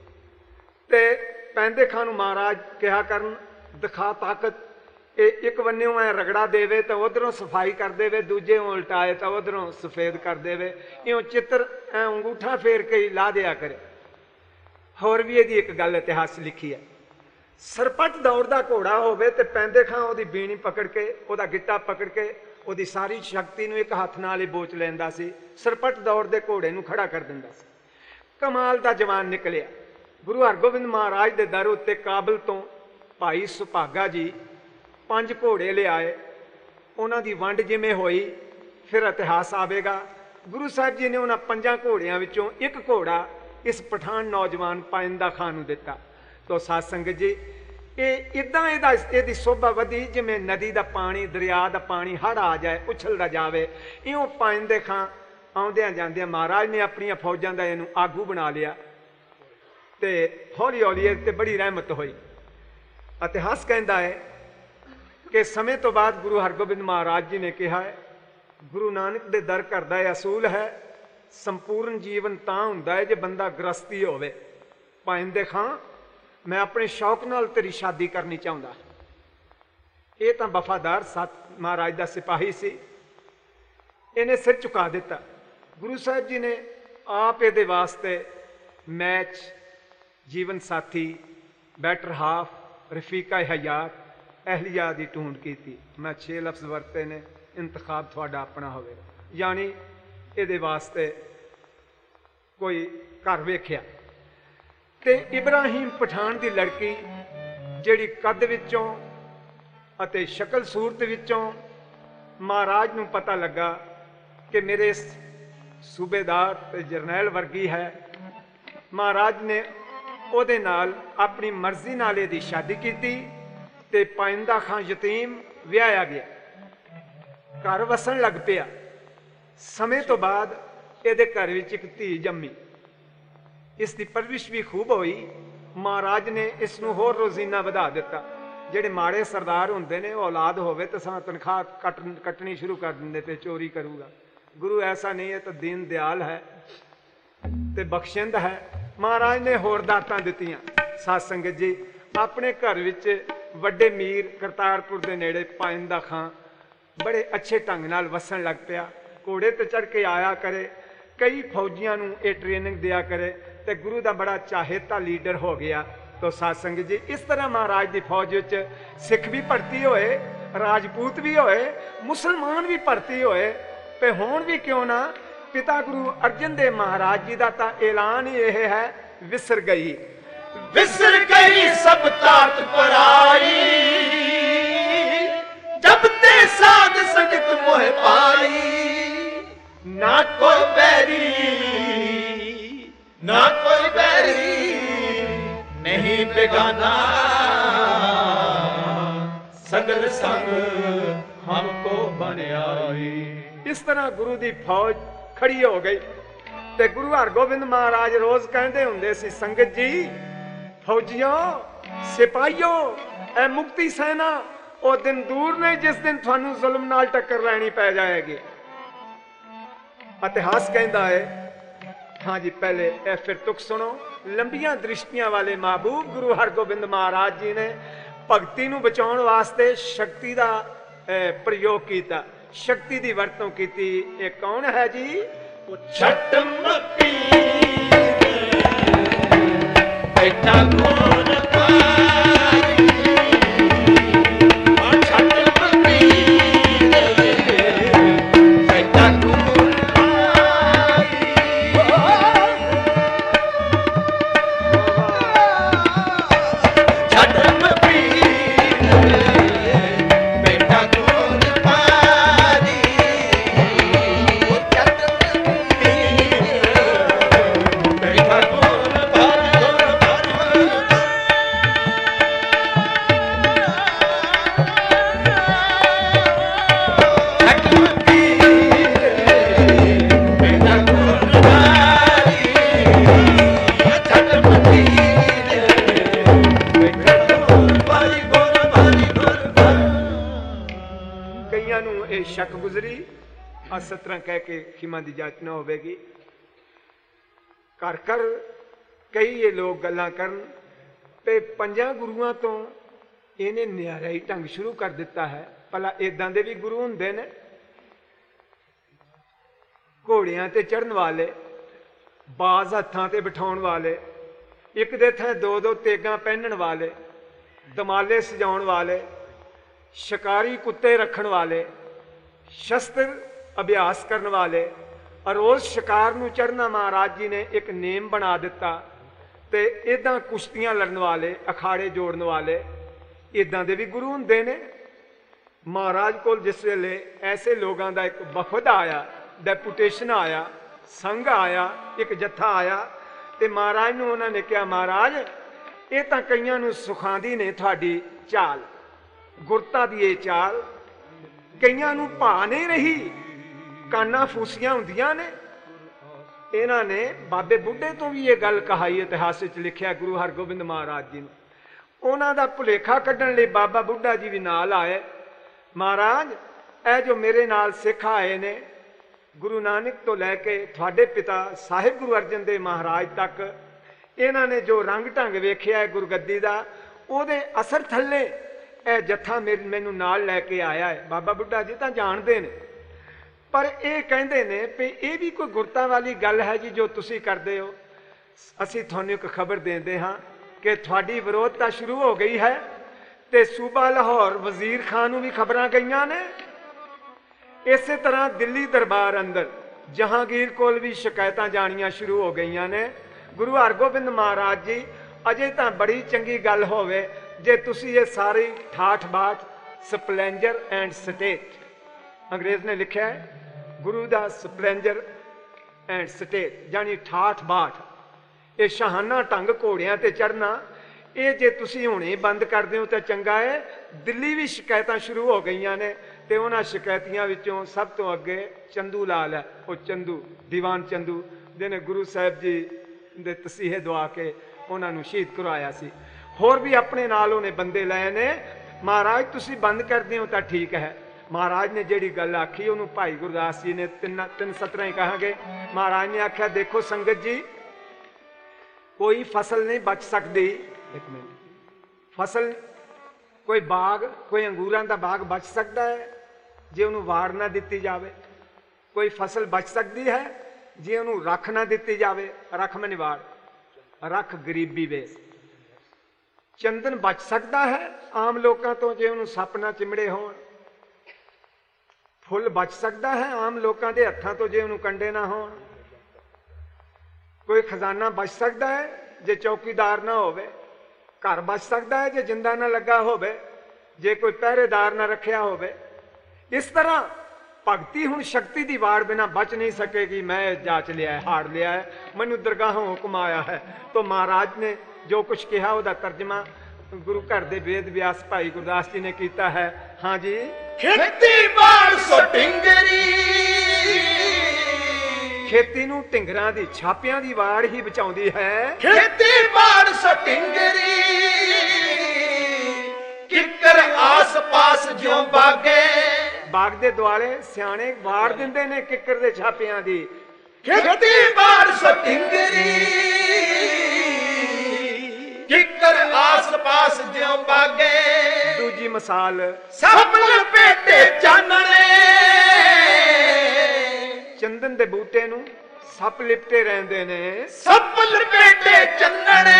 ਤੇ ਪੈਂਦੇ ਖਾਂ ਨੂੰ ਮਹਾਰਾਜ ਕਿਹਾ ਕਰਨ, ਦਿਖਾ ਤਾਕਤ, ਇਹ ਇੱਕ ਬੰਨਿਓ ਐ ਰਗੜਾ ਦੇਵੇ ਤਾਂ ਉਧਰੋਂ ਸਫਾਈ ਕਰ ਦੇਵੇ, ਦੂਜੇ ਉਲਟਾਏ ਤਾਂ ਉਧਰੋਂ ਸਫੇਦ ਕਰ ਦੇਵੇ, ਇਉਂ ਚਿੱਤਰ ਐ ਅੰਗੂਠਾ ਫੇਰ ਕੇ ਲਾ ਦਿਆ ਕਰੇ। ਹੋਰ ਵੀ ਇਹਦੀ ਇੱਕ ਗੱਲ ਇਤਿਹਾਸ ਲਿਖੀ ਹੈ, ਸਰਪਟ ਦੌੜਦਾ ਘੋੜਾ ਹੋਵੇ ਤੇ ਪੈਂਦੇ ਖਾਂ ਉਹਦੀ ਬੀਣੀ ਪਕੜ ਕੇ, ਉਹਦਾ ਗਿੱਟਾ ਪਕੜ ਕੇ ਉਹਦੀ ਸਾਰੀ ਸ਼ਕਤੀ ਨੂੰ ਇੱਕ ਹੱਥ ਨਾਲ ਹੀ ਬੋਚ ਲੈਂਦਾ ਸੀ, ਸਰਪਟ ਦੌੜਦੇ ਘੋੜੇ ਨੂੰ ਖੜਾ ਕਰ ਦਿੰਦਾ ਸੀ। ਕਮਾਲ ਦਾ ਜਵਾਨ ਨਿਕਲਿਆ। ਗੁਰੂ ਹਰਗੋਬਿੰਦ ਮਹਾਰਾਜ ਦੇ ਦਰ ਉੱਤੇ ਕਾਬਲ ਤੋਂ ਭਾਈ ਸੁਭਾਗਾ ਜੀ ਪੰਜ ਘੋੜੇ ਲਿਆਏ। ਉਹਨਾਂ ਦੀ ਵੰਡ ਜਿਵੇਂ ਹੋਈ ਫਿਰ ਇਤਿਹਾਸ ਆਵੇਗਾ। ਗੁਰੂ ਸਾਹਿਬ ਜੀ ਨੇ ਉਹਨਾਂ ਪੰਜਾਂ ਘੋੜਿਆਂ ਵਿੱਚੋਂ ਇੱਕ ਘੋੜਾ ਇਸ ਪਠਾਨ ਨੌਜਵਾਨ ਪਾਇੰਦਾ ਖਾਨ ਨੂੰ ਦਿੱਤਾ। ਤੋ ਸਾਧ ਸੰਗਤ ਜੀ, ਇਹ ਇਦਾਂ ਇਹਦਾ ਇਹਦੀ ਸੋਭਾ ਵਧੀ ਜਿਵੇਂ ਨਦੀ ਦਾ ਪਾਣੀ, ਦਰਿਆ ਦਾ ਪਾਣੀ ਹੜ ਆ ਜਾਏ, ਉਛਲਦਾ ਜਾਵੇ। ਇਉਂ ਪਾਇੰਦੇ ਖਾਂ ਆਉਂਦਿਆਂ ਜਾਂਦਿਆਂ ਮਹਾਰਾਜ ਨੇ ਆਪਣੀਆਂ ਫੌਜਾਂ ਦਾ ਇਹਨੂੰ ਆਗੂ ਬਣਾ ਲਿਆ ਤੇ ਹੌਲੀ ਹੌਲੀ ਇਹ ਤੇ ਬੜੀ ਰਹਿਮਤ ਹੋਈ। ਇਤਿਹਾਸ ਕਹਿੰਦਾ ਹੈ ਕਿ ਸਮੇਂ ਤੋਂ ਬਾਅਦ ਗੁਰੂ ਹਰਗੋਬਿੰਦ ਮਹਾਰਾਜ ਜੀ ਨੇ ਕਿਹਾ ਹੈ, ਗੁਰੂ ਨਾਨਕ ਦੇ ਦਰ ਘਰ ਦਾ ਇਹ ਅਸੂਲ ਹੈ, ਸੰਪੂਰਨ ਜੀਵਨ ਤਾਂ ਹੁੰਦਾ ਹੈ ਜੇ ਬੰਦਾ ਗ੍ਰਸਤੀ ਹੋਵੇ। ਪਾਇੰਦੇ ਖਾਂ, ਮੈਂ ਆਪਣੇ ਸ਼ੌਕ ਨਾਲ ਤੇਰੀ ਸ਼ਾਦੀ ਕਰਨੀ ਚਾਹੁੰਦਾ। ਇਹ ਤਾਂ ਵਫਾਦਾਰ ਸਤ ਮਹਾਰਾਜ ਦਾ ਸਿਪਾਹੀ ਸੀ, ਇਹਨੇ ਸਿਰ ਝੁਕਾ ਦਿੱਤਾ। ਗੁਰੂ ਸਾਹਿਬ ਜੀ ਨੇ ਆਪ ਇਹਦੇ ਵਾਸਤੇ ਮੈਚ, ਜੀਵਨ ਸਾਥੀ, ਬੈਟਰ ਹਾਫ, ਰਫੀਕਾ ਹਯਾਤ, ਅਹਲੀਆ ਦੀ ਢੂੰਡ ਕੀਤੀ। ਮੈਂ ਛੇ ਲਫ਼ਜ਼ ਵਰਤੇ ਨੇ, ਇੰਤਖਾਬ ਤੁਹਾਡਾ ਆਪਣਾ ਹੋਵੇ। ਯਾਨੀ ਇਹਦੇ ਵਾਸਤੇ ਕੋਈ ਘਰ ਵੇਖਿਆ ਤੇ ਇਬਰਾਹੀਮ ਪਠਾਨ ਦੀ ਲੜਕੀ, ਜਿਹੜੀ ਕੱਦ ਵਿੱਚੋਂ ਅਤੇ ਸ਼ਕਲ ਸੂਰਤ ਵਿੱਚੋਂ ਮਹਾਰਾਜ ਨੂੰ ਪਤਾ ਲੱਗਾ ਕਿ ਮੇਰੇ ਸੂਬੇਦਾਰ ਤੇ ਜਰਨੈਲ ਵਰਗੀ ਹੈ, ਮਹਾਰਾਜ ਨੇ ਉਹਦੇ ਨਾਲ ਆਪਣੀ ਮਰਜ਼ੀ ਨਾਲ ਇਹਦੀ ਸ਼ਾਦੀ ਕੀਤੀ ਤੇ ਪਾਇੰਦਾ ਖਾਂ ਯਤੀਮ ਵਿਆਹਿਆ ਗਿਆ, ਘਰ ਵਸਣ ਲੱਗ ਪਿਆ। ਸਮੇਂ ਤੋਂ ਬਾਅਦ ਇਹਦੇ ਘਰ ਵਿੱਚ ਇੱਕ ਧੀ ਜੰਮੀ, ਇਸ ਦੀ ਪਰਵਿਸ਼ ਵੀ ਖੂਬ ਹੋਈ। ਮਹਾਰਾਜ ਨੇ ਇਸ ਨੂੰ ਹੋਰ ਰੋਜ਼ੀਨਾ ਵਧਾ ਦਿੱਤਾ। ਜਿਹੜੇ ਮਾੜੇ ਸਰਦਾਰ ਹੁੰਦੇ ਨੇ, ਉਹ ਔਲਾਦ ਹੋਵੇ ਤਾਂ ਸਮਾਂ ਤਨਖਾਹ ਕੱਟ ਕੱਟਣੀ ਸ਼ੁਰੂ ਕਰ ਦਿੰਦੇ ਤੇ ਚੋਰੀ ਕਰੂਗਾ। ਗੁਰੂ ਐਸਾ ਨਹੀਂ ਹੈ, ਤਾਂ ਦੀਨ ਦਿਆਲ ਹੈ ਤੇ ਬਖਸ਼ਿੰਦ ਹੈ। ਮਹਾਰਾਜ ਨੇ ਹੋਰ ਦਾਤਾਂ ਦਿੱਤੀਆਂ। ਸਾਧ ਸੰਗਤ ਜੀ, ਆਪਣੇ ਘਰ ਵਿੱਚ ਵੱਡੇ ਮੀਰ ਕਰਤਾਰਪੁਰ ਦੇ ਨੇੜੇ ਪਾਇੰਦਾ ਖਾਂ ਬੜੇ ਅੱਛੇ ਢੰਗ ਨਾਲ ਵਸਣ ਲੱਗ ਪਿਆ। ਘੋੜੇ ਤੇ ਚੜ੍ਹ ਕੇ ਆਇਆ ਕਰੇ, ਕਈ ਫੌਜੀਆਂ ਨੂੰ ਇਹ ਟ੍ਰੇਨਿੰਗ ਦਿਆ ਕਰੇ ਤੇ ਗੁਰੂ ਦਾ ਬੜਾ ਚਾਹੇਤਾ ਲੀਡਰ ਹੋ ਗਿਆ। ਤੋ ਸਾਧ ਸੰਗਤ ਜੀ, ਇਸ ਤਰ੍ਹਾਂ ਮਹਾਰਾਜ ਦੀ ਫੌਜ ਵਿੱਚ ਸਿੱਖ ਵੀ ਭਰਤੀ ਹੋਏ, ਰਾਜਪੂਤ ਵੀ ਹੋਏ, ਮੁਸਲਮਾਨ ਵੀ ਭਰਤੀ ਹੋਏ ਤੇ ਹੁਣ ਵੀ ਕਿਉਂ ਨਾ ਪਿਤਾ ਗੁਰੂ ਅਰਜਨ ਦੇਵ ਮਹਾਰਾਜ ਜੀ ਦਾ ਤਾਂ ਐਲਾਨ ਹੀ ਇਹ ਹੈ, ਵਿਸਰ ਗਈ ਵਿਸਰ ਗਈ ਸਭ ਤਾਤ ਪਰਾਈ, ਜਬ ਤੇ ਸਾਧ ਸੰਗਤ ਮੋਹ ਪਾਈ। ਨਾ ਕੋਈ ਬੈਰੀ, ਨਾ ਕੋਈ ਬੈਰੀ, ਨਹੀਂ ਬੇਗਾਨਾ, ਸਗਲ ਸੰਗ ਹਮਕੋ ਬਣਾਈ। ਇਸ ਤਰ੍ਹਾਂ ਗੁਰੂ ਦੀ ਫੌਜ ਖੜੀ ਹੋ ਗਈ ਤੇ ਗੁਰੂ ਹਰਗੋਬਿੰਦ ਮਹਾਰਾਜ ਰੋਜ਼ ਕਹਿੰਦੇ ਹੁੰਦੇ ਸੀ, ਸੰਗਤ ਜੀ, ਫੌਜੀਓ, ਸਿਪਾਹੀਓ, ਇਹ ਮੁਕਤੀ ਸੈਨਾ ਉਹ ਦਿਨ ਦੂਰ ਨੇ ਜਿਸ ਦਿਨ ਤੁਹਾਨੂੰ ਜ਼ੁਲਮ ਨਾਲ ਟੱਕਰ ਲੈਣੀ ਪੈ ਜਾਏਗੀ। ਇਤਿਹਾਸ ਕਹਿੰਦਾ ਹੈ। हाँ जी, पहले ए फिर तुक सुनो। लंबियां दृष्टियां वाले महबूब गुरु हरगोबिंद महाराज जी ने भगती नूं बचाउण वास्ते शक्ति दा प्रयोग किया, शक्ति दी वरतों की। ये कौन है जी? छटमकी बेटा कौन पाई, छटमकी बेटा कौन पाई, छटमकी बेटा कौन पाई, कईयां नूं ये शक गुजरी ਇਸ ਤਰ੍ਹਾਂ ਕਹਿ ਕੇ ਖਿਮਾ ਦੀ ਜਾਚਨਾ ਹੋਵੇਗੀ। ਘਰ ਘਰ ਕਈ ਇਹ ਲੋਕ ਗੱਲਾਂ ਕਰਨ ਤੇ ਪੰਜਾਂ ਗੁਰੂਆਂ ਤੋਂ ਇਹਨੇ ਨਿਆਰਾ ਹੀ ਢੰਗ ਸ਼ੁਰੂ ਕਰ ਦਿੱਤਾ ਹੈ। ਭਲਾ ਇਦਾਂ ਦੇ ਵੀ ਗੁਰੂ ਹੁੰਦੇ ਨੇ, ਘੋੜਿਆਂ ਤੇ ਚੜ੍ਹਨ ਵਾਲੇ, ਬਾਜ਼ ਹੱਥਾਂ ਤੇ ਬਿਠਾਉਣ ਵਾਲੇ, ਇੱਕ ਦੇ ਥਾਂ ਦੋ ਦੋ ਤੇਗਾਂ ਪਹਿਨਣ ਵਾਲੇ, ਦਮਾਲੇ ਸਜਾਉਣ ਵਾਲੇ, ਸ਼ਿਕਾਰੀ ਕੁੱਤੇ ਰੱਖਣ ਵਾਲੇ, ਸ਼ਸਤਰ ਅਭਿਆਸ ਕਰਨ ਵਾਲੇ, ਰੋਜ਼ ਸ਼ਿਕਾਰ ਨੂੰ ਚੜ੍ਹਨਾ ਮਹਾਰਾਜ ਜੀ ਨੇ ਇੱਕ ਨੇਮ ਬਣਾ ਦਿੱਤਾ। ਤੇ ਇੱਦਾਂ ਕੁਸ਼ਤੀਆਂ ਲੜਨ ਵਾਲੇ, ਅਖਾੜੇ ਜੋੜਨ ਵਾਲੇ, ਇੱਦਾਂ ਦੇ ਵੀ ਗੁਰੂ ਹੁੰਦੇ ਨੇ। ਮਹਾਰਾਜ ਕੋਲ ਜਿਸ ਵੇਲੇ ਐਸੇ ਲੋਕਾਂ ਦਾ ਇੱਕ ਵਫਦ ਆਇਆ, ਡੈਪੂਟੇਸ਼ਨ ਆਇਆ, ਸੰਘ ਆਇਆ, ਇੱਕ ਜੱਥਾ ਆਇਆ, ਤੇ ਮਹਾਰਾਜ ਨੂੰ ਉਹਨਾਂ ਨੇ ਕਿਹਾ, ਮਹਾਰਾਜ ਇਹ ਤਾਂ ਕਈਆਂ ਨੂੰ ਸੁਖਾਂਦੀ ਨੇ ਤੁਹਾਡੀ ਚਾਲ, ਗੁਰਤਾ ਦੀ ਇਹ ਚਾਲ, ਕਈਆਂ ਨੂੰ ਭਾ ਨਹੀਂ ਰਹੀ, ਕਾਨਾਂ ਫੂਸੀਆਂ ਹੁੰਦੀਆਂ ਨੇ। ਇਹਨਾਂ ਨੇ ਬਾਬੇ ਬੁੱਢੇ ਤੋਂ ਵੀ ਇਹ ਗੱਲ ਕਹਾਈ, ਇਤਿਹਾਸ ਵਿੱਚ ਲਿਖਿਆ ਗੁਰੂ ਹਰਗੋਬਿੰਦ ਮਹਾਰਾਜ ਜੀ ਨੂੰ। ਉਹਨਾਂ ਦਾ ਭੁਲੇਖਾ ਕੱਢਣ ਲਈ ਬਾਬਾ ਬੁੱਢਾ ਜੀ ਵੀ ਨਾਲ ਆਏ। ਮਹਾਰਾਜ ਇਹ ਜੋ ਮੇਰੇ ਨਾਲ ਸਿੱਖ ਆਏ ਨੇ, ਗੁਰੂ ਨਾਨਕ ਤੋਂ ਲੈ ਕੇ ਤੁਹਾਡੇ ਪਿਤਾ ਸਾਹਿਬ ਗੁਰੂ ਅਰਜਨ ਦੇਵ ਮਹਾਰਾਜ ਤੱਕ, ਇਹਨਾਂ ਨੇ ਜੋ ਰੰਗ ਢੰਗ ਵੇਖਿਆ ਹੈ ਗੁਰਗੱਦੀ ਦਾ, ਉਹਦੇ ਅਸਰ ਥੱਲੇ ਇਹ ਜੱਥਾ ਮੈਨੂੰ ਨਾਲ ਲੈ ਕੇ ਆਇਆ ਹੈ। ਬਾਬਾ ਬੁੱਢਾ ਜੀ ਤਾਂ ਜਾਣਦੇ ਨੇ, ਪਰ ਇਹ ਕਹਿੰਦੇ ਨੇ ਵੀ ਇਹ ਵੀ ਕੋਈ ਗੁਰਤਾ ਵਾਲੀ ਗੱਲ ਹੈ ਜੀ ਜੋ ਤੁਸੀਂ ਕਰਦੇ ਹੋ। ਅਸੀਂ ਤੁਹਾਨੂੰ ਇੱਕ ਖਬਰ ਦਿੰਦੇ ਹਾਂ ਕਿ ਤੁਹਾਡੀ ਵਿਰੋਧਤਾ ਸ਼ੁਰੂ ਹੋ ਗਈ ਹੈ, ਤੇ ਸੂਬਾ ਲਾਹੌਰ ਵਜ਼ੀਰ ਖਾਨ ਨੂੰ ਵੀ ਖਬਰਾਂ ਗਈਆਂ ਨੇ। ਇਸੇ ਤਰ੍ਹਾਂ ਦਿੱਲੀ ਦਰਬਾਰ ਅੰਦਰ ਜਹਾਂਗੀਰ ਕੋਲ ਵੀ ਸ਼ਿਕਾਇਤਾਂ ਜਾਣੀਆਂ ਸ਼ੁਰੂ ਹੋ ਗਈਆਂ ਨੇ। ਗੁਰੂ ਹਰਗੋਬਿੰਦ ਮਹਾਰਾਜ ਜੀ, ਅਜੇ ਤਾਂ ਬੜੀ ਚੰਗੀ ਗੱਲ ਹੋਵੇ ਜੇ ਤੁਸੀਂ ਇਹ ਸਾਰੀ ਠਾਠ ਬਾਠ, ਸਪਲੈਂਜਰ ਐਂਡ ਸਟੇਟ, ਅੰਗਰੇਜ਼ ਨੇ ਲਿਖਿਆ ਹੈ ਗੁਰੂ ਦਾ ਸਪਲੈਂਜਰ ਐਂਡ ਸਟੇਟ, ਜਾਨੀ ਠਾਠ ਬਾਠ, ਇਹ ਸ਼ਾਹਾਨਾ ਢੰਗ ਘੋੜਿਆਂ ਤੇ ਚੜ੍ਹਨਾ, ਇਹ ਜੇ ਤੁਸੀਂ ਹੁਣੇ ਬੰਦ ਕਰ ਦਿਓ ਤਾਂ ਚੰਗਾ ਹੈ। ਦਿੱਲੀ ਵੀ ਸ਼ਿਕਾਇਤਾਂ ਸ਼ੁਰੂ ਹੋ ਗਈਆਂ ਨੇ, ਤੇ ਉਹਨਾਂ ਸ਼ਿਕਾਇਤੀਆਂ ਵਿੱਚੋਂ ਸਭ ਤੋਂ ਅੱਗੇ ਚੰਦੂ ਲਾਲ ਹੈ। ਉਹ ਚੰਦੂ, ਦੀਵਾਨ ਚੰਦੂ, ਜਿਹਨੇ ਗੁਰੂ ਸਾਹਿਬ ਜੀ ਦੇ ਤਸੀਹੇ ਦਵਾ ਕੇ ਉਹਨਾਂ ਨੂੰ ਸ਼ਹੀਦ ਕਰਵਾਇਆ ਸੀ। ਹੋਰ ਵੀ ਆਪਣੇ ਨਾਲ ਉਹਨੇ ਬੰਦੇ ਲਏ ਨੇ। ਮਹਾਰਾਜ ਤੁਸੀਂ ਬੰਦ ਕਰਦੇ ਹੋ ਤਾਂ ਠੀਕ ਹੈ। ਮਹਾਰਾਜ ਨੇ ਜਿਹੜੀ ਗੱਲ ਆਖੀ ਉਹਨੂੰ ਭਾਈ ਗੁਰਦਾਸ ਜੀ ਨੇ ਤਿੰਨ ਤਿੰਨ ਸਤਰਾਂ ਹੀ ਕਹਾਂਗੇ। ਮਹਾਰਾਜ ਨੇ ਆਖਿਆ, ਦੇਖੋ ਸੰਗਤ ਜੀ, ਕੋਈ ਫਸਲ ਨਹੀਂ ਬਚ ਸਕਦੀ। ਇੱਕ ਮਿੰਟ, ਫਸਲ, ਕੋਈ ਬਾਗ, ਕੋਈ ਅੰਗੂਰਾਂ ਦਾ ਬਾਗ ਬਚ ਸਕਦਾ ਹੈ ਜੇ ਉਹਨੂੰ ਵਾੜ ਨਾ ਦਿੱਤੀ ਜਾਵੇ? ਕੋਈ ਫਸਲ ਬਚ ਸਕਦੀ ਹੈ ਜੇ ਉਹਨੂੰ ਰੱਖ ਨਾ ਦਿੱਤੀ ਜਾਵੇ? ਰੱਖ ਮੈਂ ਨਿਵਾੜ, ਰੱਖ ਗਰੀਬੀ ਵੇਸ। ਚੰਦਨ ਬਚ ਸਕਦਾ ਹੈ ਆਮ ਲੋਕਾਂ ਤੋਂ ਜੇ ਉਹਨੂੰ ਸੱਪ ਨਾ ਚਿਮੜੇ ਹੋਣ? ਫੁੱਲ ਬਚ ਸਕਦਾ ਹੈ ਆਮ ਲੋਕਾਂ ਦੇ ਹੱਥਾਂ ਤੋਂ ਜੇ ਉਹਨੂੰ ਕੰਡੇ ਨਾ ਹੋਣ? ਕੋਈ ਖਜ਼ਾਨਾ ਬਚ ਸਕਦਾ ਹੈ ਜੇ ਚੌਕੀਦਾਰ ਨਾ ਹੋਵੇ? ਘਰ ਬਚ ਸਕਦਾ ਹੈ ਜੇ ਜਿੰਦਾ ਨਾ ਲੱਗਾ ਹੋਵੇ, ਜੇ ਕੋਈ ਪਹਿਰੇਦਾਰ ਨਾ ਰੱਖਿਆ ਹੋਵੇ? ਇਸ ਤਰ੍ਹਾਂ ਭਗਤੀ ਹੁਣ ਸ਼ਕਤੀ ਦੀ ਵਾੜ ਬਿਨਾ ਬਚ ਨਹੀਂ ਸਕੇਗੀ। ਮੈਂ ਜਾਚ ਲਿਆ ਹੈ, ਹਾੜ ਲਿਆ ਹੈ, ਮੈਨੂੰ ਦਰਗਾਹੋਂ ਹੁਕਮ ਆਇਆ ਹੈ। तो महाराज ने जो कुछ कहा ਉਹਦਾ ਤਰਜਮਾ ਗੁਰੂ ਘਰ ਦੇ ਵੇਦ ਵਿਆਸ ਭਾਈ ਗੁਰਦਾਸ ਜੀ ਨੇ ਕੀਤਾ ਹੈ। ਹਾਂ ਜੀ, ਖੇਤੀ ਬਾੜ ਸੋ ਢਿੰਗਰੀ, ਖੇਤੀ ਨੂੰ ਢਿੰਗਰਾਂ ਦੀ ਛਾਪਿਆਂ ਦੀ ਵਾੜ ਹੀ ਬਚਾਉਂਦੀ ਹੈ। ਖੇਤੀ ਬਾੜ ਸੋ ਢਿੰਗਰੀ, ਕਿੱਕਰ ਆਸ ਪਾਸ ਜਿਉਂ ਬਾਗੇ, ਬਾਗ ਦੇ ਦੁਆਲੇ ਸਿਆਣੇ ਵਾੜ ਦਿੰਦੇ ਨੇ ਕਿੱਕਰ ਦੇ ਛਾਪਿਆਂ ਦੀ। ਖੇਤੀ ਬਾੜ ਸੋ ਢਿੰਗਰੀ, ਕਿੱਕਰ ਆਸ ਪਾਸ ਜਿਉਂ ਬਾਗੇ। ਦੂਜੀ ਮਿਸਾਲ, ਸਭ ਲਪੇਟੇ ਚਾਨਣੇ, ਚੰਦਨ ਦੇ ਬੂਟੇ ਨੂੰ ਸੱਪ ਲਿਪਟੇ ਰਹਿੰਦੇ ਨੇ। ਸਭ ਲਪੇਟੇ ਚੰਨਣੇ,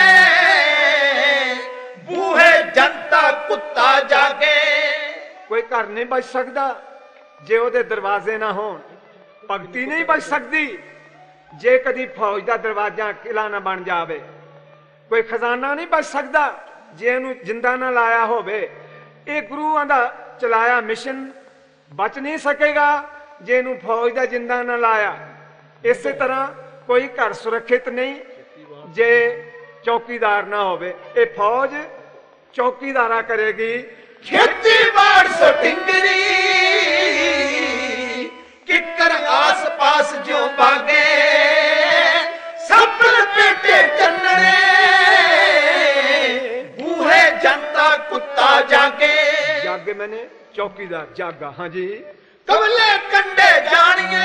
ਬੂਹੇ ਜਨਤਾ ਕੁੱਤਾ ਜਾਗੇ। ਕੋਈ ਘਰ ਨਹੀਂ ਬਚ ਸਕਦਾ ਜੇ ਉਹਦੇ ਦਰਵਾਜ਼ੇ ਨਾ ਹੋਣ। ਭਗਤੀ ਨਹੀਂ ਬਚ ਸਕਦੀ ਜੇ ਕਦੀ ਫੌਜ ਦਾ ਦਰਵਾਜ਼ਾ ਕਿਲਾ ਨਾ ਬਣ ਜਾਵੇ। ਕੋਈ ਖਜ਼ਾਨਾ ਨਹੀਂ ਬਚ ਸਕਦਾ ਜੇ ਇਹਨੂੰ ਜਿੰਦਾ ਨਾ ਲਾਇਆ ਹੋਵੇ। ਇਹ ਗੁਰੂਆਂ ਦਾ ਚਲਾਇਆ ਮਿਸ਼ਨ ਬਚ ਨਹੀਂ ਸਕੇਗਾ ਜੇ ਇਹਨੂੰ ਫੌਜ ਦਾ ਜਿੰਦਾ ਨਾ ਲਾਇਆ। ਇਸੇ ਤਰ੍ਹਾਂ ਕੋਈ ਘਰ ਸੁਰੱਖਿਅਤ ਨਹੀਂ ਜੇ ਚੌਕੀਦਾਰ ਨਾ ਹੋਵੇ। ਇਹ ਫੌਜ ਚੌਕੀਦਾਰਾ ਕਰੇਗੀ। ਖੇਤੀ ਬਾੜ ਸੋ ਢਿੰਗਰੀ, ਕਿੱਕਰ ਆਸ ਪਾਸ ਜਿਉਂ ਬਾਗੇ। ਸਭ ਲਪੇਟੇ ਚੰਨਣੇ, ਬੂਹੇ ਜਨਤਾ ਕੁੱਤਾ ਜਾਗੇ। ਜਾਗੇ ਮੈਨੇ ਚੌਕੀਦਾਰ ਜਾਗਾ। ਹਾਂ ਜੀ, ਕਮਲੇ ਕੰਡੇ ਜਾਣੀਏ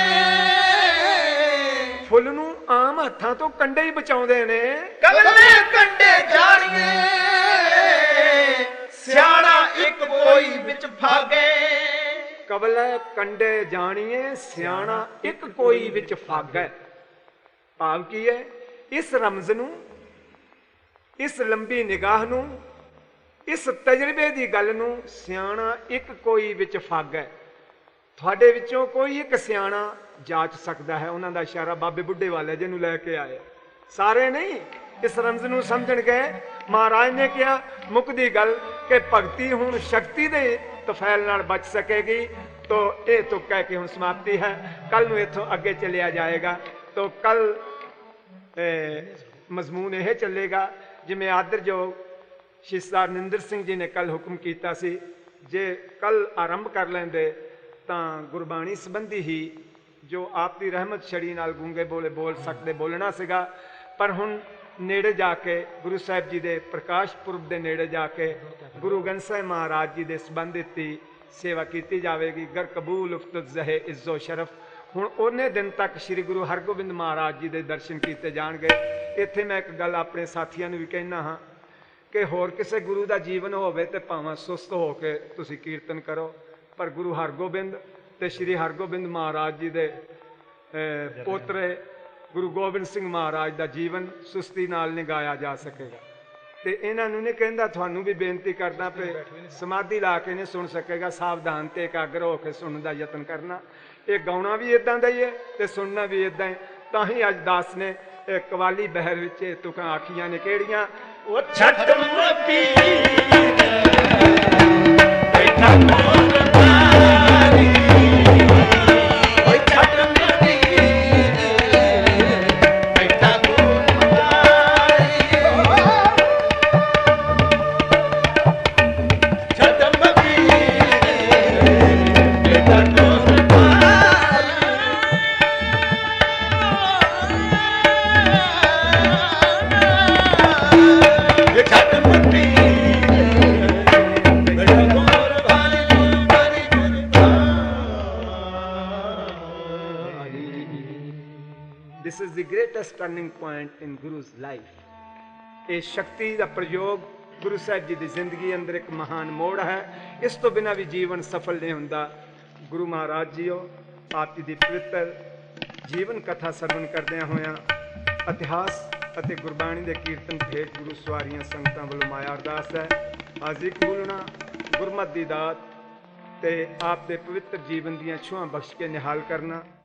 ਫੁੱਲ ਨੂੰ ਆਮ ਹੱਥਾਂ ਤੋਂ ਕੰਡੇ ਹੀ ਬਚਾਉਂਦੇ ਨੇ। ਕਬਲੇ ਕੰਡੇ ਜਾਣੀਏ ਸਿਆਣਾ ਇੱਕ ਕੋਈ ਵਿੱਚ ਫਾਗੇ। ਕਬਲੇ ਕੰਡੇ ਜਾਣੀਏ ਸਿਆਣਾ ਇੱਕ ਕੋਈ ਵਿੱਚ ਫਾਗੈ। ਭਾਵ ਕੀ ਹੈ? ਇਸ ਰਮਜ਼ ਨੂੰ, ਇਸ ਲੰਬੀ ਨਿਗਾਹ ਨੂੰ, ਇਸ ਤਜਰਬੇ ਦੀ ਗੱਲ ਨੂੰ ਸਿਆਣਾ ਇੱਕ ਕੋਈ ਵਿੱਚ ਫਾਗੈ। ਤੁਹਾਡੇ ਵਿੱਚੋਂ ਕੋਈ ਇੱਕ ਸਿਆਣਾ ਜਾਚ ਸਕਦਾ ਹੈ। ਉਹਨਾਂ ਦਾ ਇਸ਼ਾਰਾ ਬਾਬੇ ਬੁੱਢੇ ਵਾਲੇ ਜਿਹਨੂੰ ਲੈ ਕੇ ਆਏ, ਸਾਰੇ ਨਹੀਂ ਇਸ ਰਮਜ਼ ਨੂੰ ਸਮਝਣ ਗਏ। ਮਹਾਰਾਜ ਨੇ ਕਿਹਾ ਮੁੱਕਦੀ ਗੱਲ ਕਿ ਭਗਤੀ ਹੁਣ ਸ਼ਕਤੀ ਦੇ ਤਫੈਲ ਨਾਲ ਬਚ ਸਕੇਗੀ। ਤੋ ਇਹ ਤੋਂ ਕਹਿ ਕੇ ਹੁਣ ਸਮਾਪਤੀ ਹੈ। ਕੱਲ ਨੂੰ ਇੱਥੋਂ ਅੱਗੇ ਚੱਲਿਆ ਜਾਏਗਾ। ਤੋ ਕੱਲ ਮਜ਼ਮੂਨ ਇਹ ਚੱਲੇਗਾ ਜਿਵੇਂ ਆਦਰਯੋਗ ਸ਼੍ਰੀ ਸਰਦਾਰ ਨਿੰਦਰ ਸਿੰਘ ਜੀ ਨੇ ਕੱਲ ਹੁਕਮ ਕੀਤਾ ਸੀ, ਜੇ ਕੱਲ ਆਰੰਭ ਕਰ ਲੈਂਦੇ ਤਾਂ ਗੁਰਬਾਣੀ ਸੰਬੰਧੀ ਹੀ ਜੋ ਆਪ ਦੀ ਰਹਿਮਤ ਛੜੀ ਨਾਲ ਗੂੰਗੇ ਬੋਲੇ ਬੋਲ ਸਕਦੇ ਬੋਲਣਾ ਸੀਗਾ। ਪਰ ਹੁਣ ਨੇੜੇ ਜਾ ਕੇ ਗੁਰੂ ਸਾਹਿਬ ਜੀ ਦੇ ਪ੍ਰਕਾਸ਼ ਪੁਰਬ ਦੇ ਨੇੜੇ ਜਾ ਕੇ ਗੁਰੂ ਗ੍ਰੰਥ ਸਾਹਿਬ ਮਹਾਰਾਜ ਜੀ ਦੇ ਸੰਬੰਧਿਤ ਹੀ ਸੇਵਾ ਕੀਤੀ ਜਾਵੇਗੀ। ਗਰ ਕਬੂਲ ਉਫਤਤ ਜ਼ਹੇ ਇੱਜ਼ੋ ਸ਼ਰਫ। ਹੁਣ ਉਹਨੇ ਦਿਨ ਤੱਕ ਸ੍ਰੀ ਗੁਰੂ ਹਰਗੋਬਿੰਦ ਮਹਾਰਾਜ ਜੀ ਦੇ ਦਰਸ਼ਨ ਕੀਤੇ ਜਾਣਗੇ। ਇੱਥੇ ਮੈਂ ਇੱਕ ਗੱਲ ਆਪਣੇ ਸਾਥੀਆਂ ਨੂੰ ਵੀ ਕਹਿਣਾ ਹਾਂ ਕਿ ਹੋਰ ਕਿਸੇ ਗੁਰੂ ਦਾ ਜੀਵਨ ਹੋਵੇ ਤੇ ਭਾਵੇਂ ਸੁਸਤ ਹੋ ਕੇ ਤੁਸੀਂ ਕੀਰਤਨ ਕਰੋ, ਪਰ ਗੁਰੂ ਹਰਗੋਬਿੰਦ ਤੇ ਸ੍ਰੀ ਹਰਗੋਬਿੰਦ ਮਹਾਰਾਜ ਜੀ ਦੇ ਪੋਤਰੇ ਗੁਰੂ ਗੋਬਿੰਦ ਸਿੰਘ ਮਹਾਰਾਜ ਦਾ ਜੀਵਨ ਸੁਸਤੀ ਨਾਲ ਨਹੀਂ ਗਾਇਆ ਜਾ ਸਕੇਗਾ। ਤੇ ਇਹਨਾਂ ਨੂੰ ਨਹੀਂ ਕਹਿੰਦਾ, ਤੁਹਾਨੂੰ ਵੀ ਬੇਨਤੀ ਕਰਦਾ ਪਏ ਸਮਾਧੀ ਲਾ ਕੇ ਨਹੀਂ ਸੁਣ ਸਕੇਗਾ। ਸਾਵਧਾਨ ਤੇ ਇਕਾਗਰ ਹੋ ਕੇ ਸੁਣਨ ਦਾ ਯਤਨ ਕਰਨਾ। ਇਹ ਗਾਉਣਾ ਵੀ ਇਦਾਂ ਦਾ ਹੀ ਹੈ ਤੇ ਸੁਣਨਾ ਵੀ ਇਦਾਂ ਹੀ। ਤਾਂ ਹੀ ਅੱਜ ਦਾਸ ਨੇ ਇਹ ਕਵਾਲੀ ਬਹਿਰ ਵਿੱਚ ਤੁਕਾਂ ਆਖੀਆਂ ਨੇ ਕਿਹੜੀਆਂ? ਉਹ ਛੱਡ ਮੱਪੀ ਬੈਠਾ ਮੋਰ ਮਾਰੀ। ਓਏ ਛੱਡ ਮੱਪੀ ਬੈਠਾ ਮੋਰ ਮਾਰੀ। ਛੱਡ ਮੱਪੀ ਬੈਠਾ ਮੋਰ ਮਾਰੀ। ਇਹ ਛੱਡ ਮੱਪੀ ਬੈਠਾ ਮੋਰ ਭਾਰੀ ਗੁਰੂ ਭਾਰੀ ਗੁਰੂ ਭਾਰੀ। This is the greatest turning point in Guru's life. ਇਹ ਸ਼ਕਤੀ ਦਾ ਪ੍ਰਯੋਗ ਗੁਰੂ ਸਾਹਿਬ ਜੀ ਦੀ ਜ਼ਿੰਦਗੀ ਅੰਦਰ ਇੱਕ ਮਹਾਨ ਮੋੜ ਹੈ। ਇਸ ਤੋਂ ਬਿਨਾਂ ਵੀ ਜੀਵਨ ਸਫਲ ਨਹੀਂ ਹੁੰਦਾ। ਗੁਰੂ ਮਹਾਰਾਜ ਜੀਓ, ਆਪ ਜੀ ਦੀ ਪਵਿੱਤਰ ਜੀਵਨ ਕਥਾ ਸਰਵਣ ਕਰਦਿਆਂ ਹੋਇਆਂ ਇਤਿਹਾਸ ਅਤੇ ਗੁਰਬਾਣੀ ਦੇ ਕੀਰਤਨ ਭੇਟ ਗੁਰੂ ਸਵਾਰੀਆਂ ਸੰਗਤਾਂ ਵੱਲੋਂ ਮਾਇਆ ਅਰਦਾਸ ਹੈ। ਹਾਜ਼ਰੀ ਕਬੂਲਣਾ, ਗੁਰਮਤਿ ਦੀ ਦਾਤ ਤੇ ਆਪ ਦੇ ਪਵਿੱਤਰ ਜੀਵਨ ਦੀਆਂ ਛੂਹਾਂ ਬਖਸ਼ ਕੇ ਨਿਹਾਲ ਕਰਨਾ।